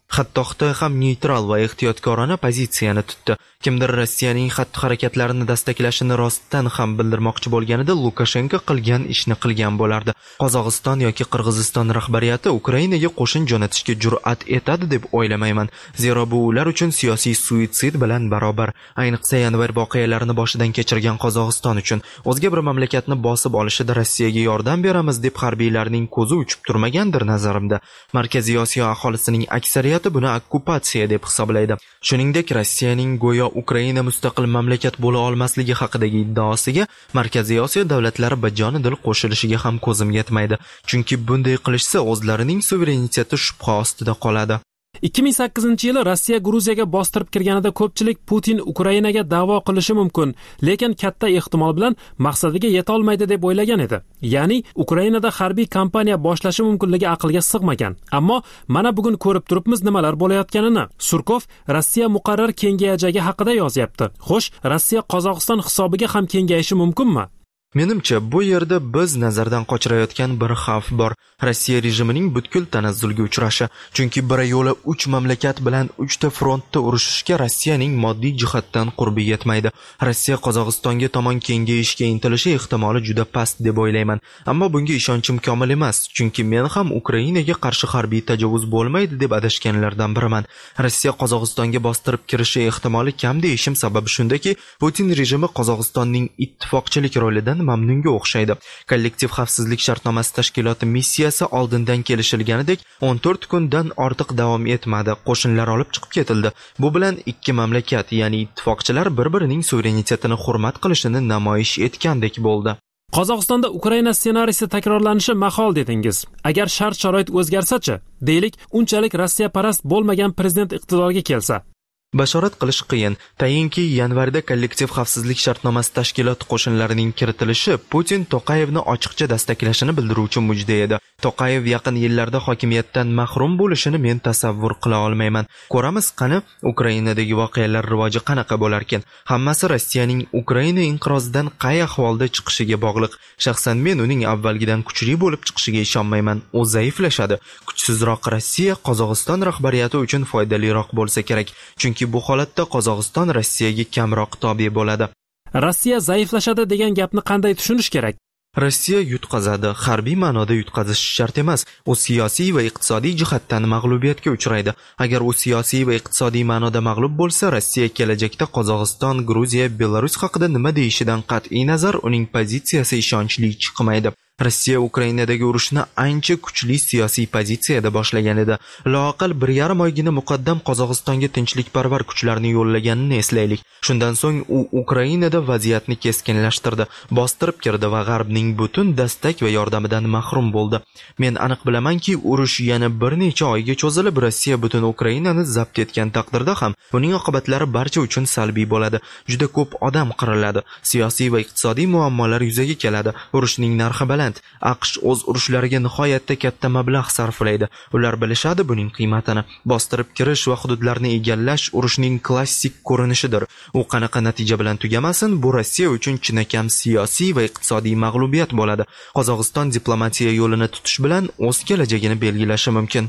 Hatto Xitoy ham neytral va ehtiyotkorona pozitsiyani tutdi. Kimdir Rossiyaning xatti-harakatlarini dastaklashini rostdan ham bildirmoqchi bo'lganida Lukashenko qilgan ishni qilgan bo'lardi. Qozog'iston yoki Qirg'iziston rahbariyati Ukrainaga qo'shin jo'natishga jur'at etadi deb o'ylamayman. Zero bu ular uchun siyosiy suitsid bilan barobar. Ayniqsa yanvar voqealarini boshidan kechirgan Qozog'iston uchun o'zga bir mamlakatni bosib olishida Rossiyaga yordam beramiz deb harbiylarning ko'zi uchib turmagandir nazarimda. Markaziy Osiyo aholisining aksariyati buni okkupatsiya deb hisoblaydi. Shuningdek, Rossiyaning go'yo Ukraina mustaqil mamlakat bo'la olmasligi haqidagi iddaosiga Markaziy Osiyo davlatlari bajonidil qo'shilishiga ham ko'zim yetmaydi. Chunki bunday qilishsa o'zlarining suvereniteti shubha ostida qoladi. ikki ming sakkizinchi yili Rossiya Gruziyaga bostirib kirganida ko'pchilik Putin Ukrainaga da'vo qilishi mumkin, lekin katta ehtimol bilan maqsadiga yeta olmaydi deb o'ylagan edi. Ya'ni Ukrainada harbiy kampaniya boshlashi mumkinligi aqlga sig'magan. Ammo mana bugun ko'rib turibmiz nimalar bo'layotganini. Surkov Rossiya muqarrar kengayajagi haqida yozyapti. Xo'sh, Rossiya Qozog'iston hisobiga ham kengayishi mumkinmi? Menimcha, bu yerda biz nazardan qochirayotgan bir xavf bor. Rossiya rejimining butkul tanazzulga uchrashi. Chunki bir yo'la uch mamlakat bilan uchta frontda urushishga Rossiyaning moddiy jihatdan qurbi yetmaydi. Rossiya Qozog'istonga tomon kengayishga intilishi ehtimoli juda past deb o'ylayman. Ammo bunga ishonchim komil emas, chunki men ham Ukrainaga qarshi harbiy tajovuz bo'lmaydi deb adashganlardan biriman. Rossiya Qozog'istonga bostirib kirishi ehtimoli kam deyishim sababi shundaki, Putin rejimi Qozog'istonning ittifoqchilik rolidan mamnunga o'xshaydi. Kollektiv xavfsizlik shartnomasi tashkiloti missiyasi oldindan kelishilganidek o'n to'rt kundan ortiq davom etmadi. Qo'shinlar olib chiqib ketildi. Bu bilan ikki mamlakat, ya'ni ittifoqchilar bir-birining suverenitetini hurmat qilishini namoyish etgandek bo'ldi. Qozog'istonda Ukraina ssenariysi takrorlanishi mahol dedingiz. Agar shart-sharoit o'zgarsa-chi? Deylik, unchalik Rossiya parast bo'lmagan prezident iqtidorga kelsa. Bashorat qilish qiyin. Tayinki yanvarda kollektiv xavfsizlik shartnomasi tashkiloti qo'shinlarining kiritilishi Putin Toqayevni ochiqcha dastaklashini bildiruvchi mujda edi. Toqayev yaqin yillarda hokimiyatdan mahrum bo'lishini men tasavvur qila olmayman. Ko'ramiz qani Ukrainadagi voqealar rivoji qanaqa bo'lar ekan. Hammasi Rossiyaning Ukraina inqirozidan qay ahvolda chiqishiga bog'liq. Shaxsan men uning avvalgidan kuchli bo'lib chiqishiga ishonmayman. U zaiflashadi. Kuchsizroq Rossiya Qozog'iston rahbariyati uchun foydaliroq bo'lsa kerak. Chunki bu holatda Qozog'iston Rossiyaga kamroq tobe bo'ladi. Rossiya zaiflashadi degan gapni qanday tushunish kerak? Rossiya yutqazadi, harbiy ma'noda yutqazish shart emas. U siyosiy va iqtisodiy jihatdan mag'lubiyatga uchraydi. Agar u siyosiy va iqtisodiy ma'noda mag'lub bo'lsa, Rossiya kelajakda Qozog'iston, Gruziya, Belarus haqida nima deyishidan qat'iy nazar uning pozitsiyasi ishonchli chiqmaydi. Rossiya Ukrainadagi urushni ancha kuchli siyosiy pozitsiyada boshlagan edi. Loaqal bir yarim oygina muqaddam Qozog'istonga tinchlikparvar kuchlarni yo'llaganini eslaylik. Shundan so'ng u Ukrainada vaziyatni keskinlashtirdi, bostirib kirdi va G'arbning butun dastak va yordamidan mahrum bo'ldi. Men aniq bilamanki, urush yana bir necha oyga cho'zilib, Rossiya butun Ukrainani zabt etgan taqdirda ham buning oqibatlari barcha uchun salbiy bo'ladi. Juda ko'p odam qiriladi, siyosiy va iqtisodiy muammolar yuzaga keladi. Urushning narxi baland. AQSh o'z urushlariga nihoyatda katta mablag' sarflaydi. Ular bilishadi buning qiymatini. Bostirib kirish va hududlarni egallash urushning klassik ko'rinishidir. U qanaqa natija bilan tugamasin, bu Rossiya uchun chinakam siyosiy va iqtisodiy mag'lubiyat bo'ladi. Qozog'iston diplomatiya yo'lini tutish bilan o'z kelajagini belgilashi mumkin.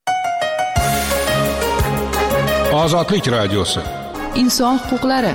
Ozodlik radiosi. Inson huquqlari.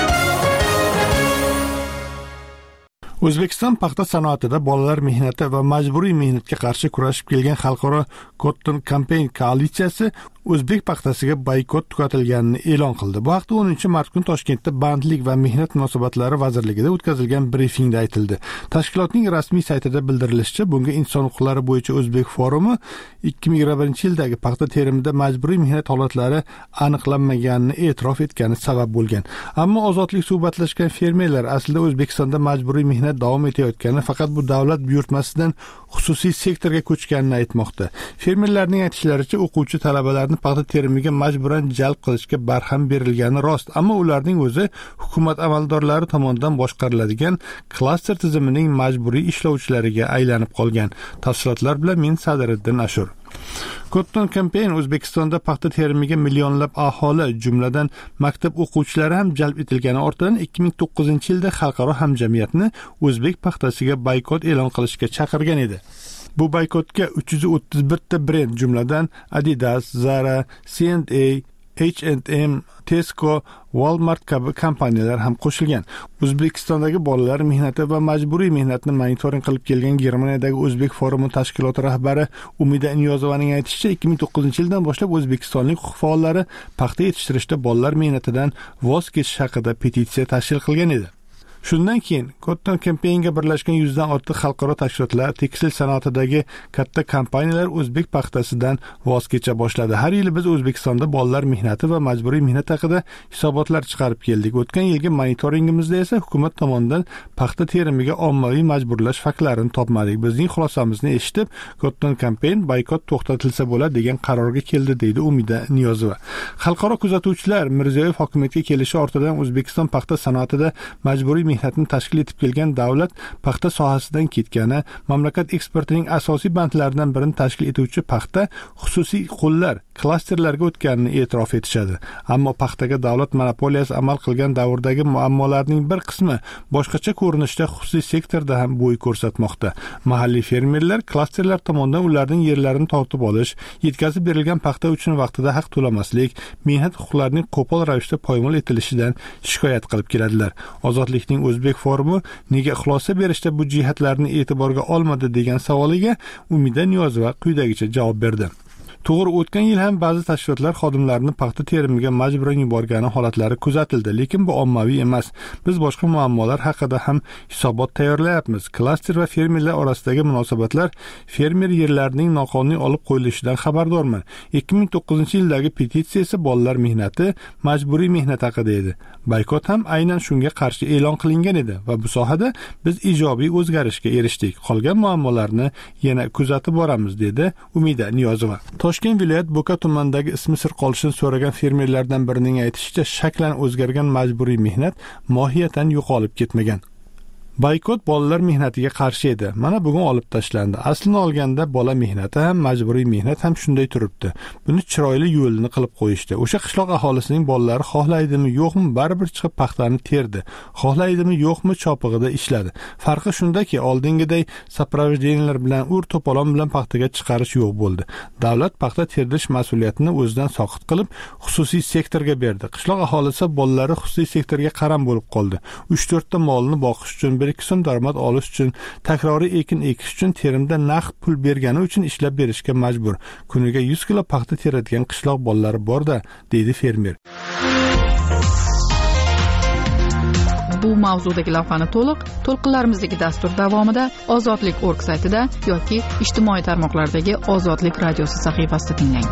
O'zbekiston paxta sanoatida bolalar mehnati va majburiy mehnatga qarshi kurashib kelgan xalqaro Cotton Campaign koalitsiyasi o'zbek paxtasiga boykot tugatilganini e'lon qildi. Bu haqda o'ninchi mart kuni Toshkentda Bandlik va mehnat munosabatlari vazirligida o'tkazilgan brifingda aytildi. Tashkilotning rasmiy saytida bildirilishicha, bunga inson huquqlari bo'yicha O'zbek forumi ikki ming yigirma birinchi yildagi paxta terimida majburiy mehnat holatlari aniqlanmaganini e'tirof etgani sabab bo'lgan. Ammo ozodlik suhbatlashgan fermerlar aslida O'zbekistonda majburiy mehnat davom etayotgani, faqat bu davlat buyurtmasidan xususiy sektorga ko'chganini aytmoqda. Fermerlarning aytishlaricha, o'quvchi talabalarni paxta terimiga majburan jalb qilishga barham berilgani rost, ammo ularning o'zi hukumat amaldorlari tomonidan boshqariladigan klaster tizimining majburiy ishlovchilariga aylanib qolgan. Tafsilotlar bilan men Sadiriddin Ashur. Cotton Campaign O'zbekistonda paxta terimiga millionlab aholi, jumladan maktab o'quvchilari ham jalb etilgani ortidan ikki ming to'qqizinchi yilda xalqaro hamjamiyatni o'zbek paxtasiga boykot e'lon qilishga chaqirgan edi. Bu boykotga uch yuz o'ttiz bir ta brend, jumladan Adidas, Zara, C and A, H and M, Tesco, Walmart kabi kompaniyalar ham qo'shilgan. O'zbekistondagi bolalar mehnati va majburiy mehnatni monitoring qilib kelgan Germaniyadagi O'zbek forumi tashkiloti rahbari Umida Niyozovaning aytishicha, ikki ming to'qqizinchi yildan boshlab O'zbekistonlik huquq faollari paxta yetishtirishda bolalar mehnatidan voz kechish haqida petitsiya tashkil qilgan edi. Shundan keyin Cotton Campaignga birlashgan yuzdan ortiq xalqaro tashkilotlar, tekstil sanoatidagi katta kompaniyalar o'zbek paxtasidan voz kecha boshladi. Har yili biz O'zbekistonda bolalar mehnati va majburiy mehnat haqida hisobotlar chiqarib keldik. O'tgan yilgi monitoringimizda esa hukumat tomonidan paxta terimiga ommaviy majburlash faktlarini topmadik. Bizning xulosamizni eshitib, Cotton Campaign boykot to'xtatilsa bo'ladi degan qarorga keldi, deydi Umida Niyozova. Xalqaro kuzatuvchilar Mirziyoyev hokimiyatga kelishi ortidan O'zbekiston paxta sanoatida majburiy mehnatni tashkil etib kelgan davlat paxta sohasidan ketgani, mamlakat eksportining asosiy bandlaridan birini tashkil etuvchi paxta xususiy qo'llar, klasterlarga o'tganini e'tirof etishadi. Ammo paxtaga davlat monopoliyasi amal qilgan davrdagi muammolarning bir qismi boshqacha ko'rinishda xususiy sektorda ham bo'y ko'rsatmoqda. Mahalliy fermerlar klasterlar tomonidan ularning yerlarini tortib olish, yetkazib berilgan paxta uchun vaqtida haq to'lamaslik, mehnat huquqlarining qo'pol ravishda poymol etilishidan shikoyat qilib keladilar. Ozodlikning O'zbek forumi nega xulosa berishda bu jihatlarni e'tiborga olmadi degan savoliga Umida Niyozova quyidagicha javob berdi. To'g'ri, o'tgan yil ham ba'zi tashkilotlar xodimlarini paxta terimiga majburan yuborgani holatlari kuzatildi, lekin bu ommaviy emas. Biz boshqa muammolar haqida ham hisobot tayyorlayapmiz. Klaster va fermerlar orasidagi munosabatlar, fermer yerlarining noqonuniy olib qo'yilishidan xabardorman. ikki ming to'qqizinchi yildagi petitsiya esa bolalar mehnati, majburiy mehnat haqida edi. Boykot ham aynan shunga qarshi e'lon qilingan edi va bu sohada biz ijobiy o'zgarishga erishdik. Qolgan muammolarni yana kuzatib boramiz, dedi Umida Niyozova. Toshkent viloyat Bo'ka tumanidagi ismi sir qolishini so'ragan fermerlardan birining aytishicha, shaklan o'zgargan majburiy mehnat mohiyatan yo'qolib ketmagan. Boykot bolalar mehnatiga qarshi edi. Mana bugun olib tashlandi. Aslini olganda bola mehnati ham, majburiy mehnat ham shunday turibdi. Buni chiroyli yo'lini qilib qo'yishdi. O'sha qishloq aholisining bolalari xohlaydimi, yo'qmi, baribir chiqib paxtani terdi. Xohlaydimi, yo'qmi, chopig'ida ishladi. Farqi shundaki, oldingiday sapravjeniyalar bilan, ur to'polon bilan paxtaga chiqarish yo'q bo'ldi. Davlat paxta terdirish mas'uliyatini o'zidan soqit qilib, xususiy sektorga berdi. Qishloq aholisi bolalari xususiy sektorga qaram bo'lib qoldi. uch to'rt ta molni boqish uchun, bir ikki so'm daromad olish uchun, takroriy ekin ekish uchun terimda naqd pul bergani uchun ishlab berishga majbur. Kuniga yuz kilo paxta teradigan qishloq bolalari bor-da, deydi fermer. Bu mavzudagi lavhani to'liq to'lqinlarimizdagi dastur davomida ozodlik точка org saytida yoki ijtimoiy tarmoqlardagi Ozodlik radiosi sahifasida tinglang.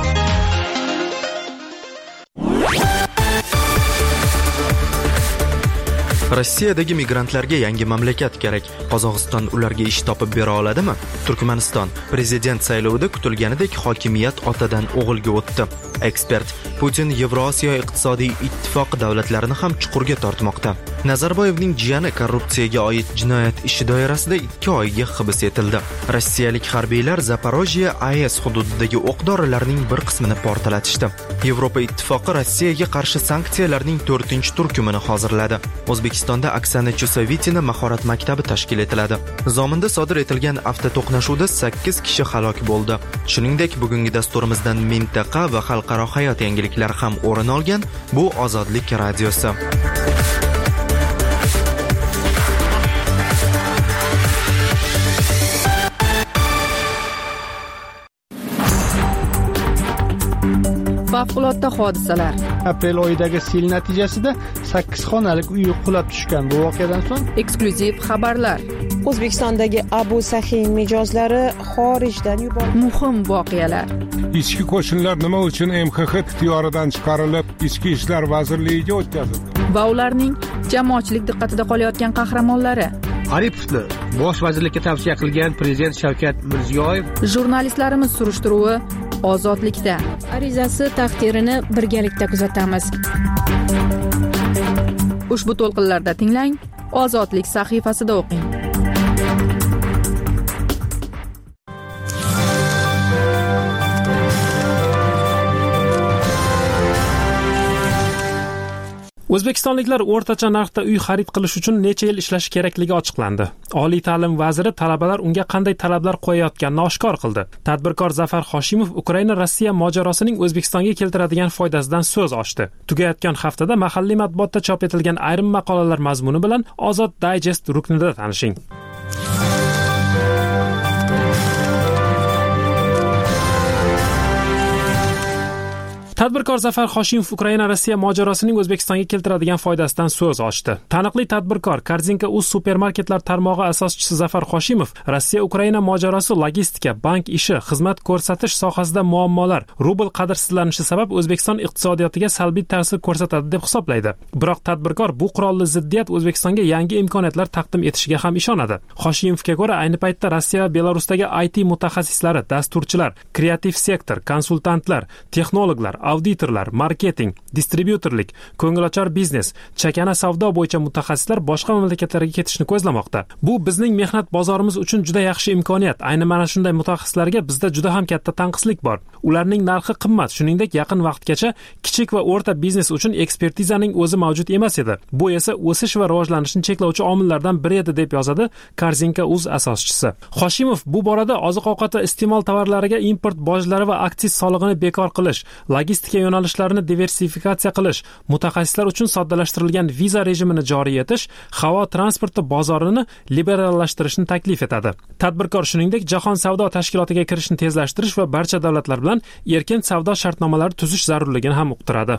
Rossiyadagi migrantlarga yangi mamlakat kerak. Qozog'iston ularga ish topib bera oladimi? Turkmaniston prezident saylovida kutilganidek hokimiyat otadan o'g'ilga o'tdi. Ekspert: Putin Yevrosiyo iqtisodiy ittifoqi davlatlarini ham chuqurga tortmoqda. Nazarboyevning jiyani korrupsiyaga oid jinoyat ishi doirasida ikki oyga hibs etildi. Rossiyalik harbiylar Zaporojye A E S hududidagi o'q dorilarning bir qismini portlatishdi. Yevropa ittifoqi Rossiyaga qarshi sanksiyalarning to'rtinchi turkumini hozirladi. O'zbekistonda Oksana Chusovitina mahorat maktabi tashkil etiladi. Zominda sodir etilgan avtoto'qnashuvda sakkiz kishi halok bo'ldi. Shuningdek, bugungi dasturimizdan mintaqa va xalqaro hayot yangiliklari ham o'rin olgan. Bu Ozodlik radiosi. Favqulodda hodisalar. Aprel oyidagi sel natijasida sakkiz xonalik uy qulab tushgan. Bu voqeadan so'ng eksklyuziv xabarlar. O'zbekistondagi Abu Saxiy mijozlari xorijdan yuborildi. Muhim voqealar. Ichki qo'shinlar nima uchun M X X ixtiyoridan chiqarilib, Ichki ishlar vazirligiga o'tkazildi? Va ularning jamoatchilik diqqatida qolayotgan qahramonlari. Aripovni bosh vazirlikka tavsiya qilgan prezident Shavkat Mirziyoyev. Jurnalistlarimiz surishtiruvi Ozodlikda. Arizasi taqdirini birgalikda kuzatamiz. Ushbu to'lqinlarda tinglang, Ozodlik sahifasida o'qing. O'zbekistonliklar o'rtacha narxda uy xarid qilish uchun necha yil ishlashi kerakligi ochiqlandi. Oliy ta'lim vaziri talabalar unga qanday talablar qo'yayotganini oshkor qildi. Tadbirkor Zafar Hoshimov Ukraina-Rossiya mojarosining O'zbekistonga keltiradigan foydasidan so'z ochdi. Tugayotgan haftada mahalliy matbuotda chop etilgan ayrim maqolalar mazmuni bilan Ozod Digest ruknida tanishing. Tadbirkor Zafar Hoshimov Ukraina-Rossiya mojarosining O'zbekistonga keltiradigan foydasidan so'z ochdi. Taniqli tadbirkor Korzinka.uz supermarketlar tarmog'i asoschisi Zafar Hoshimov Rossiya-Ukraina mojarosi logistika, bank ishi, xizmat ko'rsatish sohasida muammolar, rubl qadrsizlanishi sabab O'zbekiston iqtisodiyotiga salbiy ta'sir ko'rsatadi deb hisoblaydi. Biroq tadbirkor bu qurolli ziddiyat O'zbekistonga yangi imkoniyatlar taqdim etishiga ham ishonadi. Hoshimovga ko'ra, ayni paytda Rossiya va Belarusdagi I T mutaxassislari, dasturchilar, kreativ sektor, konsultantlar, texnologlar, auditorlar, marketing, distribyutorlik, ko'ngilochar biznes, chakana savdo bo'yicha mutaxassislar boshqa mamlakatlarga ketishni ko'zlamoqda. Bu bizning mehnat bozorimiz uchun juda yaxshi imkoniyat. Ayni mana shunday mutaxassislarga bizda juda ham katta tanqislik bor. Ularning narxi qimmat, shuningdek yaqin vaqtgacha kichik va o'rta biznes uchun ekspertizaning o'zi mavjud emas edi. Bu esa o'sish va rivojlanishni cheklovchi omillardan biri edi deb yozadi Korzinka.uz asoschisi. Hoshimov bu borada oziq-ovqat va iste'mol tovarlariga import bojlari va aksiz solig'ini bekor qilish, logistika yo'nalishlarini diversifikatsiya qilish, mutaxassislar uchun soddalashtirilgan viza rejimini joriy etish, havo transporti bozorini liberallashtirishni taklif etadi. Tadbirkor shuningdek Jahon savdo tashkilotiga kirishni tezlashtirish va barcha davlatlar bilan erkin savdo shartnomalari tuzish zarurligini ham uqtiradi.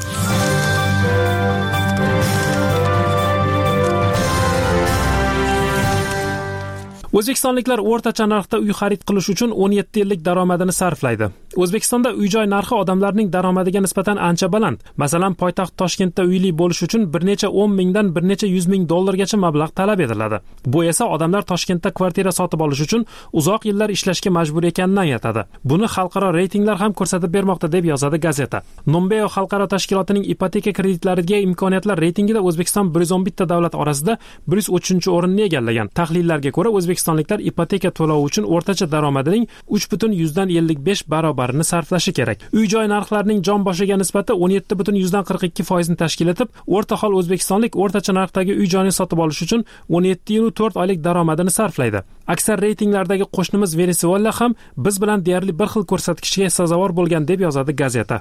O'zbekistonliklar o'rtacha narxda uy xarid qilish uchun o'n yetti yillik daromadini sarflaydi. O'zbekistonda uy-joy narxi odamlarning daromadiga nisbatan ancha baland. Masalan, poytaxt Toshkentda uyli bo'lish uchun bir necha o'n mingdan bir necha yuz ming dollargacha mablag' talab etiladi. Bu esa odamlar Toshkentda kvartira sotib olish uchun uzoq yillar ishlashga majbur ekanidan aytadi. Buni xalqaro reytinglar ham ko'rsatib bermoqda deb yozadi gazeta. Numbeo xalqaro tashkilotining ipoteka kreditlariga imkoniyatlar reytingida O'zbekiston bir yuz o'n bitta davlat orasida bir yuz o'ttizinchi o'rinni egallagan. Tahlillarga ko'ra O'zbekistonliklar ipoteka to'lovi uchun o'rtacha daromadining uch butun yuzdan ellik besh barobarini sarflashi kerak. Uy-joy narxlarining jon boshiga nisbati o'n yetti butun yuzdan qirq ikki foizni tashkil etib, o'rta hol o'zbekistonlik o'rtacha narxdagi uy-joyni sotib olish uchun o'n yetti yil to'rt oylik daromadini sarflaydi. Aksar reytinglardagi qo'shnimiz Venesuela ham biz bilan deyarli bir xil ko'rsatkichga sazovor bo'lgan deb yozadi gazeta.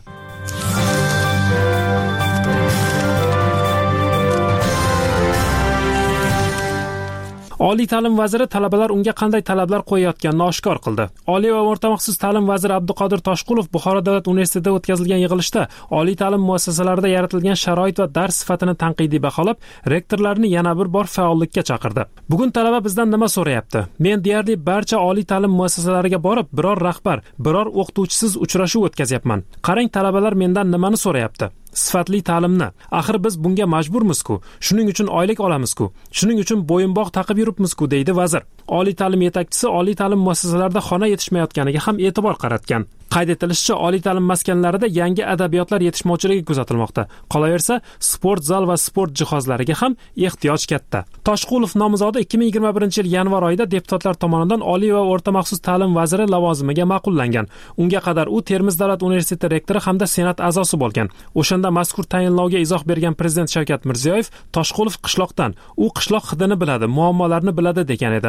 Oliy ta'lim vaziri talabalar unga qanday talablar qo'yayotganini oshkor qildi. Oliy va o'rta maxsus ta'lim vaziri Abduqodir Toshqulov Buxoro davlat universitetida o'tkazilgan yig'ilishda oliy ta'lim muassasalarida yaratilgan sharoit va dars sifatini tanqidiy baholab, rektorlarni yana bir bor faollikka chaqirdi. Bugun talaba bizdan nima so'rayapti? Men deyarli barcha oliy ta'lim muassasalariga borib, biror rahbar, biror o'qituvchisiz uchrashuv o'tkazyapman. Qarang, talabalar mendan nimani so'rayapti? Sifatli ta'limni. Axir biz bunga majburmiz-ku. Shuning uchun oylik olamiz-ku. Shuning uchun bo'yinbog' taqib yuribmiz-ku, deydi vazir. Oliy ta'lim yetakchisi oliy ta'lim muassasalarida xona yetishmayotganiga ham e'tibor qaratgan. Qayd etilishicha, oliy ta'lim maskanlarida yangi adabiyotlar yetishmovchiligi kuzatilmoqda. Qolaversa, sport zal va sport jihozlariga ham ehtiyoj katta. Toshqulov nomzodi ikki ming yigirma birinchi yil yanvar oyida deputatlar tomonidan oliy va o'rta maxsus ta'lim vaziri lavozimiga ma'qullangan. Unga qadar u Termiz davlat universiteti rektori hamda senat a'zosi bo'lgan. O'shanda mazkur tayinlovga izoh bergan prezident Shavkat Mirziyoyev Toshqulov qishloqdan, u qishloq hidini biladi, muammolarni biladi degan edi.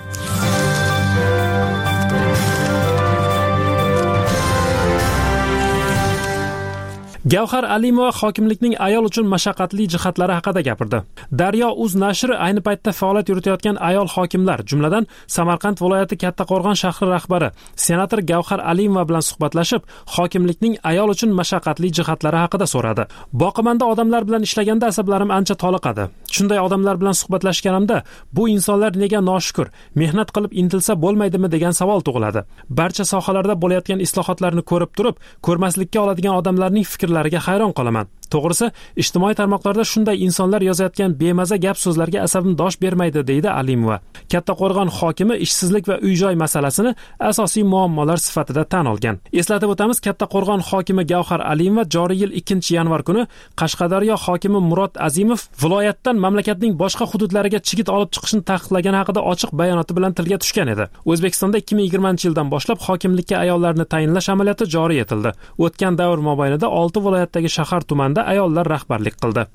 Gavhar Alimova hokimlikning ayol uchun mashaqqatli jihatlari haqida gapirdi. Daryo.uz nashri ayni paytda faoliyat yuritayotgan ayol hokimlar, jumladan Samarqand viloyati Kattaqo'rg'on shahri rahbari senator Gavhar Alimova bilan suhbatlashib, hokimlikning ayol uchun mashaqqatli jihatlari haqida so'radi. Boqimanda odamlar bilan ishlaganda asablarim ancha toliqadi. Shunday odamlar bilan suhbatlashganimda, bu insonlar nega noshukur, mehnat qilib intilsa bo'lmaydimi degan savol tug'iladi. Barcha sohalarda bo'layotgan islohotlarni ko'rib turib, ko'rmaslikka oladigan odamlarning fikr lariga hayron qolaman. To'g'risi, ijtimoiy tarmoqlarda shunday insonlar yozayotgan bemaza gap so'zlarga asabim dosh bermaydi, deydi Alimova. Kattaqo'rg'on hokimi ishsizlik va uy-joy masalasini asosiy muammolar sifatida tan olgan. Eslatib o'tamiz, Kattaqo'rg'on hokimi Gavhar Alimova joriy yil ikkinchi yanvar kuni Qashqadaryo hokimi Murod Azimov viloyatdan mamlakatning boshqa hududlariga chigit olib chiqishni taqiqlagani haqida ochiq bayonoti bilan tilga tushgan edi. O'zbekistonda ikki ming yigirmanchi yildan boshlab hokimlikka ayollarni tayinlash amaliyoti joriy etildi. O'tgan davr mobaynida olti viloyatdagi shahar tuman O'zbekistonda ayollar rahbarlik qildi.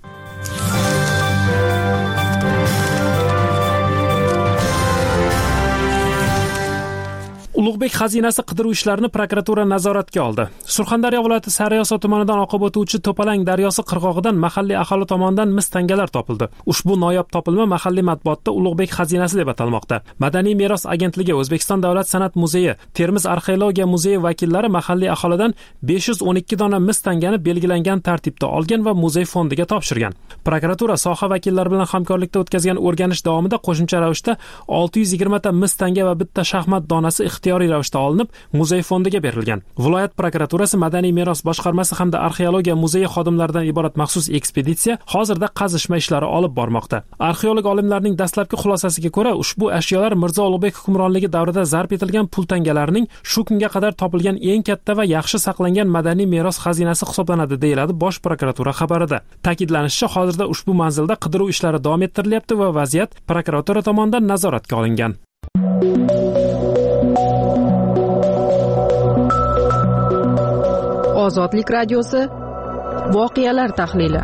Ulug'bek xazinasi qidiruv ishlarini prokuratura nazoratga oldi. Surxondaryo viloyati Sariyosha tumanidan oqib o'tuvchi To'palang daryosi qirg'og'idan mahalliy aholi tomonidan mis tangalar topildi. Ushbu noyob topilma mahalliy matbuotda Ulug'bek xazinasi deb atalmoqda. Madaniy meros agentligi, O'zbekiston davlat san'at muzeyi, Termiz arxeologiya muzeyi vakillari mahalliy aholidan besh yuz o'n ikki dona mis tangani belgilangan tartibda olgan va muzey fondiga topshirgan. Prokuratura soha vakillari bilan hamkorlikda o'tkazgan o'rganish davomida qo'shimcha ravishda olti yuz yigirma ta mis tanga va bitta shaxmat donasi ixtiyoriy ravishda olinib, muzey fondiga berilgan. Viloyat prokuraturasi, Madaniy meros boshqarmasi hamda arxeologiya muzeyi xodimlaridan iborat maxsus ekspeditsiya hozirda qazishma ishlari olib bormoqda. Arxeolog olimlarning dastlabki xulosasiga ko'ra, ushbu ashyolar Mirzo Ulug'bek hukmronligi davrida zarb etilgan pul tangalarining shu kunga qadar topilgan eng katta va yaxshi saqlangan madaniy meros xazinasi hisoblanadi, deyiladi Bosh prokuratura xabarida. Ta'kidlanishicha, hozirda ushbu manzilda qidiruv ishlari davom ettirilyapti va vaziyat prokuratura tomonidan nazoratga olingan. Ozodlik radiosi voqealar tahlili.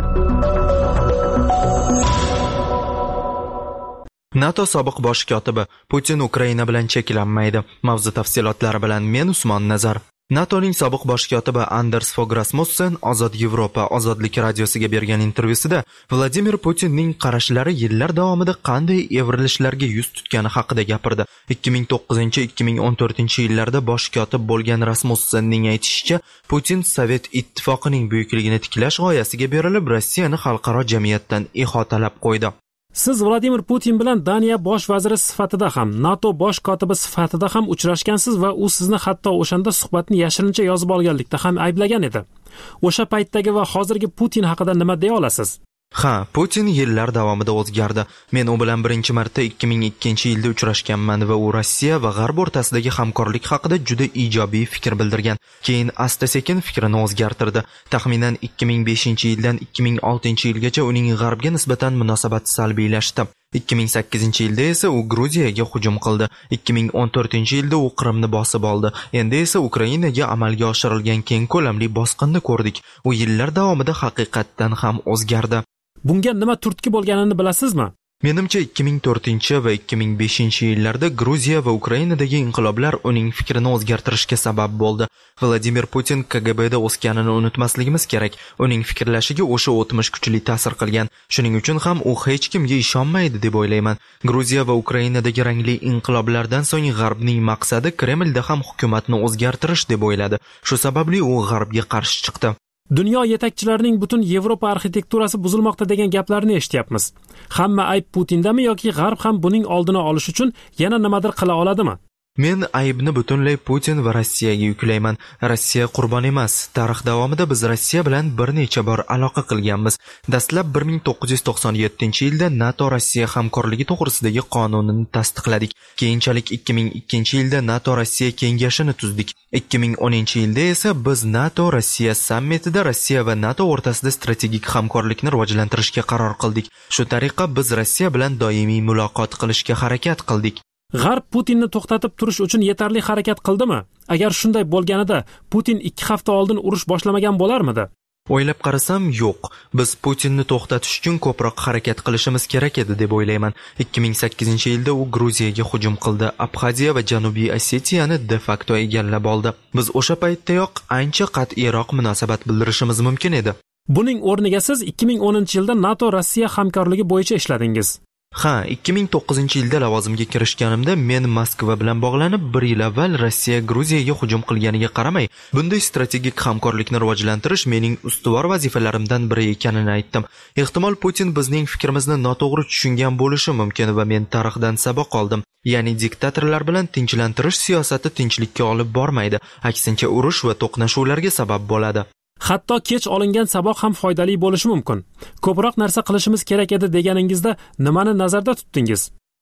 NATO sobiq bosh kotibi: Putin Ukraina bilan cheklanmaydi. Mavzu tafsilotlari bilan men Usmon Nazar. NATOning sobiq bosh kotibi Anders Fogh Rasmussen Ozod Yevropa Ozodlik radiosiga bergan intervyusida Vladimir Putinning qarashlari yillar davomida qanday evrilishlarga yuz tutgani haqida gapirdi. ikki ming to'qqizinchi ikki ming o'n to'rtinchi yillarda bosh kotib bo'lgan Rasmussenning aytishicha, Putin Sovet ittifoqining buyukligini tiklash g'oyasiga berilib, Rossiyani xalqaro jamiyatdan ihotalab qo'ydi. Siz Vladimir Putin bilan Daniya bosh vaziri sifatida ham, NATO bosh kotibi sifatida ham uchrashgansiz va u sizni hatto o'shanda suhbatni yashirincha yozib olganlikda ham ayblagan edi. O'sha paytdagi va hozirgi Putin haqida nima deya olasiz? Ha, Putin yillar davomida o'zgardi. Men u bilan birinchi marta ikki ming ikkinchi yilda uchrashganman va u Rossiya va G'arb o'rtasidagi hamkorlik haqida juda ijobiy fikr bildirgan. Keyin asta-sekin fikrini o'zgartirdi. Taxminan ikki ming beshinchi yildan ikki ming oltinchi yilgacha uning G'arbga nisbatan munosabati salbiylashdi. ikki ming sakkizinchi yilda esa u Gruziyaga hujum qildi. ikki ming o'n to'rtinchi yilda u Qrimni bosib oldi. Endi esa Ukrainaga amalga oshirilgan keng ko'lamli bosqinni ko'rdik. U yillar davomida haqiqatdan ham o'zgardi. Bunga nima turtki bo'lganini bilasizmi? Menimcha ikki ming to'rtinchi va ikki ming beshinchi yillarda Gruziya va Ukrainadagi inqiloblar uning fikrini o'zgartirishga sabab bo'ldi. Vladimir Putin K G B'da o'sganini unutmasligimiz kerak. Uning fikrlashiga o'sha o'tmish kuchli ta'sir qilgan. Shuning uchun ham u hech kimga ishonmaydi deb o'ylayman. Gruziya va Ukrainadagi rangli inqiloblardan so'ng G'arbning maqsadi Kremlda ham hukumatni o'zgartirish deb o'yladi. Shu sababli u G'arbga qarshi chiqdi. Dunyo yetakchilarining butun Yevropa arxitekturasi buzilmoqda degan gaplarni eshityapmiz. Hamma ayb Putindami yoki G'arb ham buning oldini olish uchun yana nimadir qila oladimi? Men aybni butunlay Putin va Rossiyaga yuklayman. Rossiya qurbon emas. Tarix davomida biz Rossiya bilan bir necha bor aloqa qilganmiz. Dastlab bir ming to'qqiz yuz to'qson yettinchi yilda NATO Rossiya hamkorligi to'g'risidagi qonunini tasdiqladik. Keyinchalik ikki ming ikkinchi yilda NATO Rossiya kengashini tuzdik. ikki ming o'ninchi yilda esa biz NATO Rossiya sammitida Rossiya va NATO o'rtasida strategik hamkorlikni rivojlantirishga qaror qildik. Shu tariqa biz Rossiya bilan doimiy muloqot qilishga harakat qildik. G'arb Putinni to'xtatib turish uchun yetarli harakat qildimi? Agar shunday bo'lganida, Putin ikki hafta oldin urush boshlamagan bo'larmidi? O'ylab qarasam, yo'q. Biz Putinni to'xtatish uchun ko'proq harakat qilishimiz kerak edi deb o'ylayman. ikki ming sakkizinchi yilda u Gruziyaga hujum qildi. Abxaziya va Janubiy Osetiyani de facto egallab oldi. Biz o'sha paytdayoq ancha qat'iyroq munosabat bildirishimiz mumkin edi. Buning o'rniga siz ikki ming o'ninchi yilda NATO Rossiya hamkorligi bo'yicha ishladingiz. Ha, ikki ming to'qqizinchi yilda lavozimga kirishganimda men Moskva bilan bog'lanib, bir yil avval Rossiya Gruziyaga hujum qilganiga qaramay, bunday strategik hamkorlikni rivojlantirish mening ustuvor vazifalarimdan biri ekanini aytdim. Ehtimol Putin bizning fikrimizni noto'g'ri tushungan bo'lishi mumkin va men tarixdan saboq oldim. Ya'ni diktatorlar bilan tinchlantirish siyosati tinchlikka olib bormaydi, aksincha urush va to'qnashuvlarga sabab bo'ladi. Hatto kech olingan saboq ham foydali bo'lishi mumkin. Ko'proq narsa qilishimiz kerak edi deganingizda nimani nazarda tutdingiz?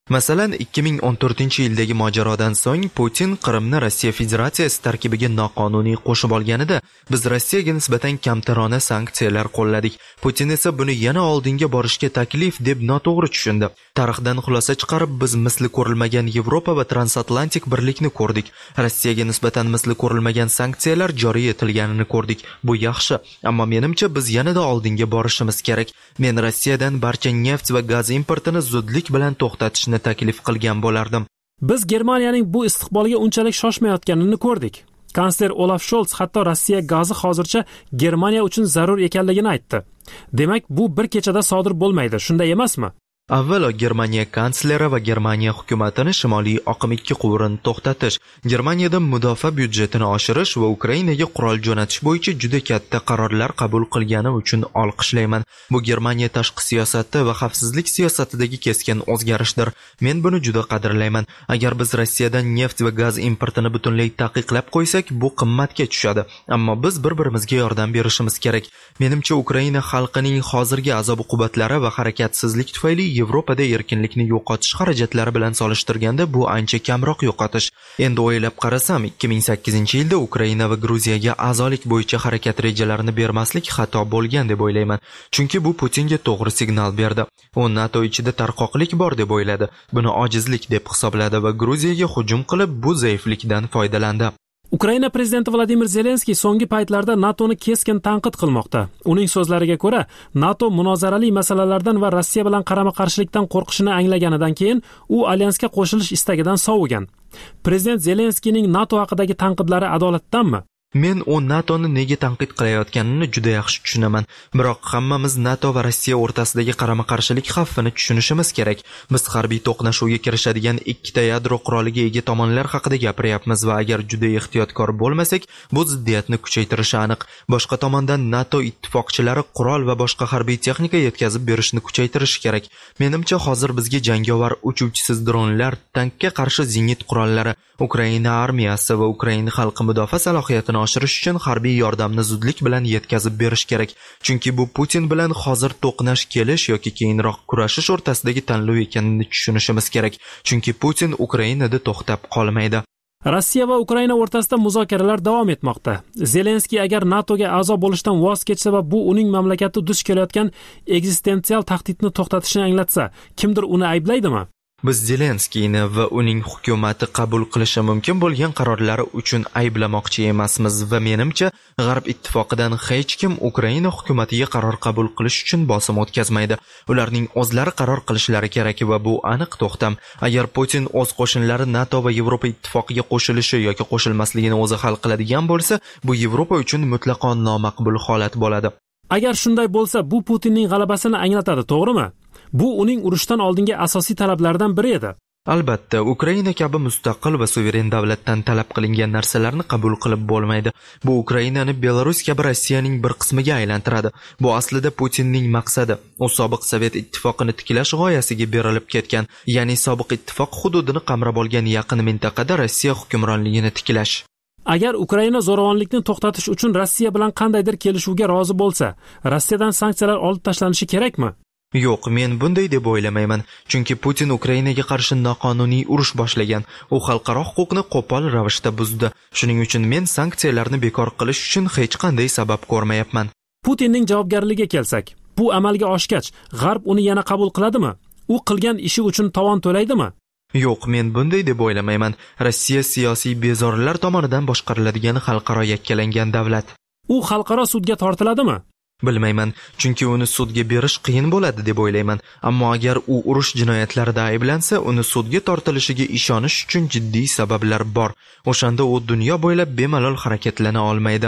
Masalan, ikki ming o'n to'rtinchi yildagi mojarodan so'ng Putin Qrimni Rossiya Federatsiyasi tarkibiga noqonuniy qo'shib olganida biz Rossiyaga nisbatan kamtarona sanksiyalar qo'lladik. Putin esa buni yana oldinga borishga taklif deb noto'g'ri tushundi. Tarixdan xulosa chiqarib biz misli ko'rilmagan Yevropa va transatlantik birlikni ko'rdik. Rossiyaga nisbatan misli ko'rilmagan sanksiyalar joriy etilganini ko'rdik. Bu yaxshi, ammo menimcha biz yanada oldinga borishimiz kerak. Men Rossiyadan barcha neft va gaz importini zudlik bilan to'xtatishni taklif qilgan bo'lardim. Biz Germaniyaning bu istiqbolga unchalik shoshmayotganini ko'rdik. Kansler Olaf Scholz hatto Rossiya gazi hozircha Germaniya uchun zarur ekanligini aytdi. Demak, bu bir kechada sodir bo'lmaydi, shunday emasmi? Avvalo Germaniya kansleri va Germaniya hukumatini shimoliy oqim ikki quvurini to'xtatish, Germaniyada mudofaa byudjetini oshirish va Ukrainaga qurol jo'natish bo'yicha juda katta qarorlar qabul qilgani uchun olqishlayman. Bu Germaniya tashqi siyosati va xavfsizlik siyosatidagi keskin o'zgarishdir. Men buni juda qadrlayman. Agar biz Rossiyadan neft va gaz importini butunlay taqiqlab qo'ysak, bu qimmatga tushadi. Ammo biz bir-birimizga yordam berishimiz kerak. Menimcha Ukraina xalqining hozirgi azob-uqubatlari va harakatsizlik tufayli Yevropada erkinlikni yo'qotish xarajatlari bilan solishtirganda bu ancha kamroq yo'qotish. Endi o'ylab qarasam, ikki ming sakkizinchi yilda Ukraina va Gruziyaga a'zolik bo'yicha harakat rejalarini bermaslik xato bo'lgan deb o'ylayman. Chunki bu Putinga to'g'ri signal berdi. U NATO ichida tarqoqlik bor deb o'yladi. Buni ojizlik deb hisobladi va Gruziyaga hujum qilib, bu zaiflikdan foydalandi. Ukraina prezidenti Vladimir Zelenskiy so'nggi paytlarda NATOni keskin tanqid qilmoqda. Uning so'zlariga ko'ra, NATO munozarali masalalardan va Rossiya bilan qarama-qarshilikdan qo'rqishini anglaganidan keyin u alyansga qo'shilish istagidan sovigan. Prezident Zelenskiyning NATO haqidagi tanqidlari adolatdanmi? Men u NATOni nega tanqid qilayotganini juda yaxshi tushunaman. Biroq hammamiz NATO va Rossiya o'rtasidagi qarama-qarshilik xavfini tushunishimiz kerak. Biz harbiy to'qnashuvga kirishadigan ikkita yadro quroliga ega tomonlar haqida gapiryapmiz va agar juda ehtiyotkor bo'lmasak, bu ziddiyatni kuchaytirishi aniq. Boshqa tomondan NATO ittifoqchilari qurol va boshqa harbiy texnika yetkazib berishni kuchaytirishi kerak. Menimcha hozir bizga jangovar uchuvchisiz dronlar, tankka qarshi zenit qurollari, Ukraina armiyasi va Ukraina xalqi mudofaa salohiyatini oshirish uchun harbiy yordamni zudlik bilan yetkazib berish kerak. Chunki bu Putin bilan hozir to'qnash kelish yoki keyinroq kurashish o'rtasidagi tanlov ekanini tushunishimiz kerak. Chunki Putin Ukrainada to'xtab qolmaydi. Rossiya va Ukraina o'rtasida muzokaralar davom etmoqda. Zelenskiy agar NATOga a'zo bo'lishdan voz kechsa va bu uning mamlakati duch kelayotgan eksistensial tahdidni to'xtatishini anglatsa, kimdir uni ayblaydimi? Biz Zelenskiyni va uning hukumati qabul qilishi mumkin bo'lgan qarorlari uchun ayblamoqchi emasmiz va menimcha G'arb ittifoqidan hech kim Ukraina hukumatiga qaror qabul qilish uchun bosim o'tkazmaydi. Ularning o'zlari qaror qilishlari kerak va bu aniq to'xtam. Agar Putin o'z qo'shinlari NATO va Yevropa ittifoqiga qo'shilishi yoki qo'shilmasligini o'zi hal qiladigan bo'lsa, bu Yevropa uchun mutlaqo nomaqbul holat bo'ladi. Agar shunday bo'lsa, bu Putinning g'alabasini anglatadi, to'g'rimi? Bu uning urushdan oldingi asosiy talablaridan biri edi. Albatta, Ukraina kabi mustaqil va suveren davlatdan talab qilingan narsalarni qabul qilib bo'lmaydi. Bu Ukrainani Belarus kabi Rossiyaning bir qismiga aylantiradi. Bu aslida Putinning maqsadi. U sobiq Sovet ittifoqini tiklash g'oyasiga berilib ketgan, ya'ni sobiq ittifoq hududini qamrab olgan yaqin mintaqada Rossiya hukmronligini tiklash. Agar Ukraina zo'ravonlikni to'xtatish uchun Rossiya bilan qandaydir kelishuvga rozi bo'lsa, Rossiyadan sanksiyalar olib tashlanishi kerakmi? Yo'q, men bunday deb o'ylamayman. Chunki Putin Ukrainaga qarshi noqonuniy urush boshlagan. U xalqaro huquqni qo'pol ravishda buzdi. Shuning uchun men sanksiyalarni bekor qilish uchun hech qanday sabab ko'rmayapman. Putinning javobgarligiga kelsak, bu amalga oshgach, G'arb uni yana qabul qiladimi? U qilgan ishi uchun tovon to'laydimi? Yo'q, men bunday deb o'ylamayman. Rossiya siyosiy bezorilar tomonidan boshqariladigan xalqaro yakkalangan davlat. U xalqaro sudga tortiladimi? Bilmayman, chunki uni sudga berish qiyin bo'ladi deb o'ylayman. Ammo agar u urush jinoyatlarida ayblansa, uni sudga tortilishiga ishonish uchun jiddiy sabablar bor. O'shanda u dunyo bo'ylab bemalol harakatlana olmaydi.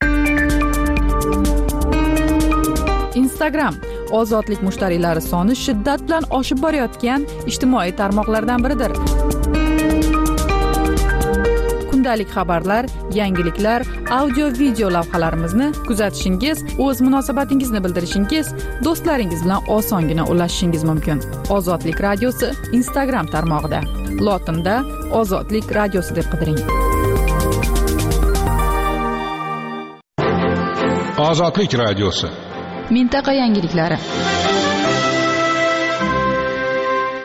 Instagram ozodlik mushtariylari soni shiddat bilan oshib borayotgan ijtimoiy tarmoqlardan biridir. Kundalik xabarlar, yangiliklar, audio-video lavhalarimizni kuzatishingiz, o'z munosabatingizni bildirishingiz, do'stlaringiz bilan osongina ulashishingiz mumkin. Ozodlik radiosi Instagram tarmog'ida. Lotinda Ozodlik radiosi deb qidiring. Ozodlik radiosi. Mintaqa yangiliklari.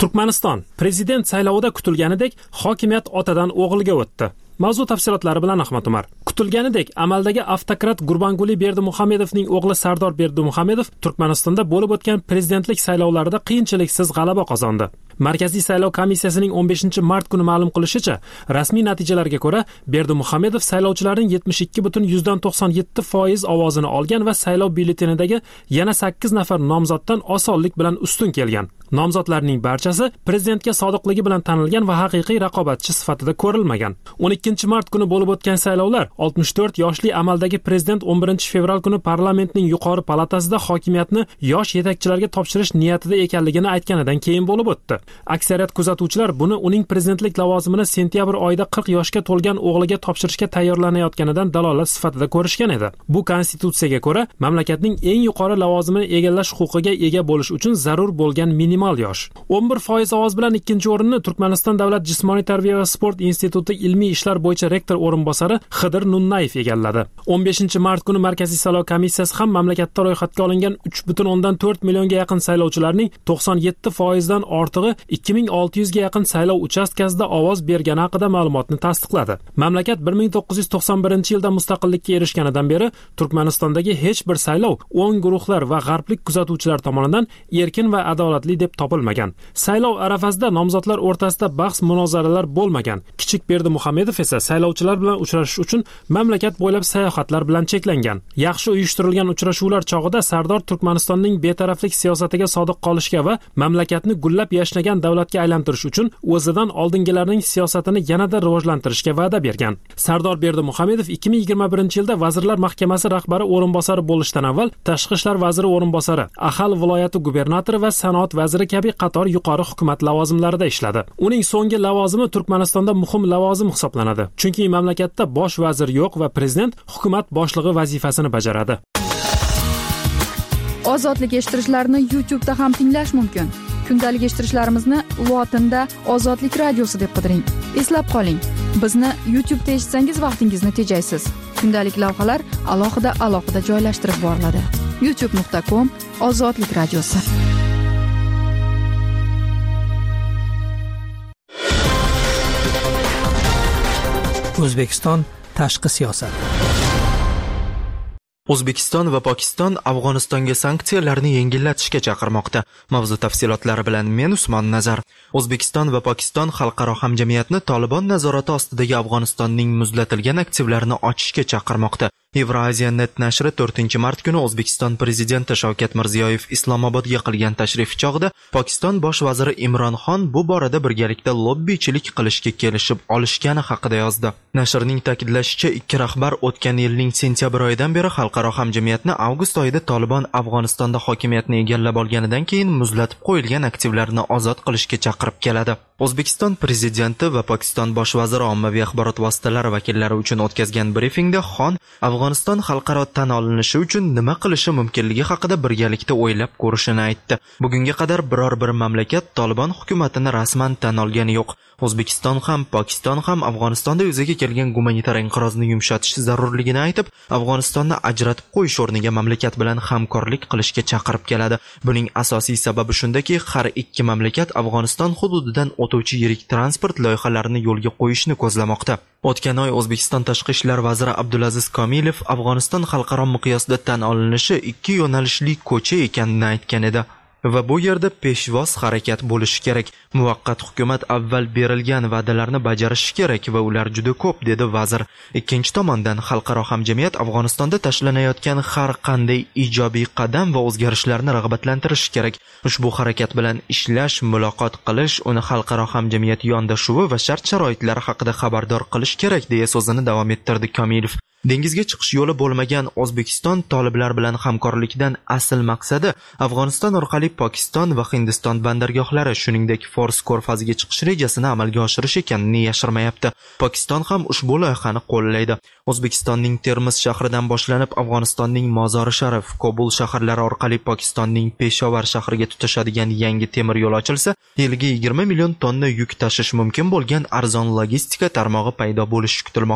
Turkmaniston prezident saylovida kutilganidek hokimiyat otadan o'g'ilga o'tdi. Mavzu tafsilotlari bilan Ahmad Umar. Kutilganidek amaldagi avtokrat Gurbanguli Berdimuhamedovning o'g'li Sardor Berdimuhamedov Turkmanistonda bo'lib o'tgan prezidentlik saylovlarida qiyinchiliksiz g'alaba qozondi. Markaziy saylov komissiyasining o'n beshinchi mart kuni ma'lum qilishicha, rasmiy natijalarga ko'ra Berdimuhamedov saylovchilarning yetmish ikki butun yuzdan to'qson yetti foiz ovozini olgan va saylov byulletenidagi yana sakkiz nafar nomzoddan osonlik bilan ustun kelgan. Nomzodlarning barchasi prezidentga sodiqligi bilan tanilgan va haqiqiy raqobatchi sifatida ko'rilmagan. o'n ikkinchi mart kuni bo'lib o'tgan saylovlar oltmish to'rt yoshli amaldagi prezident o'n birinchi fevral kuni parlamentning yuqori palatasida hokimiyatni yosh yetakchilarga topshirish niyatida ekanligini aytganidan keyin bo'lib o'tdi. Aksariyat kuzatuvchilar buni uning prezidentlik lavozimini sentyabr oyida qirq yoshga to'lgan o'g'liga topshirishga tayyorlanayotganidan dalolat sifatida ko'rishgan edi. Bu konstitutsiyaga ko'ra mamlakatning eng yuqori lavozimini egallash huquqiga ega bo'lish uchun zarur bo'lgan minimal yosh. o'n bir foiz ovoz bilan ikkinchi o'rinni Turkmaniston davlat jismoniy tarbiya va sport instituti ilmiy ishlar bo'yicha rektor o'rinbosari Xidir Nunnayev egalladi. o'n beshinchi mart kuni Markaziy saylov komissiyasi ham mamlakatda ro'yxatga olingan uch butun o'ndan to'rt millionga yaqin saylovchilarning to'qson yetti foizdan ortig'i ikki ming olti yuzga yaqin saylov uchastkasida ovoz bergani haqida ma'lumotni tasdiqladi. Mamlakat bir ming to'qqiz yuz to'qson birinchi yilda mustaqillikka erishganidan beri Turkmanistondagi hech bir saylov o'ng guruhlar va g'arblik kuzatuvchilar tomonidan erkin va adolatli deb topilmagan. Saylov arafasida nomzodlar o'rtasida bahs munozaralar bo'lmagan. Kichik Berdimuhamedov esa saylovchilar bilan uchrashish uchun mamlakat bo'ylab sayohatlar bilan cheklangan. Yaxshi uyushtirilgan uchrashuvlar chog'ida Sardor Turkmanistonning betaraflik siyosatiga sodiq qolishga va mamlakatni gullab yashnagan davlatga aylantirish uchun o'zidan oldingilarning siyosatini yanada rivojlantirishga va'da bergan. Sardor Berdimuhamedov ikki ming yigirma birinchi yilda Vazirlar Mahkamasi rahbari o'rinbosari bo'lishdan avval Tashqi ishlar vaziri o'rinbosari, Ahal viloyati gubernatori va sanoat vaziri kabi qator yuqori hukumat lavozimlarida ishladi. Uning so'nggi lavozimi Turkmanistonda muhim lavozim hisoblanadi. Chunki mamlakatda bosh vazir yo'q va prezident hukumat boshlig'i vazifasini bajaradi. Ozodlik eshittirishlarni YouTube da ham tinglash mumkin. Kundalik eshittirishlarimizni lotinda Ozodlik radiosi deb qidiring. Eslab qoling, bizni YouTube da eshitsangiz vaqtingizni tejaysiz. Kundalik lavhalar alohida alohida joylashtirib boriladi. youtube nuqta com Ozodlik radiosi. O'zbekiston tashqi siyosat. O'zbekiston va Pokiston Afg'onistonga sanksiyalarni yengillatishga chaqirmoqda. Mavzu tafsilotlari bilan men Usmon Nazar. O'zbekiston va Pokiston xalqaro hamjamiyatni Tolibon nazorati ostidagi Afg'onistonning muzlatilgan aktivlarini ochishga chaqirmoqda. Eurasia net nashri to'rtinchi mart kuni O'zbekiston prezidenti Shavkat Mirziyoyev Islomobodga qilgan tashrif chog'ida Pokiston bosh vaziri Imron Xon bu borada birgalikda lobbichilik qilishga kelishib olishgani haqida yozdi. Nashrning ta'kidlashicha, ikki rahbar o'tgan yilning sentyabr oyidan beri xalqaro hamjamiyatni avgust oyida Tolibon Afg'onistonda hokimiyatni egallab olganidan keyin muzlatib qo'yilgan aktivlarni ozod qilishga chaqirib keladi. O'zbekiston prezidenti va Pokiston bosh vaziri ommaviy axborot vositalari vakillari uchun o'tkazgan brifingda Xon Afg'oniston xalqaro tan olinishi uchun nima qilishi mumkinligi haqida birgalikda o'ylab ko'rishini aytdi. Bugunga qadar biror bir mamlakat Tolibon hukumatini rasman tan olgani yo'q. O'zbekiston ham, Pokiston ham Afg'onistonda yuzaga kelgan gumanitar inqirozni yumshatish zarurligini aytib, Afg'onistonni ajratib qo'yish o'rniga mamlakat bilan hamkorlik qilishga chaqirib keladi. Buning asosiy sababi shundaki, har ikki mamlakat Afg'oniston hududidan o'tuvchi yirik transport loyihalarini yo'lga qo'yishni ko'zlamoqda. O'tgan oy O'zbekiston tashqi ishlar vaziri Abdulaziz Komilov Afg'oniston xalqaro miqyosda tan olinishi ikki yo'nalishli ko'cha ekanini aytgan edi. Va bu yerda peshvoz harakat bo'lishi kerak. Muvaqqat hukumat avval berilgan va'dalarni bajarishi kerak va ular juda ko'p, dedi vazir. Ikkinchi tomondan xalqaro hamjamiyat Afg'onistonda tashlanayotgan har qanday ijobiy qadam va o'zgarishlarni rag'batlantirishi kerak. Ushbu harakat bilan ishlash, muloqot qilish, uni xalqaro hamjamiyat yondashuvi va shart-sharoitlari haqida xabardor qilish kerak, deya so'zini davom ettirdi Komilov. Dengizga chiqish yo'li bo'lmagan O'zbekiston toliblar bilan hamkorlikdan asl maqsadi Afg'oniston orqali Pokiston va Hindiston bandargohlari, shuningdek Fors ko'rfaziga chiqish rejasini amalga oshirish ekanini yashirmayapti. Pokiston ham ushbu loyihani qo'llaydi. O'zbekistonning Termiz shahridan boshlanib Afg'onistonning Mozori Sharif, Kobul shaharlari orqali Pokistonning Peshovar shahriga tutashadigan yangi temir yo'l ochilsa, yiliga yigirma million tonna yuk tashish mumkin bo'lgan arzon logistika tarmog'i paydo bo'lishi kutilmoqda.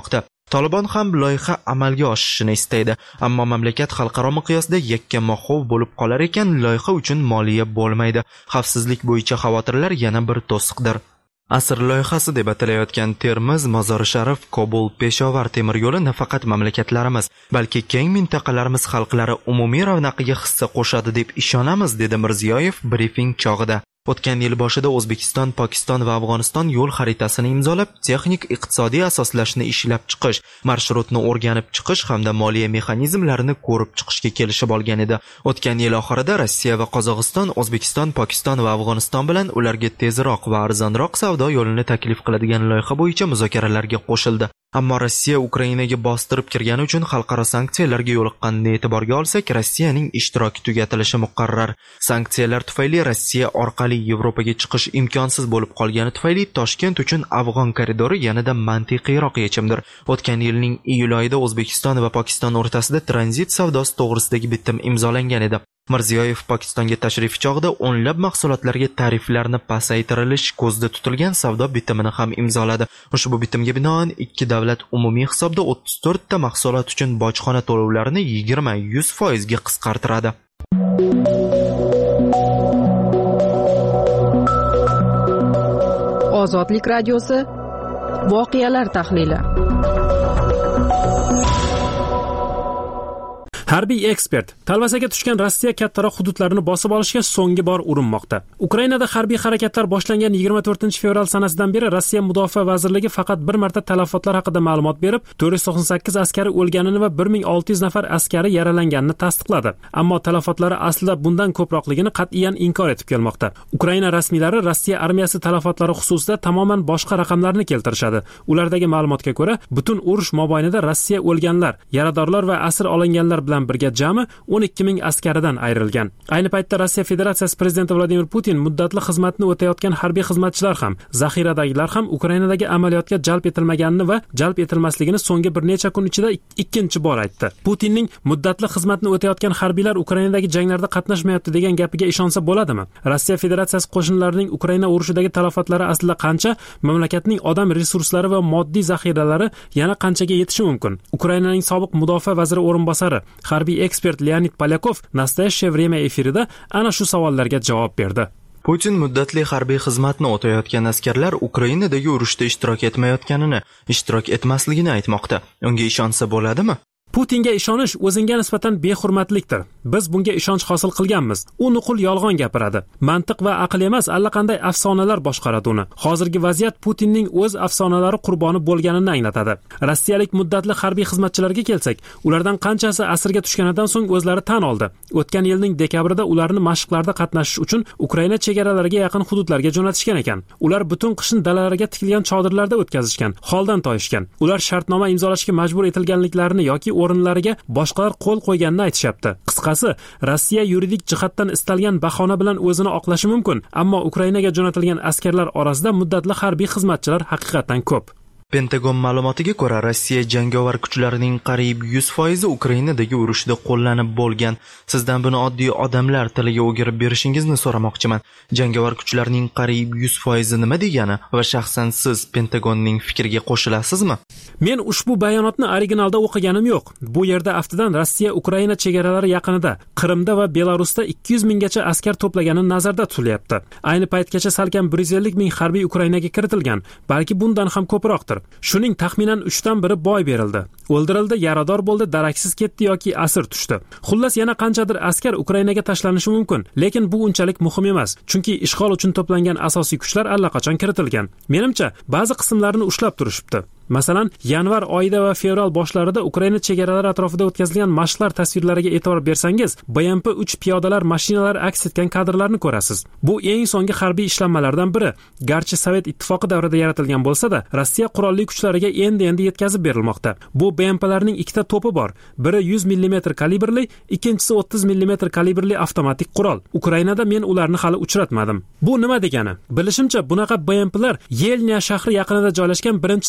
Tolibon ham loyiha amalga oshishini istaydi, ammo mamlakat xalqaro miqyosda yakka-mahov bo'lib qolar ekan, loyiha uchun moliya bo'lmaydi. Xavfsizlik bo'yicha xavotirlar yana bir to'siqdir. Asr loyihasi deb atalayotgan Termiz, Mozori Sharif, Kobul, Peshovar temir yo'li nafaqat mamlakatlarimiz, balki keng mintaqalarimiz xalqlari umumiy ravnaqiga hissa qo'shadi deb ishonamiz, dedi Mirziyoyev brifing chog'ida. O'tgan yil boshida O'zbekiston, Pokiston va Afg'oniston yo'l xaritasini imzolab, texnik iqtisodiy asoslashni ishlab chiqish, marshrutni o'rganib chiqish hamda moliya mexanizmlarini ko'rib chiqishga kelishib olgan edi. O'tgan yil oxirida Rossiya va Qozog'iston O'zbekiston, Pokiston va Afg'oniston bilan ularga tezroq va arzonroq savdo yo'lini taklif qiladigan loyiha bo'yicha muzokaralarga qo'shildi. Ammo Rossiya Ukrainaga bostirib kirgani uchun xalqaro sanksiyalarga yo'liqqanini e'tiborga olsak, Rossiyaning ishtiroki tugatilishi muqarrar. Sanksiyalar tufayli Rossiya orqali Yevropaga chiqish imkonsiz bo'lib qolgani tufayli Toshkent uchun Afg'on koridori yanada mantiqiyroq yechimdir. O'tgan yilning iyul oyida O'zbekiston va Pokiston o'rtasida tranzit savdosi to'g'risidagi bitim imzolangan edi. Mirziyoyev Pokistonga tashrif chog'ida o'nlab mahsulotlarga tariflarni pasaytirilish ko'zda tutilgan savdo bitimini ham imzoladi. Ushbu bitimga binoan ikki davlat umumiy hisobda o'ttiz to'rt ta mahsulot uchun bojxona to'lovlarini yigirma yuz foiz ga qisqartiradi. Ozodlik radiosi voqealar tahlili. Harbiy ekspert talvasaga tushgan Rossiya kattaroq hududlarini bosib olishga so'nggi bor urinmoqda. Ukrainada harbiy harakatlar boshlangan yigirma to'rtinchi fevral sanasidan beri Rossiya Mudofaa vazirligi faqat bir marta talafotlar haqida ma'lumot berib, to'rt yuz to'qson sakkiz askari o'lganini va bir ming olti yuz nafar askari yaralanganini tasdiqladi. Ammo talafotlari aslida bundan ko'proqligini qat'iyan inkor etib kelmoqda. Ukraina rasmiylari Rossiya armiyasi talafotlari xususida tamoman boshqa raqamlarni keltirishadi. Ulardagi ma'lumotga ko'ra, butun urush mobaynida Rossiya o'lganlar, yaradorlar va asir olinganlar bilan birga jami o'n ikki ming askaridan ayrilgan. Ayni paytda Rossiya Federatsiyasi prezidenti Vladimir Putin muddatli xizmatni o'tayotgan harbiy xizmatchilar ham, zaxiradagilar ham Ukrainadagi amaliyotga jalb etilmaganini va jalb etilmasligini so'nggi bir necha kun ichida ikkinchi bor aytdi. Putinning muddatli xizmatni o'tayotgan harbiylar Ukrainadagi janglarda qatnashmayapti degan gapiga ishonsa bo'ladimi? Rossiya Federatsiyasi qo'shinlarining Ukraina urushidagi talofatlari aslida qancha? Mamlakatning odam resurslari va moddiy zaxiralari yana qanchaga yetishi mumkin? Ukrainaning sobiq mudofaa vaziri o'rinbosari harbiy ekspert Leonid Polyakov Nastoyashye время efirida ana shu savollarga javob berdi. Putin muddatli harbiy xizmatni o'tayotgan askarlar Ukrainadagi urushda ishtirok etmayotganini, ishtirok etmasligini aytmoqda. Unga ishonsa bo'ladimi? Putinga ishonish o'zingga nisbatan behurmatlikdir. Biz bunga ishonch hosil qilganmiz. U nuqul yolg'on gapiradi. Mantiq va aql emas, allaqanday afsonalar boshqaradi uni. Hozirgi vaziyat Putinning o'z afsonalari qurboni bo'lganini anglatadi. Rossiyalik muddatli harbiy xizmatchilarga kelsak, ulardan qanchasi asirga tushganidan so'ng o'zlari tan oldi. O'tgan yilning dekabrida ularni mashqlarda qatnashish uchun Ukraina chegaralariga yaqin hududlarga jo'natishgan ekan. Ular butun qishni dalalarga tikilgan chodirlarda o'tkazishgan, holdan toyishgan. Ular shartnoma imzolashga majbur etilganliklarini yoki o'rinlariga boshqalar qo'l qo'yganini aytishyapti. Qisqasi, Rossiya yuridik jihatdan istalgan bahona bilan o'zini oqlashi mumkin, ammo Ukrainaga jo'natilgan askarlar orasida muddatli harbiy xizmatchilar haqiqatan ko'p. Pentagon ma'lumotiga ko'ra, Rossiya jangovar kuchlarining qariyb yuz foizi Ukrainadagi urushda qo'llanib bo'lgan. Sizdan buni oddiy odamlar tiliga o'girib berishingizni so'ramoqchiman. Jangovar kuchlarning qariyb yuz foizi nima degani va shaxsan siz Pentagonning fikriga qo'shilasizmi? Men ushbu bayonotni originalda o'qiganim yo'q. Bu yerda aftidan Rossiya Ukraina chegaralari yaqinida, Qrimda va Belarusda ikki yuz minggacha askar to'plagani nazarda tutilyapti. Ayni paytgacha salkam bir yuz ellik ming harbiy Ukrainaga kiritilgan, balki bundan ham ko'proqdir. Shuning taxminan uchdan biri boy berildi. O'ldirildi, yarador bo'ldi, daraksiz ketdi yoki asir tushdi. Xullas yana qanchadir askar Ukrainaga tashlanishi mumkin, lekin bu unchalik muhim emas, chunki ishg'ol uchun to'plangan asosiy kuchlar allaqachon kiritilgan. Menimcha, ba'zi qismlarini ushlab turishibdi. Masalan, yanvar oyida va fevral boshlarida Ukraina chegaralari atrofida o'tkazilgan mashqlar tasvirlariga e'tibor bersangiz, B M P uch piyodalar mashinalari aks etgan kadrlarni ko'rasiz. Bu eng so'nggi harbiy ishlanmalardan biri. Garchi Sovet ittifoqi davrida yaratilgan bo'lsa-da, Rossiya qurolli kuchlariga endi-endi yetkazib berilmoqda. Bu B M P'larning ikkita to'pi bor. Biri yuz millimetr kalibrli, ikkinchisi o'ttiz millimetr kalibrli avtomatik qurol. Ukrainada men ularni hali uchratmadim. Bu nima degani? Bilishimcha, bunaqa B M P'lar Yelnya shahri yaqinida joylashgan birinchi tank armiyasi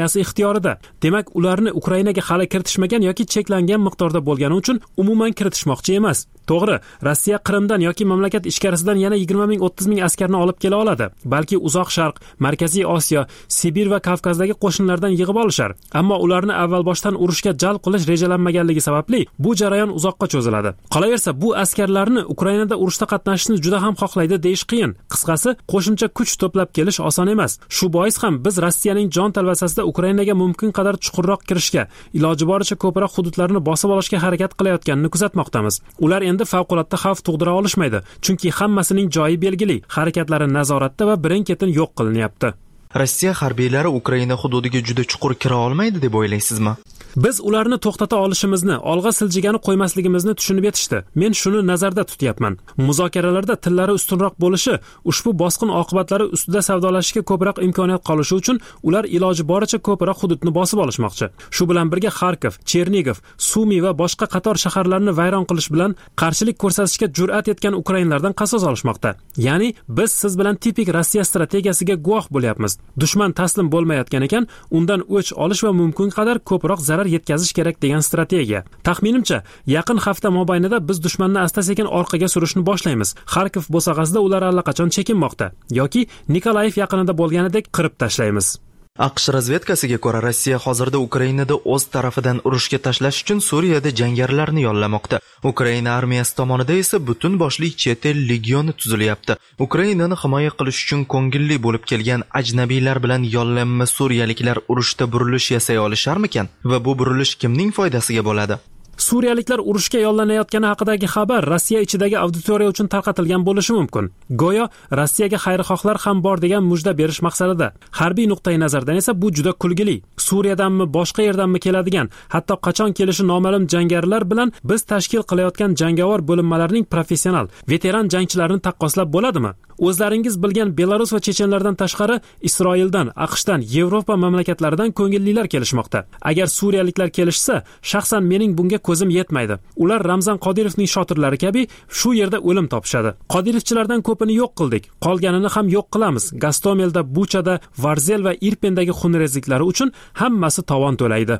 armiyasi ixtiyorida. Demak, ularni Ukrainaga hali kiritishmagan yoki cheklangan miqdorda bo'lgani uchun umuman kiritishmoqchi emas. To'g'ri, Rossiya Qrimdan yoki mamlakat ichkarisidan yana yigirma ming o'ttiz ming askarni olib kela oladi. Balki Uzoq Sharq, Markaziy Osiyo, Sibir va Kavkazdagi qo'shinlardan yig'ib olishar. Ammo ularni avval boshdan urushga jalb qilish rejalanmaganligi sababli bu jarayon uzoqqa cho'ziladi. Qolaversa, bu askarlarni Ukrainada urushda qatnashishni juda ham xohlaydi deyish qiyin. Qisqasi, qo'shimcha kuch to'plab kelish oson emas. Shu bois ham biz Rossiyaning jon talvasasida Ukrainaga mumkin qadar chuqurroq kirishga, iloji boricha ko'proq hududlarni bosib olishga harakat qilayotganini kuzatmoqdamiz. Ular endi favqulodda xavf tug'dira olishmaydi, chunki hammasining joyi belgili, harakatlari nazoratda va birin-ketin yo'q qilinyapti. Rossiya harbiylari Ukraina hududiga juda chuqur kira olmaydi deb o'ylaysizmi? Biz ularni to'xtata olishimizni, olg'a siljigani qo'ymasligimizni tushunib yetishdi. Men shuni nazarda tutyapman. Muzokaralarda tillari ustunroq bo'lishi, ushbu bosqin oqibatlari ustida savdolashishga ko'proq imkoniyat qolishi uchun ular iloji boricha ko'proq hududni bosib olishmoqchi. Shu bilan birga Xarkov, Chernigov, Sumi va boshqa qator shaharlarni vayron qilish bilan qarshilik ko'rsatishga jur'at etgan ukrainlardan qasos olishmoqda. Ya'ni biz siz bilan tipik Rossiya strategiyasiga guvoh bo'lyapmiz. Dushman taslim bo'lmayotgan ekan, undan o'ch olish va mumkin qadar ko'proq zarar yetkazish kerak degan strategiya. Taxminimcha, yaqin hafta mobaynida biz dushmanni asta-sekin orqaga surishni boshlaymiz. Xarkov bo'sag'asida ular allaqachon chekinmoqda yoki Nikolayev yaqinida bo'lganidek qirib tashlaymiz. AQSh razvedkasiga ko'ra, Rossiya hozirda Ukrainada o'z tarafidan urushga tashlash uchun Suriyada jangarilarni yollamoqda. Ukraina armiyasi tomonidan esa butun boshli chet el legioni tuzilyapti. Ukrainani himoya qilish uchun ko'ngilli bo'lib kelgan ajnabiylar bilan yollanma suriyaliklar urushda burilish yasay olisharmikan? Va bu burilish kimning foydasiga bo'ladi? Suriyaliklar urushga yollanayotgani haqidagi xabar Rossiya ichidagi auditoriya uchun tarqatilgan bo'lishi mumkin. Go'yo Rossiyaga xayrixohlar ham bor degan mujda berish maqsadida. Harbiy nuqtai nazardan esa bu juda kulgili. Suriyadanmi, boshqa yerdanmi keladigan, hatto qachon kelishi noma'lum jangarilar bilan biz tashkil qilayotgan jangovar bo'linmalarning professional, veteran jangchilarini taqqoslab bo'ladimi? O'zlaringiz bilgan Belarus va chechenlardan tashqari Isroildan, AQShdan, Yevropa mamlakatlaridan ko'ngillilar kelishmoqda. Agar suriyaliklar kelishsa, shaxsan mening bunga ko'zim yetmaydi. Ular Ramzan Qodirovning shotirlari kabi shu yerda o'lim topishadi. Qodirovchilardan ko'pini yo'q qildik, qolganini ham yo'q qilamiz. Gastomelda, Buchada, Varzel va Irpendagi xunrezliklari uchun hammasi tovon to'laydi.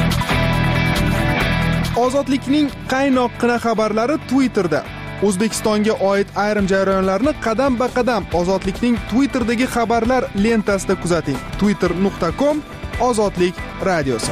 Ozodlikning qaynoqqina xabarlari Twitterda. O'zbekistonga oid ayrim jarayonlarni qadam-ba-qadam Ozodlikning Twitterdagi xabarlar lentasida kuzating. twitter nuqta com Ozodlik radiosi.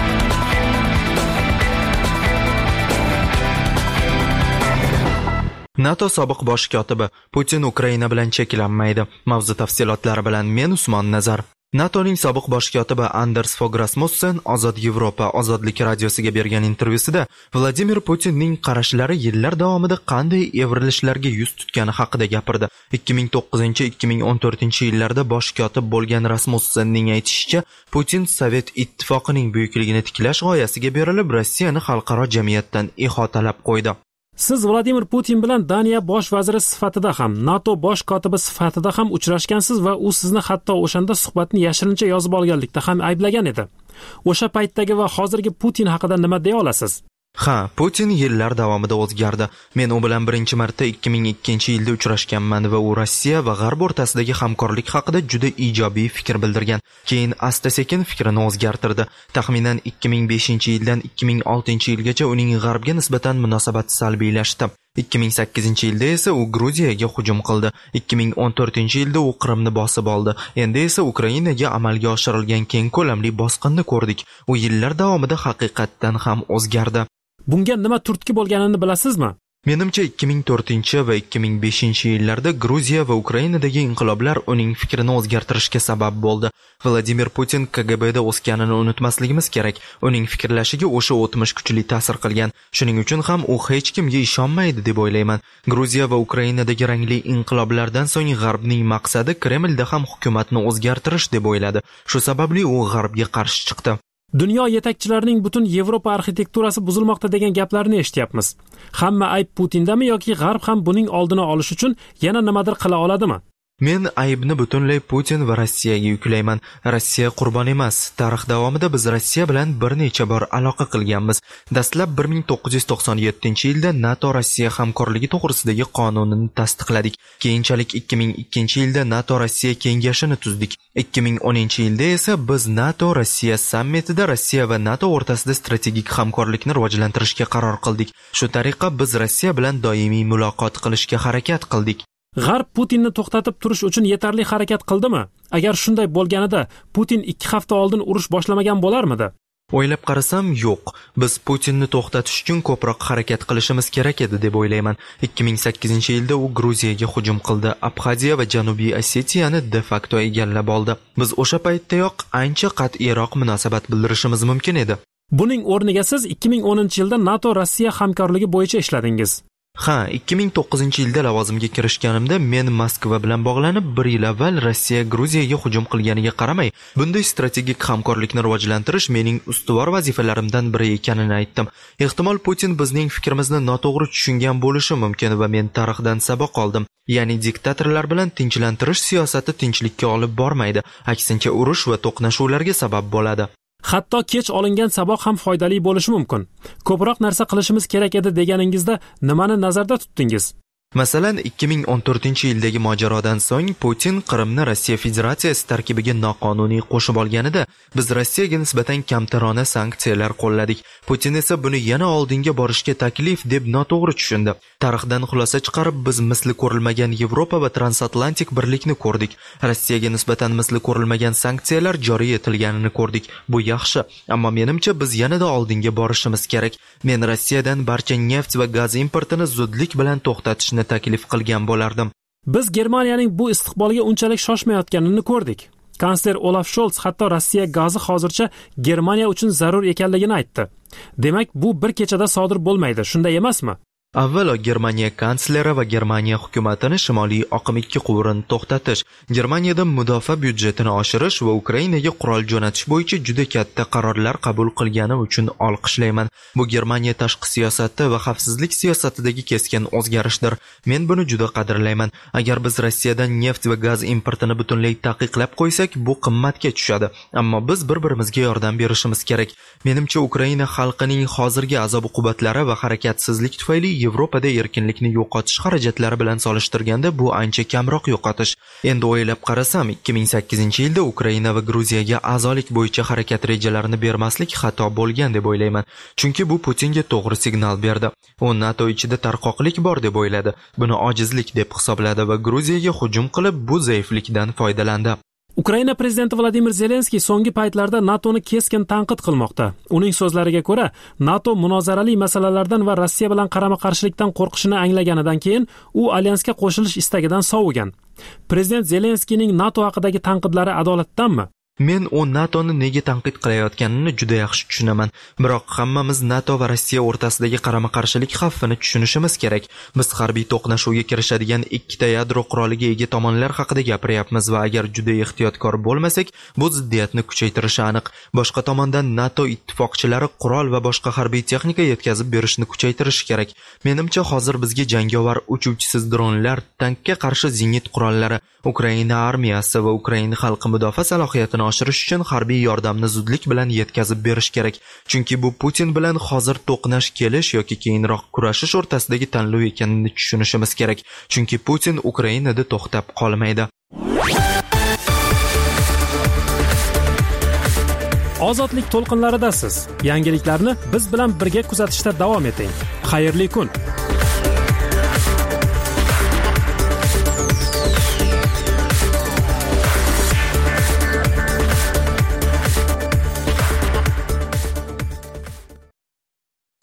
NATO sobiq bosh kotibi: Putin Ukraina bilan cheklanmaydi. Mavzu tafsilotlari bilan men Usmon Nazar. NATOning sobiq bosh kotibi Anders Fogh Rasmussen Ozod Yevropa Ozodlik radiosiga bergan intervyusida Vladimir Putinning qarashlari yillar davomida qanday evrilishlarga yuz tutgani haqida gapirdi. ikki ming to'qqizinchi ikki ming o'n to'rtinchi yillarda bosh kotib bo'lgan Rasmussenning aytishicha, Putin Sovet ittifoqining buyukligini tiklash g'oyasiga berilib, Rossiyani xalqaro jamiyatdan ihotalab qo'ydi. Siz Vladimir Putin bilan Daniya bosh vaziri sifatida ham, NATO bosh kotibi sifatida ham uchrashgansiz va u sizni hatto o'shanda suhbatni yashirincha yozib olganlikda ham ayblagan edi. O'sha paytdagi va hozirgi Putin haqida nima deya olasiz? Ha, Putin yillar davomida o'zgardi. Men u bilan birinchi marta ikki ming ikkinchi yilda uchrashganman va u Rossiya va G'arb o'rtasidagi hamkorlik haqida juda ijobiy fikr bildirgan. Keyin asta-sekin fikrini o'zgartirdi. Taxminan ikki ming beshinchi yildan ikki ming oltinchi yilgacha uning G'arbga nisbatan munosabati salbiylashdi. ikki ming sakkizinchi yilda esa u Gruziyaga hujum qildi. ikki ming o'n to'rtinchi yilda u Qrimni bosib oldi. Endi esa Ukrainaga amalga oshirilgan keng ko'lamli bosqinni ko'rdik. U yillar davomida haqiqatdan ham o'zgardi. Bunga nima turtki bo'lganini bilasizmi? Menimcha ikki ming to'rtinchi va ikki ming beshinchi yillarda Gruziya va Ukrainadagi inqiloblar uning fikrini o'zgartirishga sabab bo'ldi. Vladimir Putin K G B'da o'sganini unutmasligimiz kerak. Uning fikrlashiga o'sha o'tmish kuchli ta'sir qilgan. Shuning uchun ham u hech kimga ishonmaydi deb o'ylayman. Gruziya va Ukrainadagi rangli inqiloblardan so'ng G'arbning maqsadi Kremlda ham hukumatni o'zgartirish deb o'yladi. Shu sababli u G'arbga qarshi chiqdi. Dunyo yetakchilarining butun Yevropa arxitekturasi buzilmoqda degan gaplarni eshityapmiz. Hamma ayb Putindami yoki G'arb ham buning oldini olish uchun yana nimadir qila oladimi? Men aybni butunlay Putin va Rossiyaga yuklayman. Rossiya qurbon emas. Tarix davomida biz Rossiya bilan bir necha bor aloqa qilganmiz. Dastlab bir ming to'qqiz yuz to'qson yettinchi yilda NATO Rossiya hamkorligi to'g'risidagi qonunini tasdiqladik. Keyinchalik ikki ming ikkinchi yilda NATO Rossiya kengashini tuzdik. ikki ming o'ninchi yilda esa biz NATO Rossiya sammitida Rossiya va NATO o'rtasida strategik hamkorlikni rivojlantirishga qaror qildik. Shu tariqa biz Rossiya bilan doimiy muloqot qilishga harakat qildik. G'arb Putinni to'xtatib turish uchun yetarli harakat qildimi? Agar shunday bo'lganida, Putin ikki hafta oldin urush boshlamagan bo'larmidi? O'ylab qarasam, yo'q. Biz Putinni to'xtatish uchun ko'proq harakat qilishimiz kerak edi deb o'ylayman. ikki ming sakkizinchi yilda u Gruziyaga hujum qildi. Abxaziya va Janubiy Osetiyani de facto egallab oldi. Biz o'sha paytdayoq ancha qat'iyroq munosabat bildirishimiz mumkin edi. Buning o'rniga siz ikki ming o'ninchi yilda NATO Rossiya hamkorligi bo'yicha ishladingiz. Ha, ikki ming to'qqizinchi yilda lavozimga kirishganimda men Moskva bilan bog'lanib, bir yil avval Rossiya Gruziyaga hujum qilganiga qaramay, bunday strategik hamkorlikni rivojlantirish mening ustuvor vazifalarimdan biri ekanini aytdim. Ehtimol Putin bizning fikrimizni noto'g'ri tushungan bo'lishi mumkin va men tarixdan saboq oldim. Ya'ni diktatorlar bilan tinchlantirish siyosati tinchlikka olib bormaydi, aksincha urush va to'qnashuvlarga sabab bo'ladi. Hatto kech olingan saboq ham foydali bo'lishi mumkin. Ko'proq narsa qilishimiz kerak edi deganingizda nimani nazarda tutdingiz? Masalan, ikki ming o'n to'rtinchi yildagi mojarodan so'ng Putin Qrimni Rossiya Federatsiyasi tarkibiga noqonuniy qo'shib olganida, biz Rossiyaga nisbatan kamtarona sanksiyalar qo'lladik. Putin esa buni yana oldinga borishga taklif deb noto'g'ri tushundi. Tarixdan xulosa chiqarib, biz misli ko'rilmagan Yevropa va transatlantik birlikni ko'rdik. Rossiyaga nisbatan misli ko'rilmagan sanksiyalar joriy etilganini ko'rdik. Bu yaxshi, ammo menimcha biz yanada oldinga borishimiz kerak. Men Rossiyadan barcha neft va gaz importini zudlik bilan to'xtatishni taklif qilgan bo'lardim. Biz Germaniyaning bu istiqbolga unchalik shoshmayotganini ko'rdik. Kansler Olaf Scholz hatto Rossiya gazi hozircha Germaniya uchun zarur ekanligini aytdi. Demak, bu bir kechada sodir bo'lmaydi, shunday emasmi? Avvalo Germaniya kansleri va Germaniya hukumatini Shimoliy oqim ikki quvurini to'xtatish, Germaniyada mudofaa byudjetini oshirish va Ukrainaga qurol jo'natish bo'yicha juda katta qarorlar qabul qilgani uchun olqishlayman. Bu Germaniya tashqi siyosati va xavfsizlik siyosatidagi keskin o'zgarishdir. Men buni juda qadrlayman. Agar biz Rossiyadan neft va gaz importini butunlay taqiqlab qo'ysak, bu qimmatga tushadi. Ammo biz bir-birimizga yordam berishimiz kerak. Menimcha Ukraina xalqining hozirgi azob-uqubatlari va harakatsizlik tufayli Yevropada erkinlikni yo'qotish xarajatlari bilan solishtirganda bu ancha kamroq yo'qotish. Endi o'ylab qarasam, ikki ming sakkizinchi yilda Ukraina va Gruziyaga a'zolik bo'yicha harakat rejalarini bermaslik xato bo'lgan deb o'ylayman. Chunki bu Putinga to'g'ri signal berdi. U NATO ichida tarqoqlik bor deb o'yladi. Buni ojizlik deb hisobladi va Gruziyaga hujum qilib, bu zaiflikdan foydalandi. Ukraina prezidenti Vladimir Zelenskiy so'nggi paytlarda NATOni keskin tanqid qilmoqda. Uning so'zlariga ko'ra, NATO munozarali masalalardan va Rossiya bilan qarama-qarshilikdan qo'rqishini anglaganidan keyin u alyansga qo'shilish istagidan sovigan. Prezident Zelenskiyning NATO haqidagi tanqidlari adolatdanmi? Men u NATOni nega tanqid qilayotganini juda yaxshi tushunaman. Biroq hammamiz NATO va Rossiya o'rtasidagi qarama-qarshilik xavfini tushunishimiz kerak. Biz harbiy to'qnashuvga kirishadigan ikkita yadro quroliga ega tomonlar haqida gapiryapmiz va agar juda ehtiyotkor bo'lmasak, bu ziddiyatni kuchaytirishi aniq. Boshqa tomondan NATO ittifoqchilari qurol va boshqa harbiy texnika yetkazib berishni kuchaytirishi kerak. Menimcha hozir bizga jangovar uchuvchisiz dronlar, tankka qarshi zenit qurollari, Ukraina armiyasi va Ukraina xalqi mudofaa salohiyatini oshirish uchun harbiy yordamni zudlik bilan yetkazib berish kerak. Chunki bu Putin bilan hozir to'qnash kelish yoki keyinroq kurashish o'rtasidagi tanlov ekanini tushunishimiz kerak. Chunki Putin Ukrainada to'xtab qolmaydi. Ozodlik to'lqinlaridasiz. Yangiliklarni biz bilan birga kuzatishda davom eting. Xayrli kun.